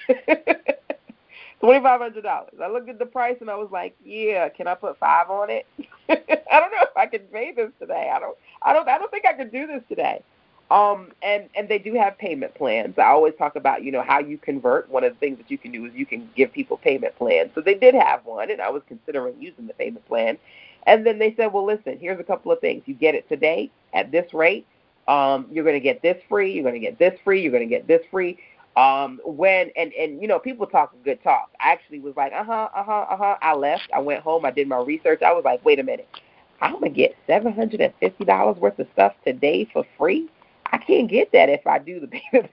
twenty-five hundred dollars. I looked at the price, and I was like, yeah, can I put five on it? I don't know if I can pay this today. I don't I don't I don't think I could do this today. Um and and they do have payment plans. I always talk about, you know, how you convert. One of the things that you can do is you can give people payment plans. So they did have one, and I was considering using the payment plan. And then they said, well, listen, here's a couple of things. You get it today at this rate. Um, you're going to get this free. You're going to get this free. You're going to get this free. Um, when, and, and, you know, people talk a good talk. I actually was like, uh-huh, uh-huh, uh-huh. I left. I went home. I did my research. I was like, wait a minute. I'm going to get seven hundred fifty dollars worth of stuff today for free? I can't get that if I do the payment.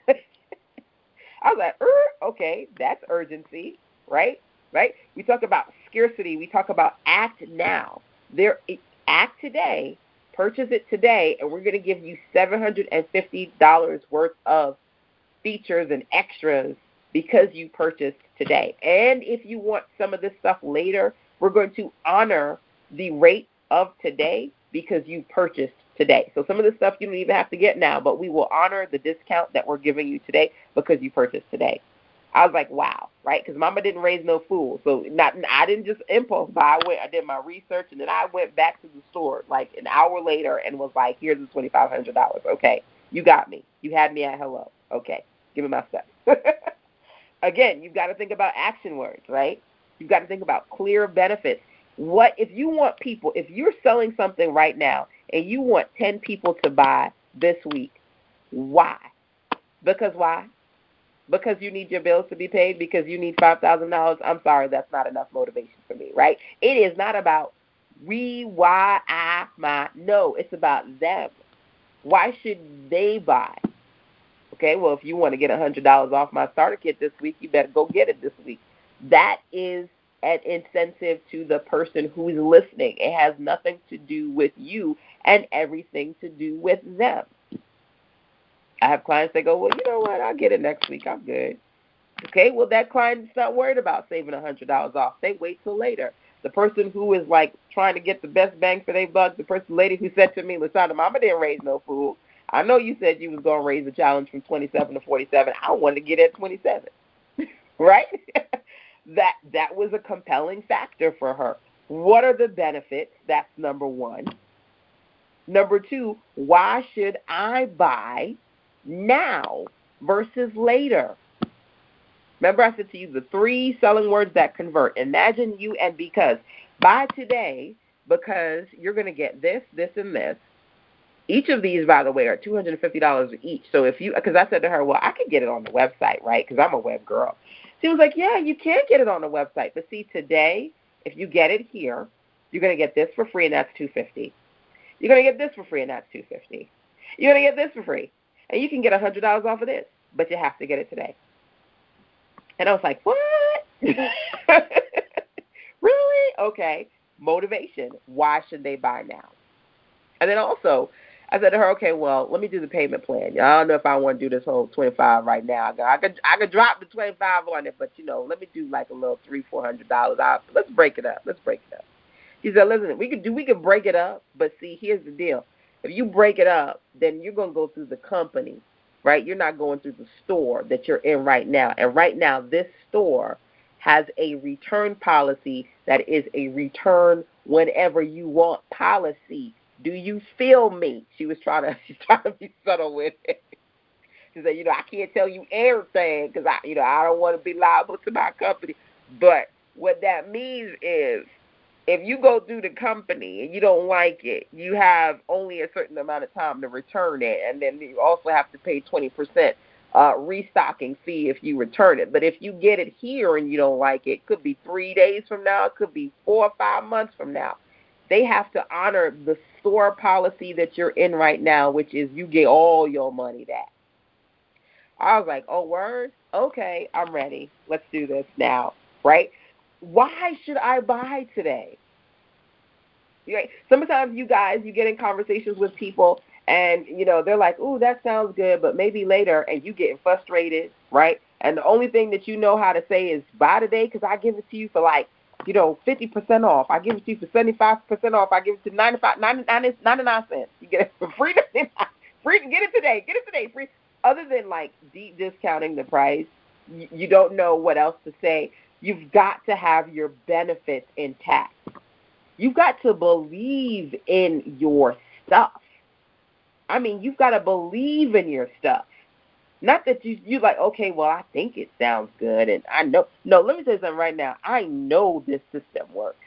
I was like, er, okay, that's urgency, right? Right? We talk about scarcity. We talk about act now. There, act today, purchase it today, and we're going to give you seven hundred fifty dollars worth of features and extras because you purchased today. And if you want some of this stuff later, we're going to honor the rate of today because you purchased today. So some of the stuff you don't even have to get now, but we will honor the discount that we're giving you today because you purchased today. I was like, wow, right? Because mama didn't raise no fool. So not, I didn't just impulse buy. I went, I did my research, and then I went back to the store like an hour later and was like, here's the twenty-five hundred dollars. Okay, you got me. You had me at hello. Okay, give me my stuff. Again, you've got to think about action words, right? You've got to think about clear benefits. What if you want people, if you're selling something right now and you want ten people to buy this week, why? Because why? Because you need your bills to be paid, because you need five thousand dollars. I'm sorry, that's not enough motivation for me, right? It is not about we, why, I, my. No, it's about them. Why should they buy? Okay, well, if you want to get one hundred dollars off my starter kit this week, you better go get it this week. That is an incentive to the person who is listening. It has nothing to do with you and everything to do with them. I have clients that go, well, you know what, I'll get it next week. I'm good. Okay, well, that client's not worried about saving one hundred dollars off. They wait till later. The person who is, like, trying to get the best bang for their buck, the person, lady who said to me, LaShonda, mama didn't raise no fool. I know you said you was going to raise the challenge from twenty-seven to forty-seven. I wanted to get at twenty-seven, right? that that was a compelling factor for her. What are the benefits? That's number one. Number two, why should I buy now versus later? Remember I said to you the three selling words that convert. Imagine, you, and because. Buy today because you're going to get this, this, and this. Each of these, by the way, are two hundred fifty dollars each. So if you, because I said to her, well, I could get it on the website, right? Because I'm a web girl. She was like, yeah, you can get it on the website. But see, today, if you get it here, you're going to get this for free, and that's two hundred fifty dollars. You're going to get this for free, and that's two hundred fifty dollars. You're going to get this for free. And you can get one hundred dollars off of this, but you have to get it today. And I was like, what? Really? Okay. Motivation. Why should they buy now? And then also, I said to her, okay, well, let me do the payment plan. I don't know if I want to do this whole twenty-five right now. I could I could drop the twenty-five on it, but, you know, let me do like a little three, four hundred dollars. Let's break it up. Let's break it up. She said, listen, we could do we could break it up, but see, here's the deal. If you break it up, then you're going to go through the company, right? You're not going through the store that you're in right now. And right now, this store has a return policy that is a return whenever you want policy. Do you feel me? She was trying to, she's trying to be subtle with it. She said, you know, I can't tell you everything because I, you know, I don't want to be liable to my company. But what that means is, if you go through the company and you don't like it, you have only a certain amount of time to return it, and then you also have to pay twenty percent uh, restocking fee if you return it. But if you get it here and you don't like it, it could be three days from now, it could be four or five months from now. They have to honor the store policy that you're in right now, which is you get all your money back. I was like, oh, word? Okay, I'm ready. Let's do this now, right? Why should I buy today? Right? Sometimes you guys, you get in conversations with people and, you know, they're like, ooh, that sounds good, but maybe later, and you getting frustrated, right? And the only thing that you know how to say is buy today because I give it to you for like, you know, fifty percent off. I give it to you for seventy-five percent off. I give it to ninety-five, ninety-nine, ninety-nine cents. You get it for free. Free, get it today. Get it today. Free. Other than like deep discounting the price, you, you don't know what else to say. You've got to have your benefits intact. You've got to believe in your stuff. I mean, you've got to believe in your stuff. Not that you, you're like, okay, well, I think it sounds good, and I know. No, let me tell you something right now. I know this system works.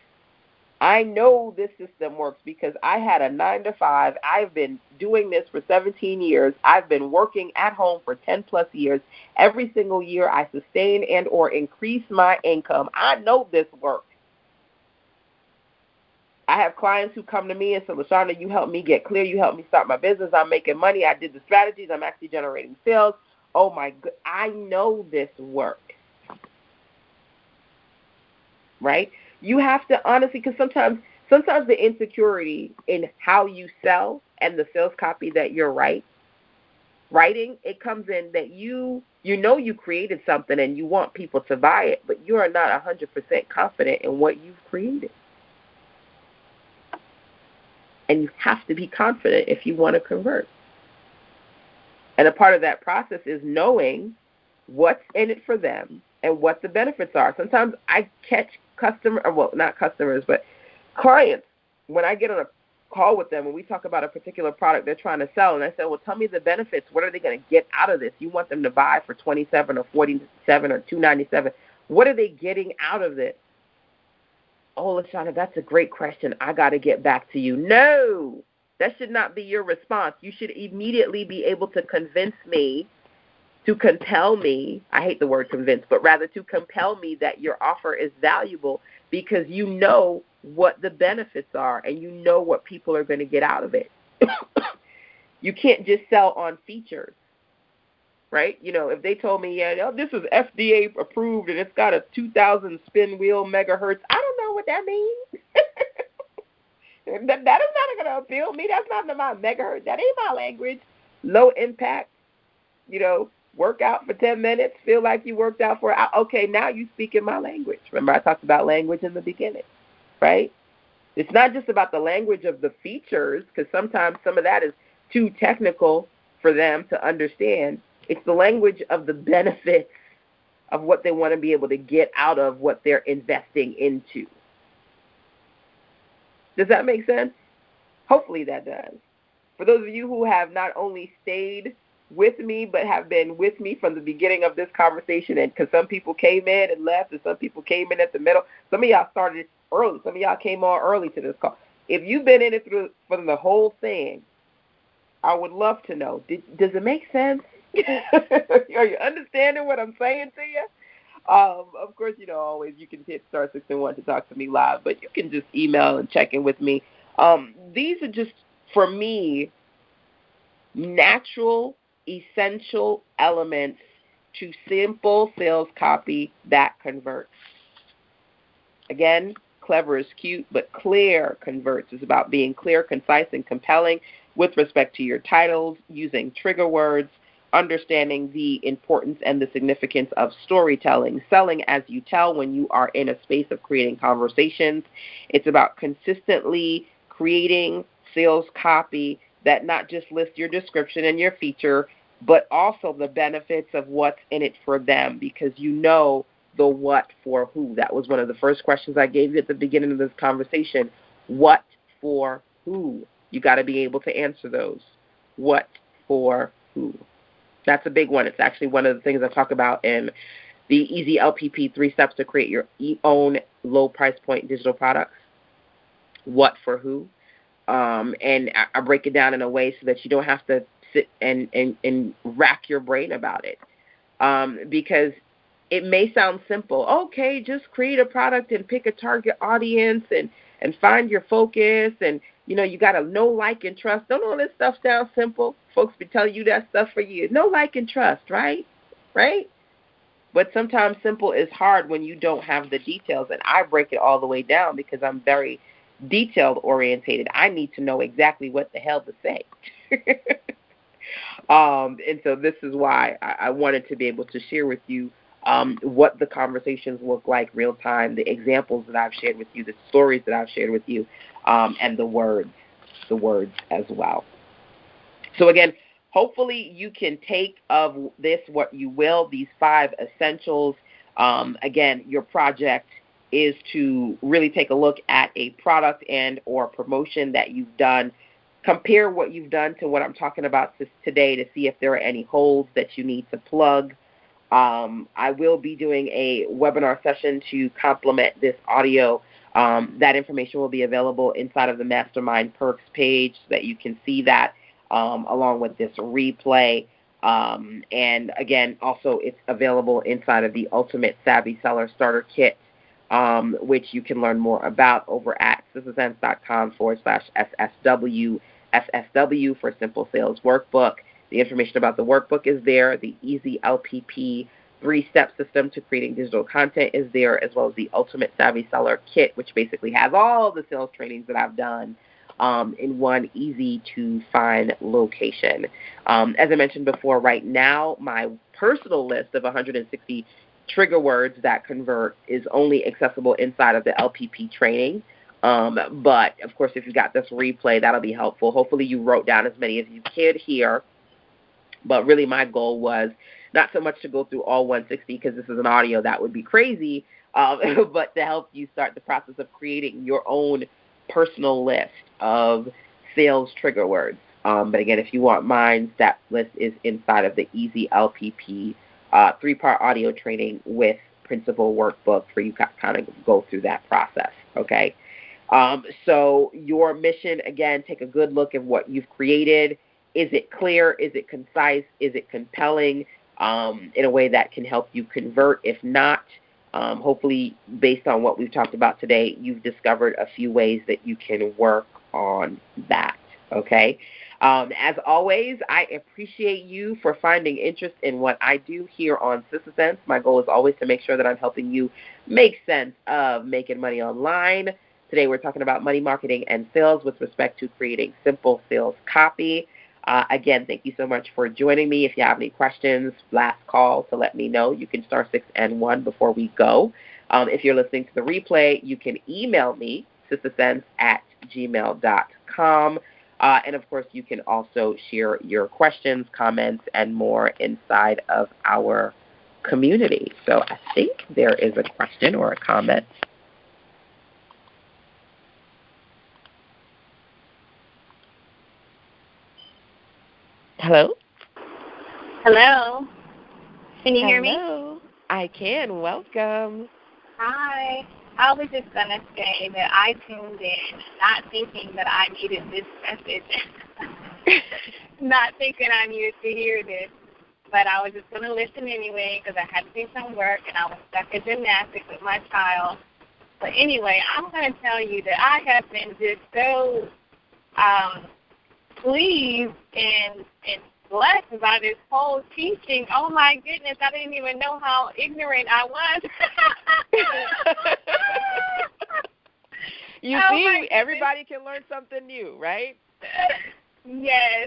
I know this system works because I had a nine to five. I've been doing this for seventeen years. I've been working at home for ten plus years. Every single year I sustain and or increase my income. I know this works. I have clients who come to me and say, LaShonda, you helped me get clear. You helped me start my business. I'm making money. I did the strategies. I'm actually generating sales. Oh, my God. I know this works. Right? You have to honestly, because sometimes, sometimes the insecurity in how you sell and the sales copy that you're right, writing, it comes in that you, you know you created something and you want people to buy it, but you are not one hundred percent confident in what you've created. And you have to be confident if you want to convert. And a part of that process is knowing what's in it for them and what the benefits are. Sometimes I catch customers, well, not customers, but clients, when I get on a call with them and we talk about a particular product they're trying to sell, and I say, well, tell me the benefits. What are they going to get out of this? You want them to buy for twenty-seven or forty-seven or two ninety-seven. What are they getting out of this? Oh, LaShonda, that's a great question. I got to get back to you. No, that should not be your response. You should immediately be able to convince me, to compel me, I hate the word convince, but rather to compel me that your offer is valuable because you know what the benefits are and you know what people are going to get out of it. You can't just sell on features. Right? You know, if they told me, yeah, no, this is F D A approved and it's got a two thousand spin wheel megahertz, I don't know what that means. that, that is not going to appeal to me. That's not my megahertz. That ain't my language. Low impact, you know, work out for ten minutes, feel like you worked out for an hour. Okay, now you speak in my language. Remember I talked about language in the beginning, right? It's not just about the language of the features because sometimes some of that is too technical for them to understand. It's the language of the benefits of what they want to be able to get out of what they're investing into. Does that make sense? Hopefully that does. for those of you who have not only stayed with me, but have been with me from the beginning of this conversation, and because some people came in and left, and some people came in at the middle. Some of y'all started early. Some of y'all came on early to this call. If you've been in it through from the whole thing, I would love to know. Did, does it make sense? Are you understanding what I'm saying to you? Um, of course, you know, always you can hit star six and one to talk to me live, but you can just email and check in with me. Um, these are just, for me, natural, essential elements to simple sales copy that converts. Again, clever is cute, but clear converts. Is about being clear, concise, and compelling with respect to your titles, using trigger words, understanding the importance and the significance of storytelling, selling as you tell when you are in a space of creating conversations. It's about consistently creating sales copy that not just lists your description and your feature, but also the benefits of what's in it for them, because you know the what for who. That was one of the first questions I gave you at the beginning of this conversation. What for who? You got to be able to answer those. What for who? That's a big one. It's actually one of the things I talk about in the Easy L P P, three steps to create your own low price point digital products. What for who? Um, and I, I break it down in a way so that you don't have to sit and, and, and rack your brain about it. Um, because it may sound simple. Okay, just create a product and pick a target audience and, and find your focus, and, you know, you got to know, like, and trust. Don't all this stuff sound simple? Folks be telling you that stuff for years. Know, like, and trust, right? Right? But sometimes simple is hard when you don't have the details, and I break it all the way down because I'm very detailed orientated. I need to know exactly what the hell to say. um, and so this is why I, I wanted to be able to share with you um, what the conversations look like real time, the examples that I've shared with you, the stories that I've shared with you, um, and the words, the words as well. So again, hopefully you can take of this what you will, these five essentials. Um, again, your project is to really take a look at a product and or promotion that you've done. Compare what you've done to what I'm talking about today to see if there are any holes that you need to plug. Um, I will be doing a webinar session to complement this audio. Um, that information will be available inside of the Mastermind Perks page so that you can see that um, along with this replay. Um, and again, also it's available inside of the Ultimate Savvy Seller Starter Kit, um, which you can learn more about over at sistasense.com forward slash SSW, SSW for Simple Sales Workbook. The information about the workbook is there. The Easy L P P three-step system to creating digital content is there, as well as the Ultimate Savvy Seller Kit, which basically has all the sales trainings that I've done um, in one easy-to-find location. Um, as I mentioned before, right now, my personal list of one hundred sixty trigger words that convert is only accessible inside of the L P P training. Um, but, of course, if you got this replay, that'll be helpful. Hopefully you wrote down as many as you could here. But really my goal was not so much to go through all one hundred sixty because this is an audio, that would be crazy, um, but to help you start the process of creating your own personal list of sales trigger words. Um, but again, if you want mine, that list is inside of the Easy L P P uh, three-part audio training with Principal Workbook for you to kind of go through that process, okay? Um, so your mission, again, take a good look at what you've created. Is it clear? Is it concise? Is it compelling um, in a way that can help you convert? If not, um, hopefully, based on what we've talked about today, you've discovered a few ways that you can work on that, okay? Um, as always, I appreciate you for finding interest in what I do here on Sister Sense. My goal is always to make sure that I'm helping you make sense of making money online. Today we're talking about money marketing and sales with respect to creating simple sales copy. Uh, again, thank you so much for joining me. If you have any questions, last call to let me know. You can star six and one before we go. Um, if you're listening to the replay, you can email me, sistasense at gmail dot com. Uh, and, of course, you can also share your questions, comments, and more inside of our community. So I think there is a question or a comment. Hello? Hello. Can you hear me? Hello. I can. Welcome. Hi. I was just going to say that I tuned in, not thinking that I needed this message, not thinking I needed to hear this, but I was just going to listen anyway because I had to do some work and I was stuck in gymnastics with my child. But anyway, I'm going to tell you that I have been just so um, pleased and, and blessed by this whole teaching. Oh, my goodness, I didn't even know how ignorant I was. You oh see, everybody can learn something new, right? Yes.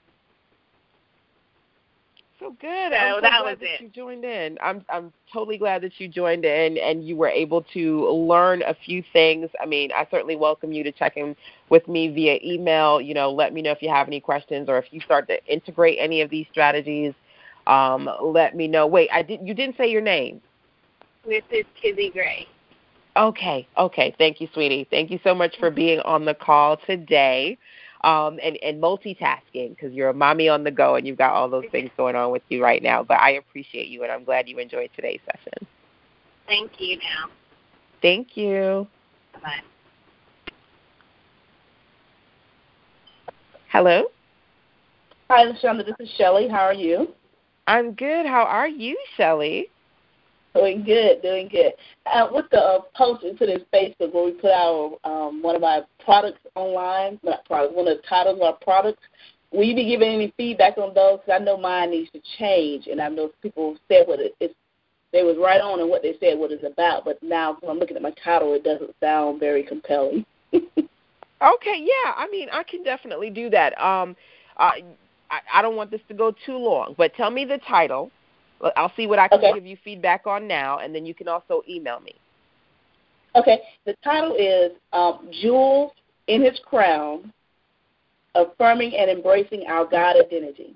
So good. So I'm so that glad was that it. you joined in. I'm I'm totally glad that you joined in and you were able to learn a few things. I mean, I certainly welcome you to check in with me via email. You know, let me know if you have any questions or if you start to integrate any of these strategies. Um, let me know. Wait, I did. You didn't say your name. This is Kizzy Gray. Okay, okay. Thank you, sweetie. Thank you so much for being on the call today. Um, and, and multitasking because you're a mommy on the go and you've got all those things going on with you right now. But I appreciate you and I'm glad you enjoyed today's session. Thank you now. Thank you. Bye. Hello? Hi, LaShonda. This is Shelly. How are you? I'm good. How are you, Shelly? Doing good, doing good. Uh, with the uh, post we put in Facebook where we put our um, one of our products online, not products, one of the titles of our products, will you be giving any feedback on those? Because I know mine needs to change, and I know people said what it is. They was right on in what they said, what it's about, but now when I'm looking at my title, it doesn't sound very compelling. Okay, yeah. I mean, I can definitely do that. Um, uh, I, I don't want this to go too long, but tell me the title. I'll see what I can okay. give you feedback on now, and then you can also email me. Okay. The title is um, Jewels in His Crown, Affirming and Embracing Our God Identity.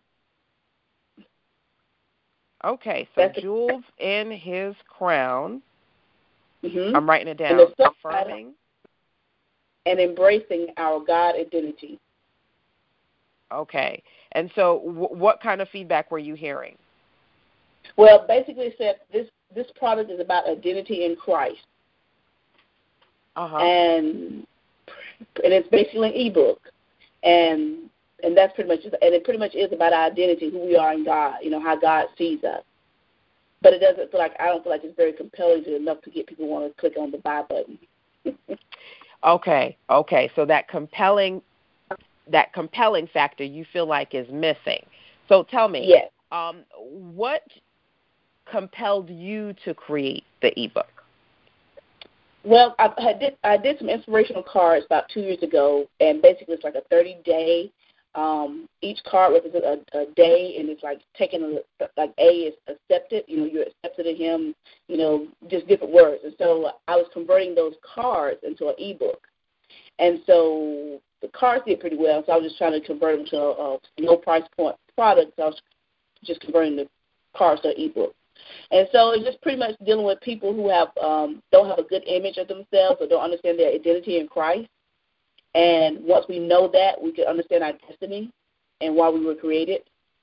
Okay, so That's Jewels in His Crown. Mm-hmm. I'm writing it down. Affirming and embracing our God identity. Okay. And so w- what kind of feedback were you hearing? Well, basically it said this, this product is about identity in Christ. Uh-huh. And and it's basically an ebook. And and that's pretty much, and it pretty much is about our identity, who we are in God, you know, how God sees us. But it doesn't feel like, I don't feel like it's very compelling enough to get people to want to click on the buy button. Okay, okay. So that compelling, that compelling factor you feel like is missing. So tell me, yes. um, what compelled you to create the ebook? Well, I, I did I did some inspirational cards about two years ago, and basically it's like a thirty-day. Um, each card represents a, a day, and it's like taking a, like A is accepted. You know, you're accepted in Him. You know, just different words. And so I was converting those cards into an ebook, and so the cards did pretty well. So I was just trying to convert them to a, a low price point product. So I was just converting the cards to an ebook. And so it's just pretty much dealing with people who have um, don't have a good image of themselves or don't understand their identity in Christ. And once we know that, we can understand our destiny and why we were created.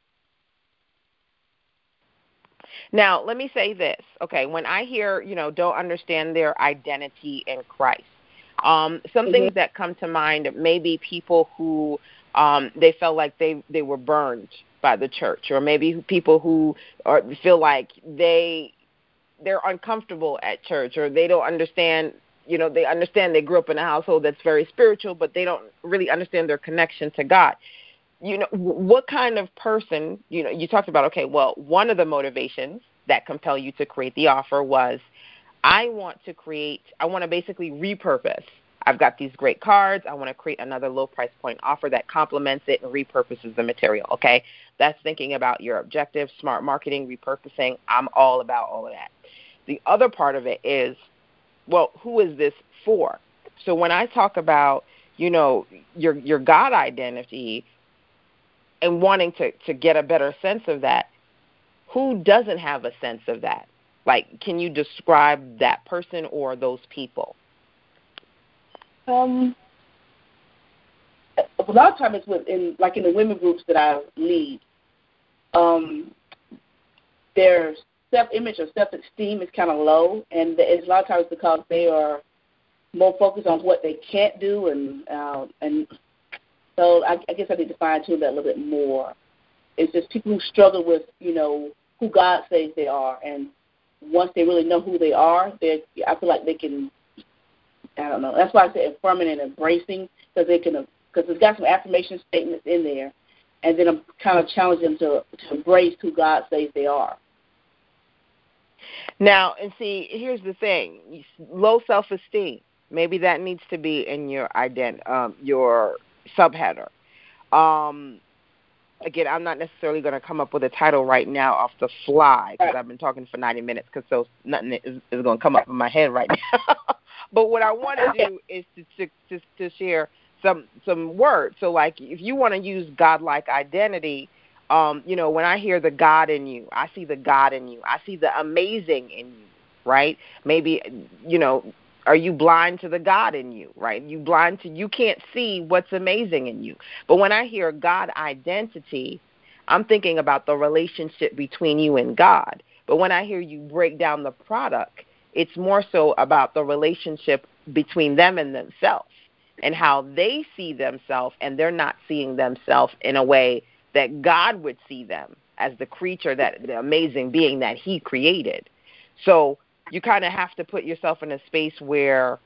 Now, let me say this. Okay, when I hear, you know, don't understand their identity in Christ, um, some mm-hmm. things that come to mind may be people who um, they felt like they, they were burned by the church, or maybe people who are, feel like they they're uncomfortable at church, or they don't understand, you know, they understand they grew up in a household that's very spiritual, but they don't really understand their connection to God. You know, what kind of person, you know, you talked about, okay, well, one of the motivations that compel you to create the offer was, I want to create, I want to basically repurpose. I've got these great cards. I want to create another low price point offer that complements it and repurposes the material, okay? That's thinking about your objectives, smart marketing, repurposing. I'm all about all of that. The other part of it is, well, who is this for? So when I talk about, you know, your your God identity and wanting to, to get a better sense of that, who doesn't have a sense of that? Like, can you describe that person or those people? Um, a lot of times it's within, like in the women groups that I lead, um, their self-image or self-esteem is kind of low, and it's a lot of times because they are more focused on what they can't do, and uh, and so I, I guess I need to fine-tune that a little bit more. It's just people who struggle with, you know, who God says they are, and once they really know who they are, they I feel like they can, I don't know, that's why I say affirming and embracing, because they can, because it's got some affirmation statements in there, and then I'm kind of challenging them to, to embrace who God says they are. Now, and see, here's the thing: low self-esteem. Maybe that needs to be in your ident- um, your subheader. Um, again, I'm not necessarily going to come up with a title right now off the fly because I've been talking for ninety minutes, because so nothing is, is going to come up in my head right now. But what I want to do is to, to to share some some words. So, like, if you want to use godlike identity. Um, you know, when I hear the God in you, I see the God in you. I see the amazing in you, right? Maybe, you know, are you blind to the God in you, right? You blind to, you can't see what's amazing in you. But when I hear God identity, I'm thinking about the relationship between you and God. But when I hear you break down the product, it's more so about the relationship between them and themselves and how they see themselves, and they're not seeing themselves in a way that God would see them as the creature, that the amazing being that he created. So you kind of have to put yourself in a space where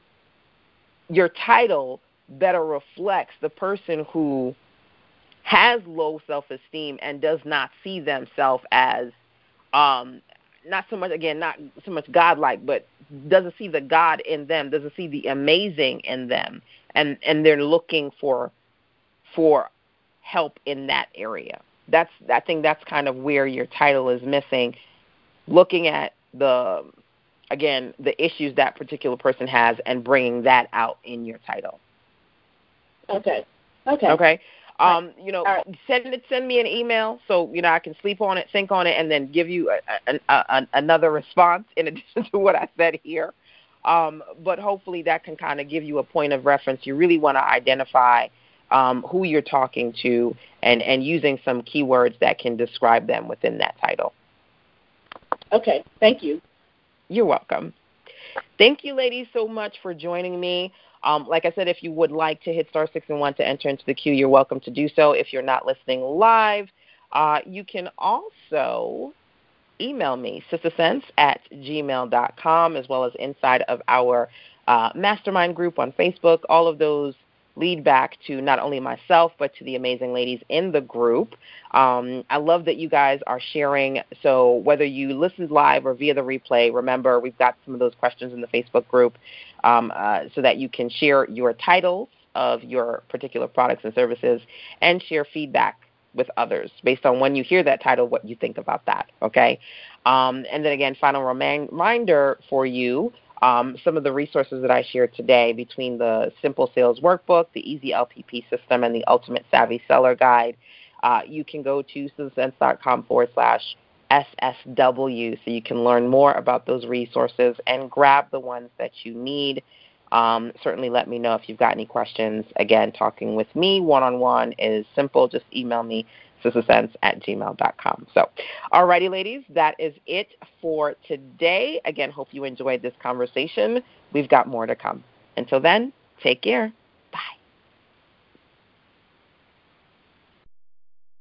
your title better reflects the person who has low self-esteem and does not see themselves as, um, not so much, again, not so much godlike, but doesn't see the God in them, doesn't see the amazing in them, and, and they're looking for for help in that area. That's, I think that's kind of where your title is missing, looking at the, again, the issues that particular person has and bringing that out in your title. Okay. Okay. Okay. Um, you know, right. send it, send me an email so, you know, I can sleep on it, think on it, and then give you a, a, a, a, another response in addition to what I said here. Um, but hopefully that can kind of give you a point of reference. You really want to identify Um, who you're talking to, and, and using some keywords that can describe them within that title. Okay, thank you. You're welcome. Thank you, ladies, so much for joining me. Um, like I said, if you would like to hit star six and one to enter into the queue, you're welcome to do so. If you're not listening live, uh, you can also email me, sistersense at gmail dot com, as well as inside of our uh, mastermind group on Facebook. All of those lead back to not only myself, but to the amazing ladies in the group. Um, I love that you guys are sharing. So whether you listened live or via the replay, remember we've got some of those questions in the Facebook group um, uh, so that you can share your titles of your particular products and services and share feedback with others based on when you hear that title, what you think about that, okay? Um, and then again, final reminder for you, Um, some of the resources that I shared today between the Simple Sales Workbook, the Easy L P P System, and the Ultimate Savvy Seller Guide. Uh, you can go to sistersense.com forward slash SSW so you can learn more about those resources and grab the ones that you need. Um, certainly let me know if you've got any questions. Again, talking with me one-on-one is simple. Just email me, sistersense at gmail dot com. So, alrighty, ladies, that is it for today. Again, hope you enjoyed this conversation. We've got more to come. Until then, take care.